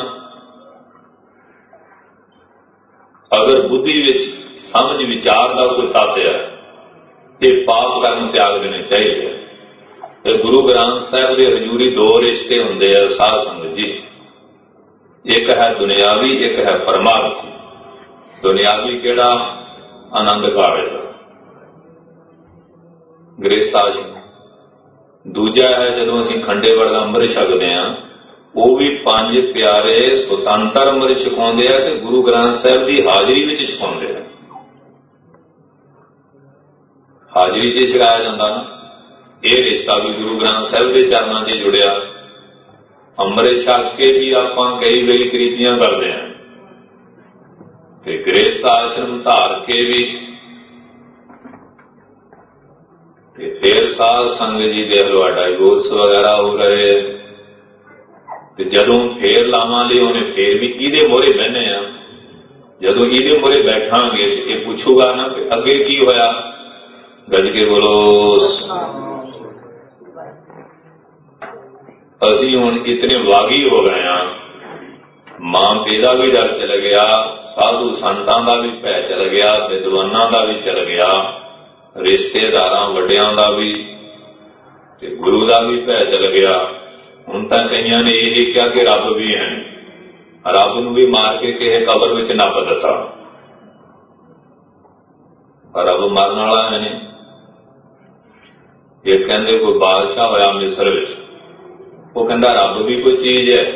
अगर बुद्धि विच समझ विचार का कोई तत्व है तो पाप कर्म त्याग देने चाहिए। तो गुरु ग्रंथ साहिब के हजूरी दो रिश्ते होंगे साध संगत जी, एक है दुनियावी, एक है परमार्थी। दुनियावी केड़ा? आनंद कावे गृहस्थ आश्रम। दूजा है जदों असीं खंडेवर दा अंमृत छकदे हां, वो भी पंज प्यारे सुतंत्र अंमृत छकाउंदे आ ते गुरु ग्रंथ साहिब की हाजरी विच छकाउंदे आ। हाजरी च छकाया जांदा ना, ये रिश्ता भी गुरु ग्रंथ साहिब के चरणों से जुड़िया। अंमृत छक के भी आपां कई वेली करीतियां करते हैं ते गृहस्थ आश्रम धार के भी ते फिर साध संगत जी देख लो डाइवोर्स वगैरह हो रहे। ते जदों फिर लावां लई उन्हें फिर भी इहदे मोहरे बहने आ, जदों इहदे मोहरे बैठांगे ये पूछूगा ना कि अगे की होया। गज के बोलो असी हुण इतने वागी हो गए हैं, मां पिता का भी डर चल गया, साधु संतां का भी भै चल गया, विद्वानां का भी चल गया, रिश्तेदारां वड्डियां का भी ते गुरु का भी भै चल गया। हुण तां कईयां ने यही कहा कि रब भी है, रब नूं भी मार के किसी कबर विच नप दिता। रब मरन वाला है नहीं। ये कहंदे कोई बादशाह होया मिस्र विच, वो कहता रब भी कोई चीज है।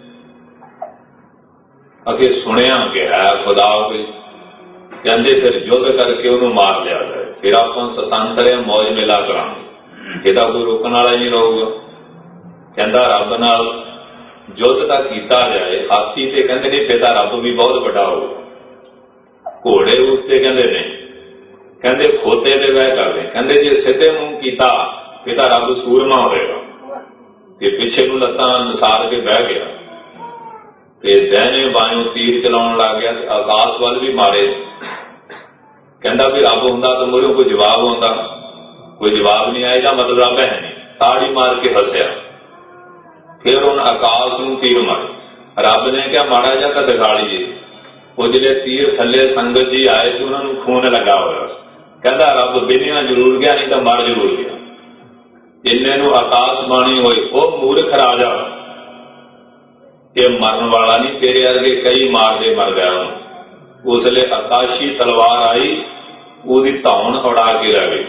अगे सुनिया कि है खुदा कोई, कहते फिर युद्ध करके उन्होंने मार लिया जाए, फिर आप स्वतंत्र मौज मेला करांगे, यदा कोई रोकने वाला ही नहीं रहूगा। कहता रब नाल युद्ध तक किया जाए। हाथी से कहते नहीं पिता रब भी बहुत बड़ा होगा, घोड़े उससे कहते नहीं, कहते खोते से वह कर रहे, कहते जे सीधे मुंह किया पिता रब सूरमा होगा। पिछे नूं लत्तां नसार के बह गया ते दहने बायों तीर चलाउण लग गया, आकाश वाल भी मारे। कहता भी रब हुंदा तो मुहरों कोई जवाब आउंदा, कोई जवाब नहीं आया, मतलब रब है नहीं। ताड़ी मार के हसया, फिर उन आकाश नूं तीर मारे। रब ने क्या माड़ा जा तो दिखा लीजिए। वो जिहड़े तीर थले संगत जी आए तो उन्होंने खून लगा हुआ। कहता रब बिनिया जरूर गया, नहीं तो मर जरूर गया। इन्ने नूं आकाशबाणी होई, ओ मूर्ख राजा ये मरन वाला नहीं, तेरे वर्गे कई मारदे मर गया। उसले आकाशी तलवार आई, ਉਹਦੀ ਧੌਣ ਉਡਾ ਕੇ ਲੈ ਗਈ।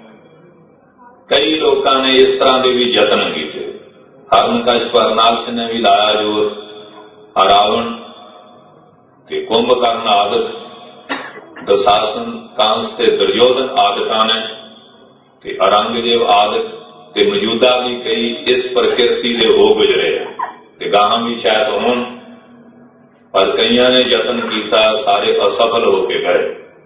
कई लोगों ने इस तरह के भी यत्न किए। हिरण्यकशिप हरनाक्ष ने भी लाया जोर, रावण ते कुंभकर्ण आदि, दुशासन कंस ते दुर्योधन आदिता ने ते औरंगजेब आदि ते मौजूदा भी कई इस प्रकृति के हो गुजरे ते गाहां भी शायद होण, पर कईयां ने यत्न किया, सारे असफल होके गए।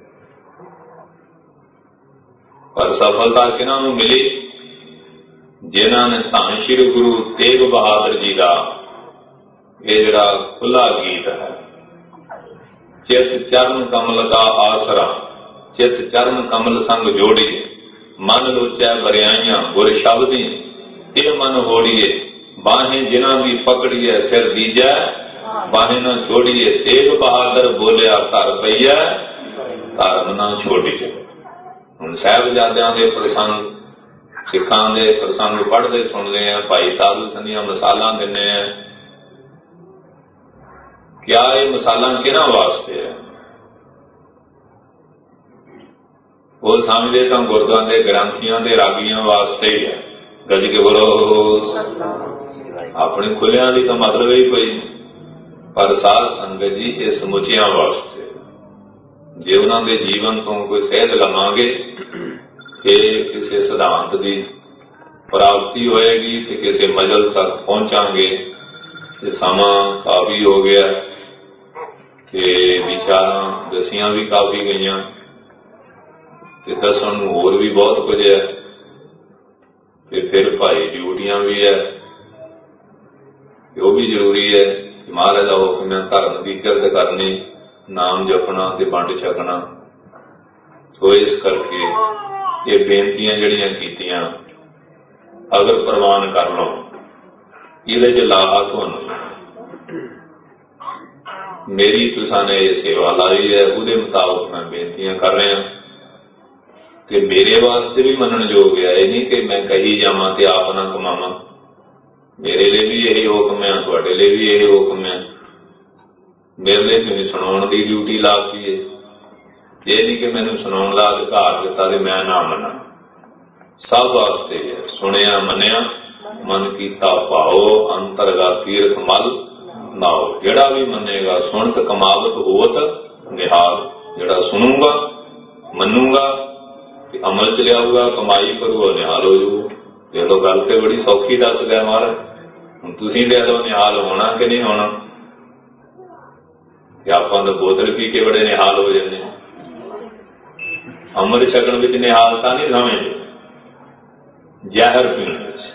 पर सफलता किन्हां नूं मिली? जिन्हां ने धन श्री गुरु तेग बहादुर जी का ये जिहड़ा खुला गीत है, चित चरण कमल का आसरा, चित चरण कमल संग जोड़िए, मन लोचै बरियाइयां गुर शब्दी, ये मन होड़िए, बाहें जिन्हां भी पकड़िए, सिर दीजै बाहें न छोड़िए, तेग बहादुर बोलिया घर पईए, धर्म न छोड़िए। हुण साहिबजादियां दे प्रसंग, सिखां दे प्रसंग पढ़ते सुनते हैं, भाई तारू संधियां मिसालां दिंदे हैं। क्या ये मिसालां किहनां वास्ते है? वो समझदे तां गुरद्वारे दे ग्रंथियां ते रागियां वास्ते ही है। गज के बोलो अपने खुलियां दी तां मतलब ही कोई, पर साध संगत जी ये समुचियां वास्ते। जे उन्हां दे जीवन तो कोई सेध लवांगे, ये किसी सिद्धांत की प्राप्ति होएगी तो किसी मंजिल तक पहुंचांगे। समा काफी हो गया कि विचारां दसियां भी काफी गई, दसन नूं होर भी बहुत कुछ है, फिर भाई ड्यूटियां भी है, वो भी जरूरी है। महाराज का हुक्म है धर्म की किरत करनी, नाम जपना ते वंड छकना। सो इस करके ये बेनतियां जिहड़ियां कीतियां अगर प्रवान कर लो, इहदे च लाहा तुहानूं। मेरी तुसां ने ये सेवा लाई है, उहदे मुताबक मैं बेनतियां कर रहा ते मेरे वास्ते भी मनण योग है। ये नहीं कि मैं कही जावां ते आप ना कमावां। मेरे लिए भी यही हुक्म है, तुहाडे लिए भी यही हुक्म है। मेरे लिए तुसीं सुणाउण दी ड्यूटी लाती है। ये नहीं कि मैनूं सुणाउण दा अधिकार दिता ते मैं ना मना। सब वास्ते है, सुनिया मनिया मन कीता भाओ, अंतरगा तीर्थ मल नाओ। जिहड़ा भी मनेगा सुनत कमावत होत निहाल। जिहड़ा सुनूगा मनूगा अमल च लियाऊगा, कमाई करूगा, निहाल हो जाऊगा। देख लो गल तो बड़ी सौखी दस गया महाराज। हुण तुसीं दे लो निहाल होना कि नहीं होना? आपां तां बोतल पी के बड़े निहाल हो जाते हैं। अमृत छकण विच निहालता नहीं समझते, जहर पीण विच।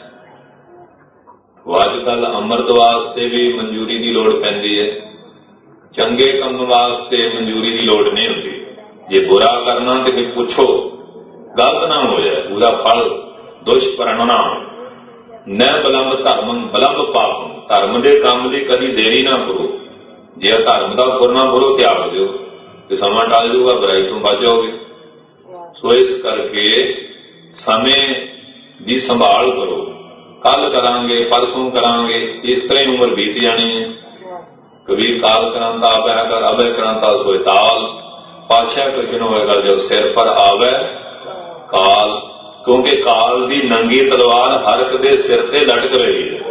अजकल अमृत वास्ते भी मंजूरी की लोड़ पैंदी है, चंगे काम वास्ते मंजूरी की लोड़ नहीं होती। जे बुरा करना तो फिर पुछो, गलत ना हो जाए, पूरा फल दुष्परिणाम। न बलंब धर्म बलंब पाप। धर्म के काम की कभी देरी ना करो। जे धर्म का करना करो त्याग दो तो समा टल जाऊगा, बुराई तो बच जाओगे। सो इस करके समय की संभाल करो। कल करांगे, परसों करांगे, इस तरह ही उम्र बीत जानी है। कबीर काल करांता अभय कर, अभय करांता सोए ताल। पातशाह कृष्ण होएगा जब सिर पर आवे काल, क्योंकि काल की नंगी तलवार हर एक दे सिर ते लटक रही है।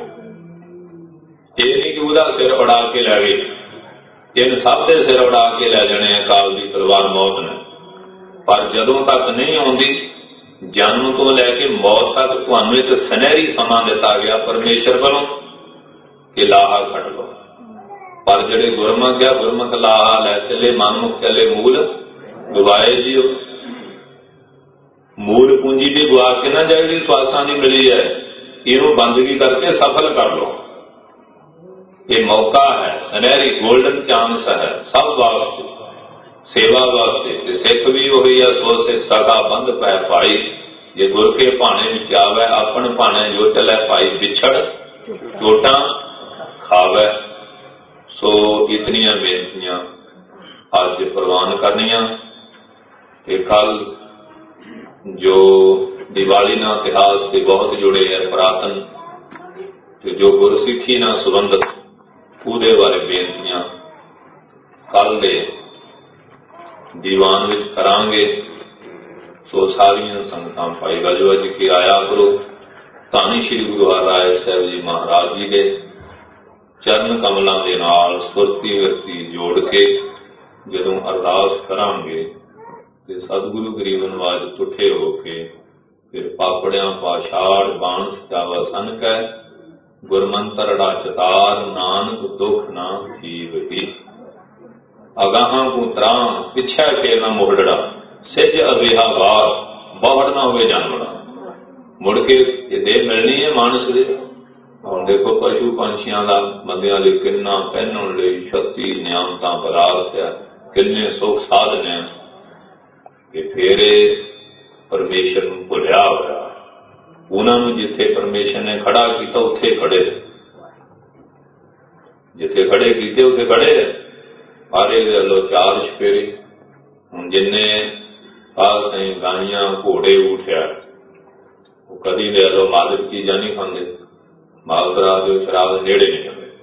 ये नहीं कि उसका सिर उड़ा के लै गई, इन सब के सिर उड़ा के लै जाने काल की तलवार मौत ने। पर जदों तक नहीं आउंदी, जन्म तो लैके मौत तक तुहानूं एक सुनहरी समा दिता गया परमेश्वर वालों कि लाहा खट लो। पर जिहड़े गुरमुख आ, गुरमुख लाहा लै चले, मनमुख चले मूल गवाए जियो। मूल पूंजी भी गुआ के ना जाए, जी स्वासां दी मिली है, इहनूं बंदगी करके सफल कर लो। ये मौका है, सुनहरी गोल्डन चांस है सब वास्ते, सेवा वास्ते। सिख भी वही है, सो सिख सका बंध पै पाई। जे गुर के भाने विच आवे, अपन भाने जो चलै पाई। बिछड़ चोटां खावे। सो इतनियां बेनतियां अज प्रवान करनियां। कल जो दिवाली ना इतिहास से बहुत जुड़े है पुरातन, जो गुरसिखी ना संबंधित ਉਹਦੇ ਬਾਰੇ ਬੇਨਤੀਆਂ ਕੱਲ੍ਹ ਦੇ ਦੀਵਾਨ ਵਿੱਚ ਕਰਾਂਗੇ। ਸੋ ਸਾਰੀਆਂ ਸੰਗਤਾਂ ਭਾਈ ਗੱਜ ਵੱਜ ਕੇ ਆਇਆ ਕਰੋ। ਧੰਨ ਸ਼੍ਰੀ ਗੁਰੂ ਹਰਿਰਾਏ ਸਾਹਿਬ ਜੀ ਮਹਾਰਾਜ ਜੀ ਦੇ ਚਰਨ ਕਮਲਾਂ ਦੇ ਨਾਲ ਸੁਰਤੀ ਵਿਰਤੀ ਜੋੜ ਕੇ ਜਦੋਂ ਅਰਦਾਸ ਕਰਾਂਗੇ ਤੇ ਸਤਿਗੁਰੂ ਗਰੀਬ ਨਵਾਜ ਤੁਠੇ ਹੋ ਕੇ ਫਿਰ ਪਾਪੜਿਆਂ ਪਾਛਾੜ ਬਾਣ ਸਜਾਵਾ ਸਨ ਕੈ ਗੁਰਮੰਤਰੜਾ ਚਤਾਰ ਨਾਨਕ ਦੁਖ ਨਾ ਜੀਵ ਹੀ। ਅਗਾਹਾਂ ਪੁੱਤਰਾਂ ਪਿੱਛੇ ਫੇਰ ਨਾ ਮੋੜੜਾ ਸਿੱਜ ਅਵੇਹਾ ਬਾਰ ਬਾਹੜ ਨਾ ਹੋਵੇ ਜਾਨਵੜਾ। ਮੁੜ ਕੇ ਇਹ ਦੇਹ ਮਿਲਣੀ ਹੈ ਮਾਨਸ ਦੇ। ਹੁਣ ਦੇਖੋ ਪਸ਼ੂ ਪੰਛੀਆਂ ਦਾ ਬੰਦਿਆਂ ਲਈ ਕਿੰਨਾ ਪਹਿਨਣ ਲਈ ਸ਼ਕਤੀ ਨਿਆਮਤਾਂ ਪਦਾਰਥ ਹੈ, ਕਿੰਨੇ ਸੁੱਖ ਸਾਧਨ ਹੈ ਕਿ ਫੇਰ ਪਰਮੇਸ਼ਰ ਨੂੰ ਭੁੱਲਿਆ ਹੋਇਆ। ਉਹਨਾਂ ਨੂੰ ਜਿੱਥੇ ਪਰਮੇਸ਼ਰ ਨੇ ਖੜਾ ਕੀਤਾ ਉੱਥੇ ਖੜੇ, ਜਿੱਥੇ ਖੜੇ ਕੀਤੇ ਉੱਥੇ ਖੜੇ। ਸਾਰੇ ਦੇ ਵੱਲੋਂ ਚਾਰ ਛਪੇਰੇ। ਹੁਣ ਜਿੰਨੇ ਸਾਧ ਸਿੰਘ ਗਾਈਆਂ ਘੋੜੇ ਉਠਿਆ ਉਹ ਕਦੀ ਦੇ ਵੱਲੋਂ ਮਾਦਕ ਚੀਜ਼ਾਂ ਨਹੀਂ ਖਾਂਦੇ, ਮਾਲ ਸ਼ਰਾਬ ਦੇ ਸ਼ਰਾਬ ਦੇ ਨੇੜੇ ਨਹੀਂ ਜਾਂਦੇ।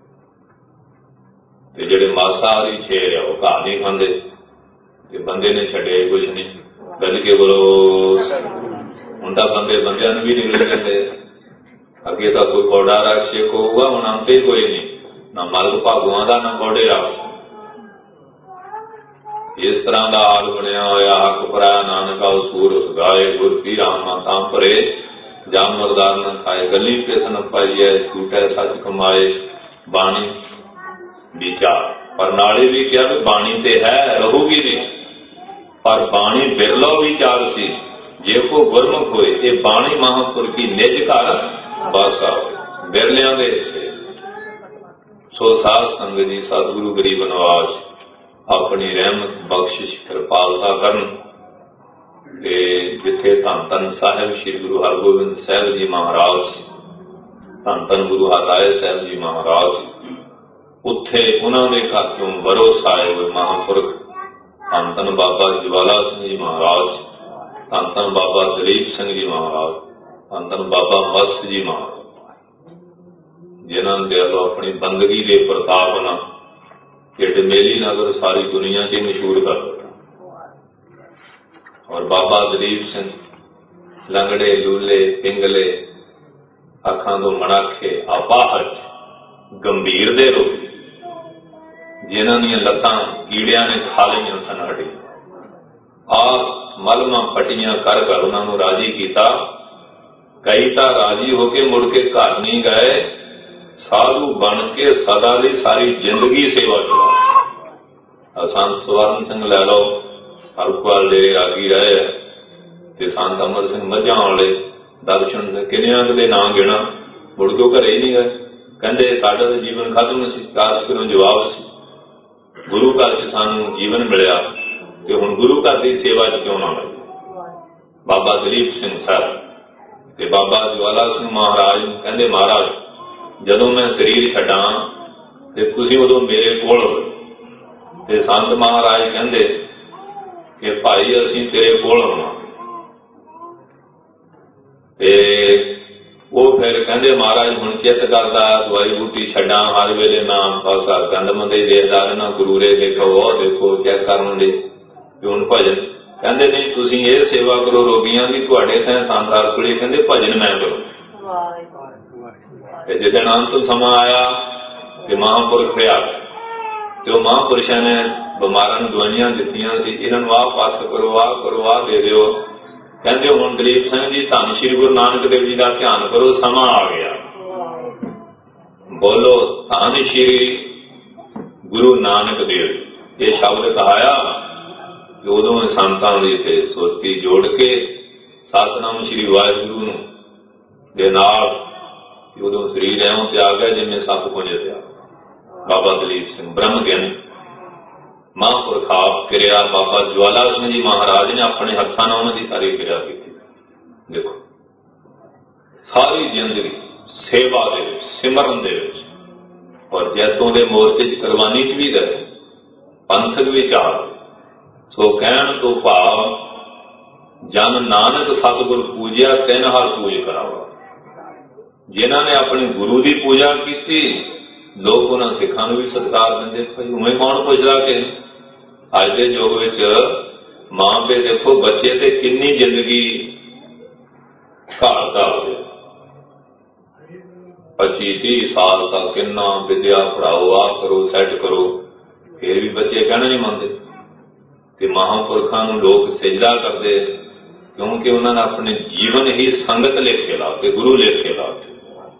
ਤੇ ਜਿਹੜੇ ਮਾਸਾਹਾਰੀ ਸ਼ੇਰ ਆ ਉਹ ਘਾਹ ਨਹੀਂ ਖਾਂਦੇ। ਤੇ ਬੰਦੇ ਨੇ ਛੱਡਿਆ ਕੁਛ ਨਹੀਂ, ਗੱਜ ਕੇ ਬੋਲੋ। ਹੁਣ ਤਾਂ ਬੰਦੇ ਬੰਦਿਆਂ ਨੂੰ ਵੀ ਨਹੀਂ ਲੈਂਦੇ। ਅੱਗੇ ਤਾਂ ਕੋਈ ਕੌੜਾ ਰਾਖਸ਼ੇ ਹੋਊਗਾ, ਹੁਣ ਆਉਂਦੇ ਕੋਈ ਨਹੀਂ, ਨਾ ਮਲਕ ਭਾਗੂਆਂ ਦਾ ਨਾ ਕੌੜੇ ਰਾਖਸ਼। ਇਸ ਤਰ੍ਹਾਂ ਦਾ ਹਾਲ ਬਣਿਆ ਹੋਇਆ। ਹੱਕ ਭਰਾਇਆ ਨਾਨਕਾ ਉਸੂਰ ਉਸ ਗਾਏ ਗੁਰ ਕੀ ਰਾਮ ਤਾਂ ਭਰੇ ਜਾਮ ਮਰਦਾਰ ਨਾ ਖਾਏ ਗਲੀ ਪੇਸਨ ਪਾਈਏ ਝੂਠੇ ਸੱਚ ਕਮਾਏ ਬਾਣੀ ਵਿਚਾਰ। ਪਰ ਨਾਲੇ ਵੀ ਕਿਹਾ ਵੀ ਬਾਣੀ ਤੇ ਹੈ ਰਹੂਗੀ ਵੀ, ਪਰ ਬਾਣੀ ਬਿਰਲੋ ਵਿਚਾਰ ਸੀ। ਜੇ ਕੋ ਗੁਰਮੁਖ ਹੋਏ ਇਹ ਬਾਣੀ ਮਹਾਂਪੁਰ ਕੀ ਨਿਜ ਘਰ ਵਾਸਾ ਹੋਏ ਬਿਰਲਿਆਂ ਦੇ ਹਿੱਸੇ। ਸੋ ਸਾਧ ਸੰਗਤ ਜੀ ਸਤਿਗੁਰੂ ਗਰੀਬ ਨਵਾਜ ਆਪਣੀ ਰਹਿਮਤ ਬਖਸ਼ਿਸ਼ ਕਿਰਪਾਲਤਾ ਕਰਨ ਤੇ ਜਿੱਥੇ ਧੰਨ ਧੰਨ ਸਾਹਿਬ ਸ੍ਰੀ ਗੁਰੂ ਹਰਗੋਬਿੰਦ ਸਾਹਿਬ ਜੀ ਮਹਾਰਾਜ, ਧੰਨ ਧੰਨ ਗੁਰੂ ਹਰਿਰਾਏ ਸਾਹਿਬ ਜੀ ਮਹਾਰਾਜ, ਉੱਥੇ ਉਹਨਾਂ ਦੇ ਘਰ ਤੋਂ ਭਰੋਸਾ ਆਏ ਹੋਏ ਮਹਾਂਪੁਰਖ ਧੰਨ ਧੰਨ ਬਾਬਾ ਜਵਾਲਾ ਸਿੰਘ ਜੀ ਮਹਾਰਾਜ, ਧੰਨ ਧੰਨ ਬਾਬਾ ਦਲੀਪ ਸਿੰਘ ਜੀ ਮਹਾਰਾਜ, ਧੰਨ ਧੰਨ ਬਾਬਾ ਮਸਤ ਜੀ ਮਹਾਰਾਜ, ਜਿਨ੍ਹਾਂ ਦੇ ਵੱਲੋਂ ਆਪਣੀ ਬੰਦਗੀ ਦੇ ਪ੍ਰਤਾਪ ਨਾਲ ਕਿ ਡਮੇਲੀ ਨਗਰ ਸਾਰੀ ਦੁਨੀਆ 'ਚ ਮਸ਼ਹੂਰ ਕਰ ਦਿੱਤਾ। ਔਰ ਬਾਬਾ ਦਲੀਪ ਸਿੰਘ ਲੰਗੜੇ ਲੂਲੇ ਪਿੰਗਲੇ ਅੱਖਾਂ ਤੋਂ ਮਣਾਖੇ ਅਪਾਹਜ ਗੰਭੀਰ ਦੇ ਰੋਗੀ, ਜਿਨ੍ਹਾਂ ਦੀਆਂ ਲੱਤਾਂ ਕੀੜਿਆਂ ਨੇ ਖਾ ਲਈਆਂ ਸਨ ਹੱਡੀ, ਆਪ ਮਲਮਾਂ ਪੱਟੀਆਂ ਕਰ ਕਰ ਉਹਨਾਂ ਨੂੰ ਰਾਜੀ ਕੀਤਾ। ਕਈ ਤਾਂ ਰਾਜੀ ਹੋ ਕੇ ਮੁੜ ਕੇ ਘਰ ਨਹੀਂ ਗਏ, ਸਾਧੂ ਬਣ ਕੇ ਸਦਾ ਲਈ ਸਾਰੀ ਜ਼ਿੰਦਗੀ ਸੇਵਾ ਚਲਾ। ਸੰਤ ਸਵਰਨ ਸਿੰਘ ਲੈ ਲਓ, ਹਰਕਵਾਲ ਦੇ ਰਾਗੀ ਰਹੇ ਤੇ ਸੰਤ ਅਮਰ ਸਿੰਘ ਮੱਝਾਂ ਵਾਲੇ, ਦਰਸ਼ਨ ਕਿੰਨਿਆਂ ਦੇ ਨਾਂ ਗਿਣਾ, ਮੁੜ ਕੇ ਘਰੇ ਹੀ ਨਹੀਂ ਗਏ। ਕਹਿੰਦੇ ਸਾਡਾ ਤਾਂ ਜੀਵਨ ਖਤਮ ਸੀ, ਕਾਸ਼ ਕਿਉਂ ਜਵਾਬ ਸੀ। ਗੁਰੂ ਘਰ 'ਚ ਸਾਨੂੰ ਜੀਵਨ ਮਿਲਿਆ ਤੇ ਹੁਣ ਗੁਰੂ ਘਰ ਦੀ ਸੇਵਾ 'ਚ ਕਿਉਂ ਨਾ ਮਿਲੇ। ਬਾਬਾ ਦਲੀਪ ਸਿੰਘ ਸਾਹਿਬ ਤੇ ਬਾਬਾ ਜਵਾਲਾ ਸਿੰਘ ਮਹਾਰਾਜ ਨੂੰ ਕਹਿੰਦੇ, ਮਹਾਰਾਜ ਜਦੋਂ ਮੈਂ ਸਰੀਰ ਛੱਡਾਂ ਤੇ ਤੁਸੀਂ ਉਦੋਂ ਮੇਰੇ ਕੋਲ ਹੋ। ਤੇ ਸੰਤ ਮਹਾਰਾਜ ਕਹਿੰਦੇ ਕਿ ਭਾਈ ਅਸੀਂ ਤੇਰੇ ਕੋਲ ਹੋਣਾ। ਤੇ ਉਹ ਫਿਰ ਕਹਿੰਦੇ ਮਹਾਰਾਜ ਹੁਣ ਚਿੱਤ ਕਰਦਾ ਦਵਾਈ ਬੂਟੀ ਛੱਡਾਂ, ਹਰ ਵੇਲੇ ਨਾਮ ਖਾਲਸਾ ਗੰਦ ਮੰਦੇ ਦੇਖਦਾ ਨਾ, ਗੁਰੂਰੇ ਦੇਖੋ ਉਹ ਦੇਖੋ ਚੈੱਕ ਕਰਨ ਦੇ ਤੇ ਹੁਣ ਭਜਨ। ਕਹਿੰਦੇ ਨਹੀਂ ਤੁਸੀਂ ਇਹ ਸੇਵਾ ਕਰੋ ਰੋਗੀਆਂ ਦੀ, ਤੁਹਾਡੇ ਤਾਂ ਸੰਸਾਰ ਕੋਲੇ ਕਹਿੰਦੇ ਭਜਨ ਮੈਂ ਕਰੋ। ਤੇ ਜਿੱਦਣ ਅੰਤ ਸਮਾਂ ਆਇਆ ਤੇ ਮਹਾਂਪੁਰਖ ਪਿਆ ਤੇ ਉਹ ਮਹਾਂਪੁਰਸ਼ਾਂ ਨੇ ਬਿਮਾਰਾਂ ਨੂੰ ਦਵਾਈਆਂ ਦਿੱਤੀਆਂ ਸੀ, ਇਹਨਾਂ ਨੂੰ ਆਹ ਪਾਠ ਕਰੋ, ਆਹ ਕਰੋ, ਆਹ ਦੇ ਦਿਓ। ਕਹਿੰਦੇ ਹੁਣ ਦਲੀਪ ਸਿੰਘ ਜੀ ਧੰਨ ਸ਼੍ਰੀ ਗੁਰੂ ਨਾਨਕ ਦੇਵ ਜੀ ਦਾ ਧਿਆਨ ਕਰੋ, ਸਮਾਂ ਆ ਗਿਆ। ਬੋਲੋ ਧੰਨ ਸ਼੍ਰੀ ਗੁਰੂ ਨਾਨਕ ਦੇਵ, ਇਹ ਸ਼ਬਦ ਕਹਾਇਆ ਕਿ ਉਦੋਂ ਸੰਤਾਂ ਦੀ ਤੇ ਸੁਰਤੀ ਜੋੜ ਕੇ ਸਤਿਨਾਮ ਸ਼੍ਰੀ ਵਾਹਿਗੁਰੂ ਨੂੰ ਦੇ ਨਾਲ ਉਦੋਂ ਸਰੀਰ ਐਉਂ ਤੇ ਆ ਗਿਆ ਜਿਵੇਂ ਸੱਤ ਪੁੰਜੇ ਤੇ ਆ। ਬਾਬਾ ਦਲੀਪ ਸਿੰਘ ਬ੍ਰਹਮ ਗਿਆਨੀ ਮਹਾਂਪੁਰਖ ਆਪ ਕਿਰਿਆ, ਬਾਬਾ ਜਵਾਲਾ ਸਿੰਘ ਜੀ ਮਹਾਰਾਜ ਨੇ ਆਪਣੇ ਹੱਥਾਂ ਨਾਲ ਉਹਨਾਂ ਦੀ ਸਾਰੀ ਕਿਰਿਆ ਕੀਤੀ। ਦੇਖੋ ਸਾਰੀ ਜ਼ਿੰਦਗੀ ਸੇਵਾ ਦੇ ਵਿੱਚ, ਸਿਮਰਨ ਦੇ ਵਿੱਚ, ਔਰ ਜੈਤੋਂ ਦੇ ਮੋਰਚੇ 'ਚ ਕੁਰਬਾਨੀ 'ਚ ਵੀ ਗਏ, ਪੰਥਕ ਵਿਚਾਰ। ਸੋ ਕਹਿਣ ਤੋਂ ਭਾਵ ਜਨ ਨਾਨਕ ਸਤਿਗੁਰ ਪੂਜਿਆ ਤਿੰਨ ਹਰ ਪੂਜ ਕਰਾਵਾ। ਜਿਨ੍ਹਾਂ ਨੇ ਆਪਣੇ ਗੁਰੂ ਦੀ ਪੂਜਾ ਕੀਤੀ ਲੋਕ ਉਹਨਾਂ ਸਿੱਖਾਂ ਨੂੰ ਵੀ ਸਤਿਕਾਰ ਦਿੰਦੇ। ਭਾਈ ਉਵੇਂ ਕੌਣ ਪੁੱਛਦਾ ਕਿ ਅੱਜ ਦੇ ਯੁੱਗ ਵਿੱਚ ਮਾਂ ਪਿਓ ਦੇਖੋ ਬੱਚੇ ਤੇ ਕਿੰਨੀ ਜ਼ਿੰਦਗੀ ਘਾਟ ਕਰਦੇ 25-30 ਸਾਲ ਤੱਕ ਕਿੰਨਾ ਵਿਦਿਆ ਪੜਾਓ, ਆਹ ਕਰੋ, ਸੈੱਟ ਕਰੋ, ਫਿਰ ਵੀ ਬੱਚੇ ਕਹਿਣਾ ਨਹੀਂ ਮੰਨਦੇ। ਤੇ ਮਹਾਂਪੁਰਖਾਂ ਨੂੰ ਲੋਕ ਸਿਜਦਾ ਕਰਦੇ ਕਿਉਂਕਿ ਉਹਨਾਂ ਨੇ ਆਪਣੇ ਜੀਵਨ ਹੀ ਸੰਗਤ ਲੇਖੇ ਲਾਤੇ, ਗੁਰੂ ਲੇਖੇ ਲਾਤੇ।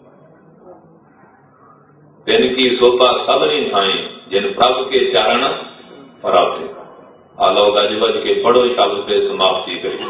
ਤਿੰਨ ਕੀ ਸੋਭਾ ਸਭ ਨਹੀਂ ਥਾਈ ਜਿਨ ਪ੍ਰਭ ਕੇ ਚਰਨ ਪ੍ਰਾਪੇ। ਆ ਲਓ ਗੱਜ ਵੱਜ ਕੇ ਪੜੋ ਸ਼ਬਦ ਤੇ ਸਮਾਪਤੀ ਕਰੀਏ।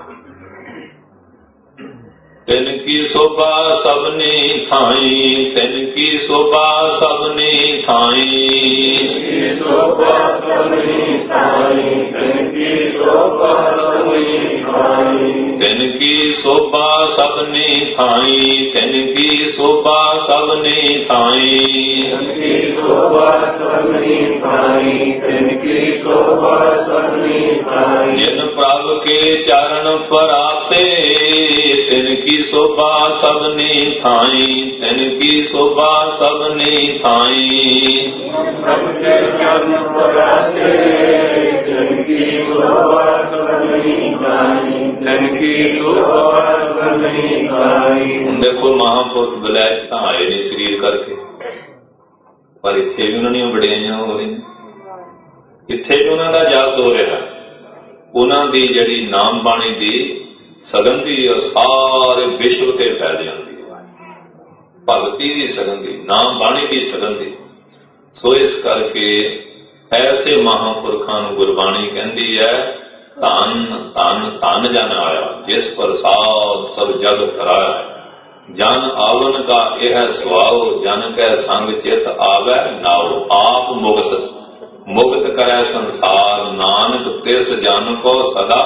ਤਿੰਨ ਕੀ ਸੋਭਾ ਸਭਨੀ ਥਾਈ, ਤਿੰਨ ਕੀ ਸੋਭਾ ਸਭਨੀ ਥਾਈ, ਸੋਭਾ ਸਭਨੀ ਥਾਈ, ਤਿੰਨ ਕੀ ਸੋਭਾ ਸਭਨੀ ਥਾਈ, ਤਿੰਨ ਕੀ ਸੋਭਾ ਸਭਨੀ ਥਾਈ, ਤਿੰਨ ਕੀ ਸੋਭਾ ਸਭਨੀ ਥਾਈ, ਤਿੰਨ ਕੀ ਸੋਭਾ ਸਭਨੀ ਥਾਈ, ਤਿੰਨ ਕੀ ਸੋਭਾ ਸਭਨੀ ਥਾਈ। ਜਿਨ ਪ੍ਰਭ ਕੇ ਚਰਨ ਪਰਾਤੇ, ਤਿਨ ਕੀ ਸੋਭਾ ਸਭਨੀ ਥਾਈ, ਤਿਨ ਕੀ ਸੋਭਾ ਸਭਨੀ ਥਾਈ। ਪ੍ਰਭ ਕੇ ਚਰਨ ਪਰਾਤੇ, ਤਿਨ ਕੀ ਸੋਭਾ ਸਭਨੀ ਥਾਈ, ਤਿਨ ਕੀ ਸੋਭਾ ਸਭਨੀ ਥਾਈ। ਹੁਣ ਦੇਖੋ ਮਹਾਂਪੁਰਖ ਵਿਲਾਇਤ ਤਾਂ ਆਏ ਨੇ ਸਰੀਰ ਕਰਕੇ, ਪਰ ਇੱਥੇ ਵੀ ਉਹਨਾਂ ਦੀਆਂ ਵਡਿਆਈਆਂ ਹੋ ਰਹੀਆਂ, ਇੱਥੇ ਵੀ ਉਹਨਾਂ ਦਾ ਜਸ ਹੋ ਰਿਹਾ। ਉਹਨਾਂ ਦੀ ਜਿਹੜੀ ਨਾਮ ਬਾਣੀ ਦੀ ਸਗੰਧੀ ਸਾਰੇ ਵਿਸ਼ਵ ਤੇ ਫੈਲ ਜਾਂਦੀ ਹੈ। ਭਗਤੀ ਦੀ ਸਗੰਧੀ, ਨਾਮ ਬਾਣੀ ਦੀ ਸਗੰਧੀ। ਸੋ ਇਸ ਕਰਕੇ ਐਸੇ ਮਹਾਂਪੁਰਖਾਂ ਨੂੰ ਗੁਰਬਾਣੀ ਕਹਿੰਦੀ ਹੈ ਧੰਨ ਧੰਨ ਧੰਨ ਜਨ ਆਇਆ ਜਿਸ ਪ੍ਰਸਾਦ ਸਭ ਜਗ ਕਰਾਇਆ। ਜਨ ਆਵਨ ਕਾ ਇਹ ਸੁਆਓ, ਜਨ ਕੈ ਸੰਗ ਚਿਤ ਆਵੈ ਨਾਉ। ਆਪ ਮੁਕਤ ਕਰੈ ਸੰਸਾਰ, ਨਾਨਕ ਤਿਸ ਜਨ ਕੋ ਸਦਾ।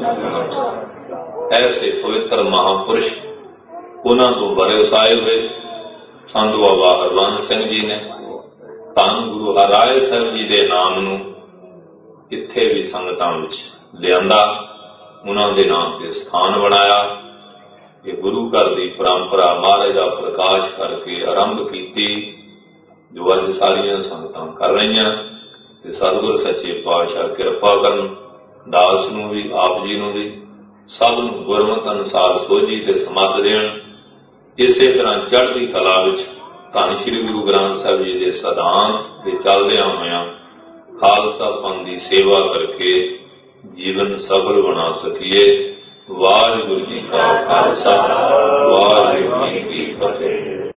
ਐਸੇ ਪਵਿੱਤਰ ਮਹਾਂਪੁਰਸ਼ ਉਹਨਾਂ ਤੋਂ ਬੜੇ ਵਸਾਏ ਹੋਏ ਸੰਤ ਬਾਬਾ ਹਰਬੰਸ ਸਿੰਘ ਜੀ ਨੇ ਧੰਨ ਗੁਰੂ ਹਰਿਰਾਏ ਸਾਹਿਬ ਜੀ ਦੇ ਨਾਮ ਨੂੰ ਇੱਥੇ ਵੀ ਸੰਗਤਾਂ ਵਿੱਚ ਲਿਆਂਦਾ, ਉਹਨਾਂ ਦੇ ਨਾਮ ਤੇ ਸਥਾਨ ਬਣਾਇਆ। ਇਹ ਗੁਰੂ ਘਰ ਦੀ ਪਰੰਪਰਾ ਮਹਾਰਾਜ ਦਾ ਪ੍ਰਕਾਸ਼ ਕਰਕੇ ਆਰੰਭ ਕੀਤੀ, ਜੋ ਅੱਜ ਸਾਰੀਆਂ ਸੰਗਤਾਂ ਕਰ ਰਹੀਆਂ। ਤੇ ਸਤਿਗੁਰ ਸੱਚੇ ਪਾਤਸ਼ਾਹ ਕਿਰਪਾ ਕਰਨ, ਦਾਸ ਨੂੰ ਵੀ, ਆਪ ਜੀ ਨੂੰ ਵੀ, ਸਭ ਨੂੰ ਗੁਰਮਤਿ ਅਨੁਸਾਰ ਸੋਝੀ ਤੇ ਸਮੱਧ ਦੇਣ। ਇਸੇ ਤਰ੍ਹਾਂ ਚੜ੍ਹਦੀ ਕਲਾ ਵਿੱਚ ਧੰਨ ਸ੍ਰੀ ਗੁਰੂ ਗ੍ਰੰਥ ਸਾਹਿਬ ਜੀ ਦੇ ਸਿਧਾਂਤ ਤੇ ਚੱਲਦਿਆਂ ਹੋਇਆਂ ਖਾਲਸਾ ਪੰਥ ਦੀ ਸੇਵਾ ਕਰਕੇ ਜੀਵਨ ਸਫਲ ਬਣਾ ਸਕੀਏ। ਵਾਹਿਗੁਰੂ ਜੀ ਕਾ ਖਾਲਸਾ, ਵਾਹਿਗੁਰੂ ਜੀ ਕੀ ਫਤਿਹ।